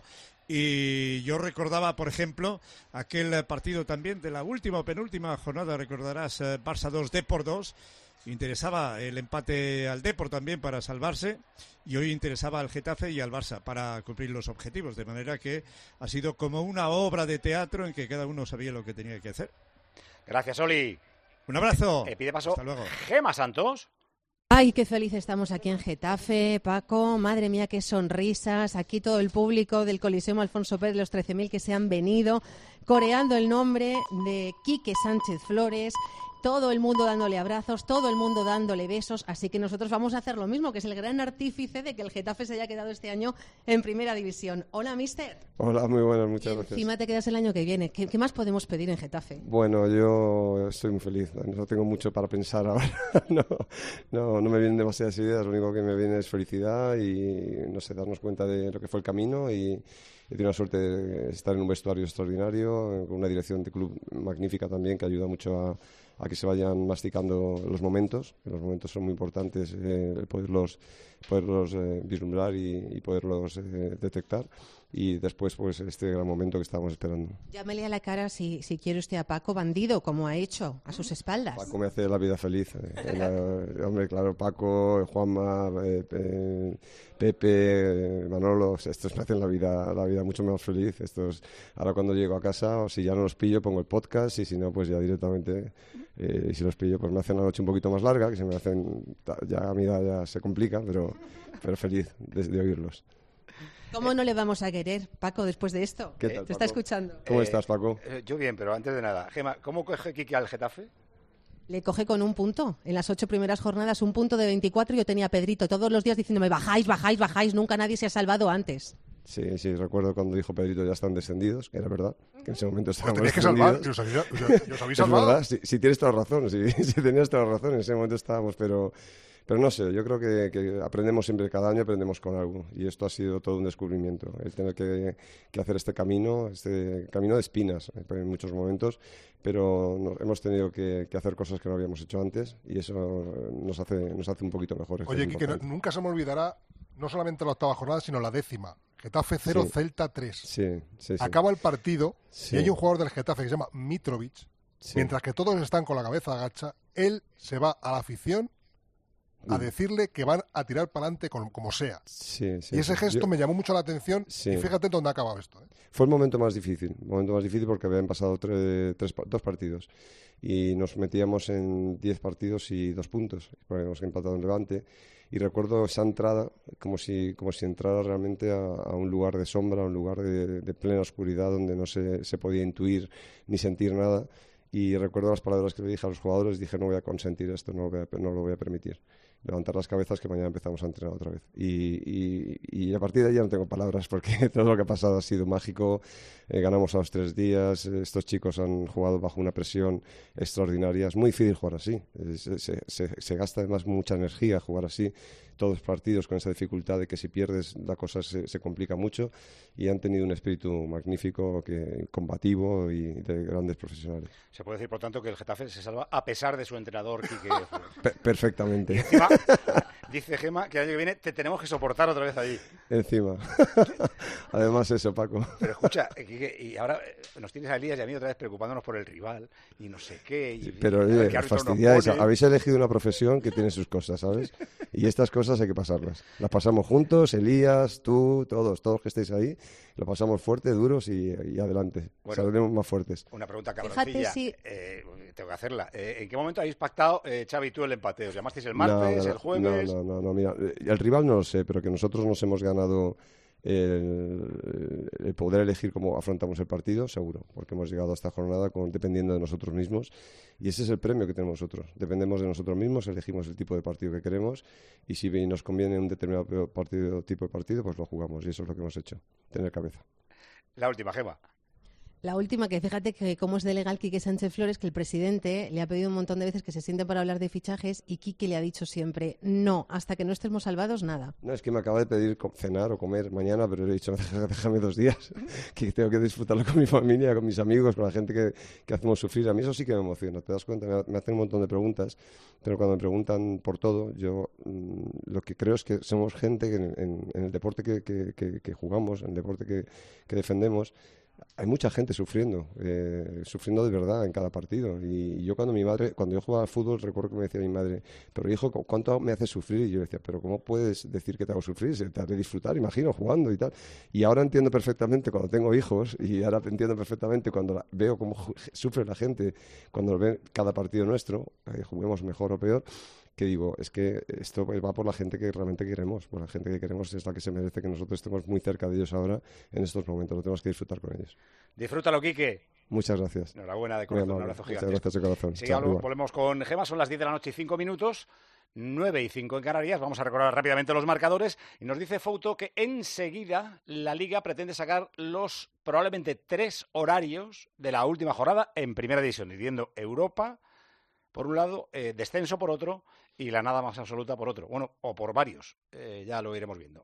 I: Y yo recordaba, por ejemplo, aquel partido también de la última o penúltima jornada, recordarás, eh, Barça dos, Depor dos. Interesaba el empate al Depor también para salvarse y hoy interesaba al Getafe y al Barça para cumplir los objetivos, de manera que ha sido como una obra de teatro en que cada uno sabía lo que tenía que hacer.
A: Gracias, Oli.
I: Un abrazo.
A: Eh, pide paso
I: Hasta luego.
A: Gema Santos.
J: Ay, qué feliz estamos aquí en Getafe, Paco. Madre mía, qué sonrisas. Aquí todo el público del Coliseo Alfonso Pérez, los trece mil que se han venido, coreando el nombre de Quique Sánchez Flores. Todo el mundo dándole abrazos, todo el mundo dándole besos, así que nosotros vamos a hacer lo mismo, que es el gran artífice de que el Getafe se haya quedado este año en Primera División. Hola, mister.
N: Hola, muy buenas, muchas gracias.
J: Encima te quedas el año que viene. ¿Qué, qué más podemos pedir en Getafe?
N: Bueno, yo estoy muy feliz, no tengo mucho para pensar ahora, no, no, no me vienen demasiadas ideas, lo único que me viene es felicidad y, no sé, darnos cuenta de lo que fue el camino y... He tenido la suerte de estar en un vestuario extraordinario, con una dirección de club magnífica también, que ayuda mucho a, a que se vayan masticando los momentos, que los momentos son muy importantes, eh, poderlos, poderlos eh, vislumbrar y, y poderlos eh, detectar. Y después, pues, este gran momento que estábamos esperando.
J: Llámele a la cara si, si quiere usted a Paco bandido, como ha hecho, a sus espaldas.
N: Paco me hace la vida feliz. Eh, la, hombre, claro, Paco, Juanma, eh, eh, Pepe, Manolo, estos me hacen la vida, la vida mucho más feliz. Estos, ahora cuando llego a casa, o si ya no los pillo, pongo el podcast, y si no, pues ya directamente, eh, y si los pillo, pues me hacen la noche un poquito más larga, que se me hacen, ya a mi edad ya se complica, pero, pero feliz de, de oírlos.
J: ¿Cómo no le vamos a querer, Paco, después de esto?
N: ¿Qué tal,
J: ¿Te
N: Paco?
J: está escuchando?
N: ¿Cómo
A: Eh,
N: estás, Paco?
A: Eh, yo bien, pero antes de nada, Gema, ¿cómo coge Quique al Getafe?
J: Le coge con un punto. En las ocho primeras jornadas, un punto de veinticuatro. Yo tenía a Pedrito todos los días diciéndome, bajáis, bajáis, bajáis. Nunca nadie se ha salvado antes.
N: Sí, sí, recuerdo cuando dijo Pedrito ya están descendidos, que era verdad, que en ese momento estaban
R: Pues tenéis que salvar, y os habéis, os, os habéis
N: es
R: salvado.
N: verdad, si, si tienes toda la razón, si, si tenías toda la razón, en ese momento estábamos, pero... Pero no sé, yo creo que, que aprendemos siempre, cada año aprendemos con algo, y esto ha sido todo un descubrimiento, el tener que, que hacer este camino, este camino de espinas en muchos momentos, pero no, hemos tenido que, que hacer cosas que no habíamos hecho antes, y eso nos hace, nos hace un poquito mejores.
R: Oye, Quique, no, nunca se me olvidará no solamente la octava jornada, sino la décima. Getafe cero,
N: sí.
R: Celta tres.
N: Sí, sí, sí.
R: Acaba el partido
N: sí.
R: y hay un jugador del Getafe que se llama Mitrovic, sí. mientras que todos están con la cabeza agacha, él se va a la afición a decirle que van a tirar para adelante como sea.
N: Sí, sí,
R: y ese gesto
N: yo...
R: me llamó mucho la atención sí. y fíjate dónde ha acabado esto. ¿eh?
N: Fue el momento más difícil, el momento más difícil porque habían pasado tres, tres, dos partidos y nos metíamos en diez partidos y dos puntos, porque habíamos empatado en Levante, y recuerdo esa entrada como si, como si entrara realmente a, a un lugar de sombra, a un lugar de, de plena oscuridad donde no se, se podía intuir ni sentir nada, y recuerdo las palabras que le dije a los jugadores, dije no voy a consentir esto, no lo voy a, no lo voy a permitir. Levantar las cabezas que mañana empezamos a entrenar otra vez. Y, y, y a partir de ahí ya no tengo palabras porque todo lo que ha pasado ha sido mágico. Eh, ganamos a los tres días. Estos chicos han jugado bajo una presión extraordinaria. Es muy difícil jugar así. Se, se, se, se gasta además mucha energía jugar así. Todos los partidos con esa dificultad de que si pierdes la cosa se, se complica mucho. Y han tenido un espíritu magnífico, que, combativo y de grandes profesionales.
A: Se puede decir, por tanto, que el Getafe se salva a pesar de su entrenador, Quique Flores.
N: Pe- perfectamente.
A: Y encima, dice Gema que el año que viene te tenemos que soportar otra vez allí.
N: Encima. Además eso, Paco.
A: Pero escucha, Quique, y ahora nos tienes a Elías y a mí otra vez preocupándonos por el rival y no sé qué. Y,
N: Pero oye, fastidiáis. Habéis elegido una profesión que tiene sus cosas, ¿sabes? Y estas cosas hay que pasarlas. Las pasamos juntos, Elías, tú, todos, todos que estéis ahí. Lo pasamos fuerte, duros y, y adelante. Bueno, saldremos más fuertes.
A: Una pregunta cabroncilla. Si... Eh, tengo que hacerla. Eh, ¿En qué momento habéis pactado, eh, Xavi y tú, el empate? ¿Os llamasteis el martes,
N: no, no,
A: el jueves?
N: No, no, no, no, mira, el rival no lo sé, pero que nosotros nos hemos ganado el, el poder elegir cómo afrontamos el partido, seguro, porque hemos llegado a esta jornada con, dependiendo de nosotros mismos, y ese es el premio que tenemos nosotros. Dependemos de nosotros mismos, elegimos el tipo de partido que queremos, y si nos conviene un determinado partido, tipo de partido, pues lo jugamos, y eso es lo que hemos hecho, tener cabeza.
A: La última, Gemma.
J: La última, que fíjate que cómo es de legal Quique Sánchez Flores, que el presidente le ha pedido un montón de veces que se siente para hablar de fichajes y Quique le ha dicho siempre, no, hasta que no estemos salvados, nada.
N: No, es que me acaba de pedir cenar o comer mañana, pero le he dicho, déjame dos días, que tengo que disfrutarlo con mi familia, con mis amigos, con la gente que, que hacemos sufrir. A mí eso sí que me emociona, te das cuenta, me, me hacen un montón de preguntas, pero cuando me preguntan por todo, yo mmm, lo que creo es que somos gente que en, en, en el deporte que, que, que, que jugamos, en el deporte que, que defendemos, hay mucha gente sufriendo, eh, sufriendo de verdad en cada partido. Y, y yo cuando mi madre, cuando yo jugaba al fútbol, recuerdo que me decía mi madre, pero hijo, ¿cuánto me haces sufrir? Y yo decía, pero ¿cómo puedes decir que te hago sufrir? Se te hace disfrutar, imagino, jugando y tal. Y ahora entiendo perfectamente cuando tengo hijos, y ahora entiendo perfectamente cuando la, veo cómo sufre la gente, cuando ve cada partido nuestro, eh, juguemos mejor o peor, que digo, es que esto va por la gente que realmente queremos, por la gente que queremos es la que se merece que nosotros estemos muy cerca de ellos ahora en estos momentos, lo tenemos que disfrutar con ellos.
A: Disfrútalo, Quique.
N: Muchas gracias.
A: Enhorabuena de corazón, un abrazo gigante.
N: Muchas gracias de corazón.
A: Sí, Chao, volvemos con Gemma, son las diez de la noche y cinco minutos, nueve y cinco en Canarias, vamos a recordar rápidamente los marcadores, y nos dice Fouto que enseguida la Liga pretende sacar los probablemente tres horarios de la última jornada en Primera División, diciendo Europa por un lado, eh, descenso por otro y la nada más absoluta por otro. Bueno, o por varios, eh, ya lo iremos viendo.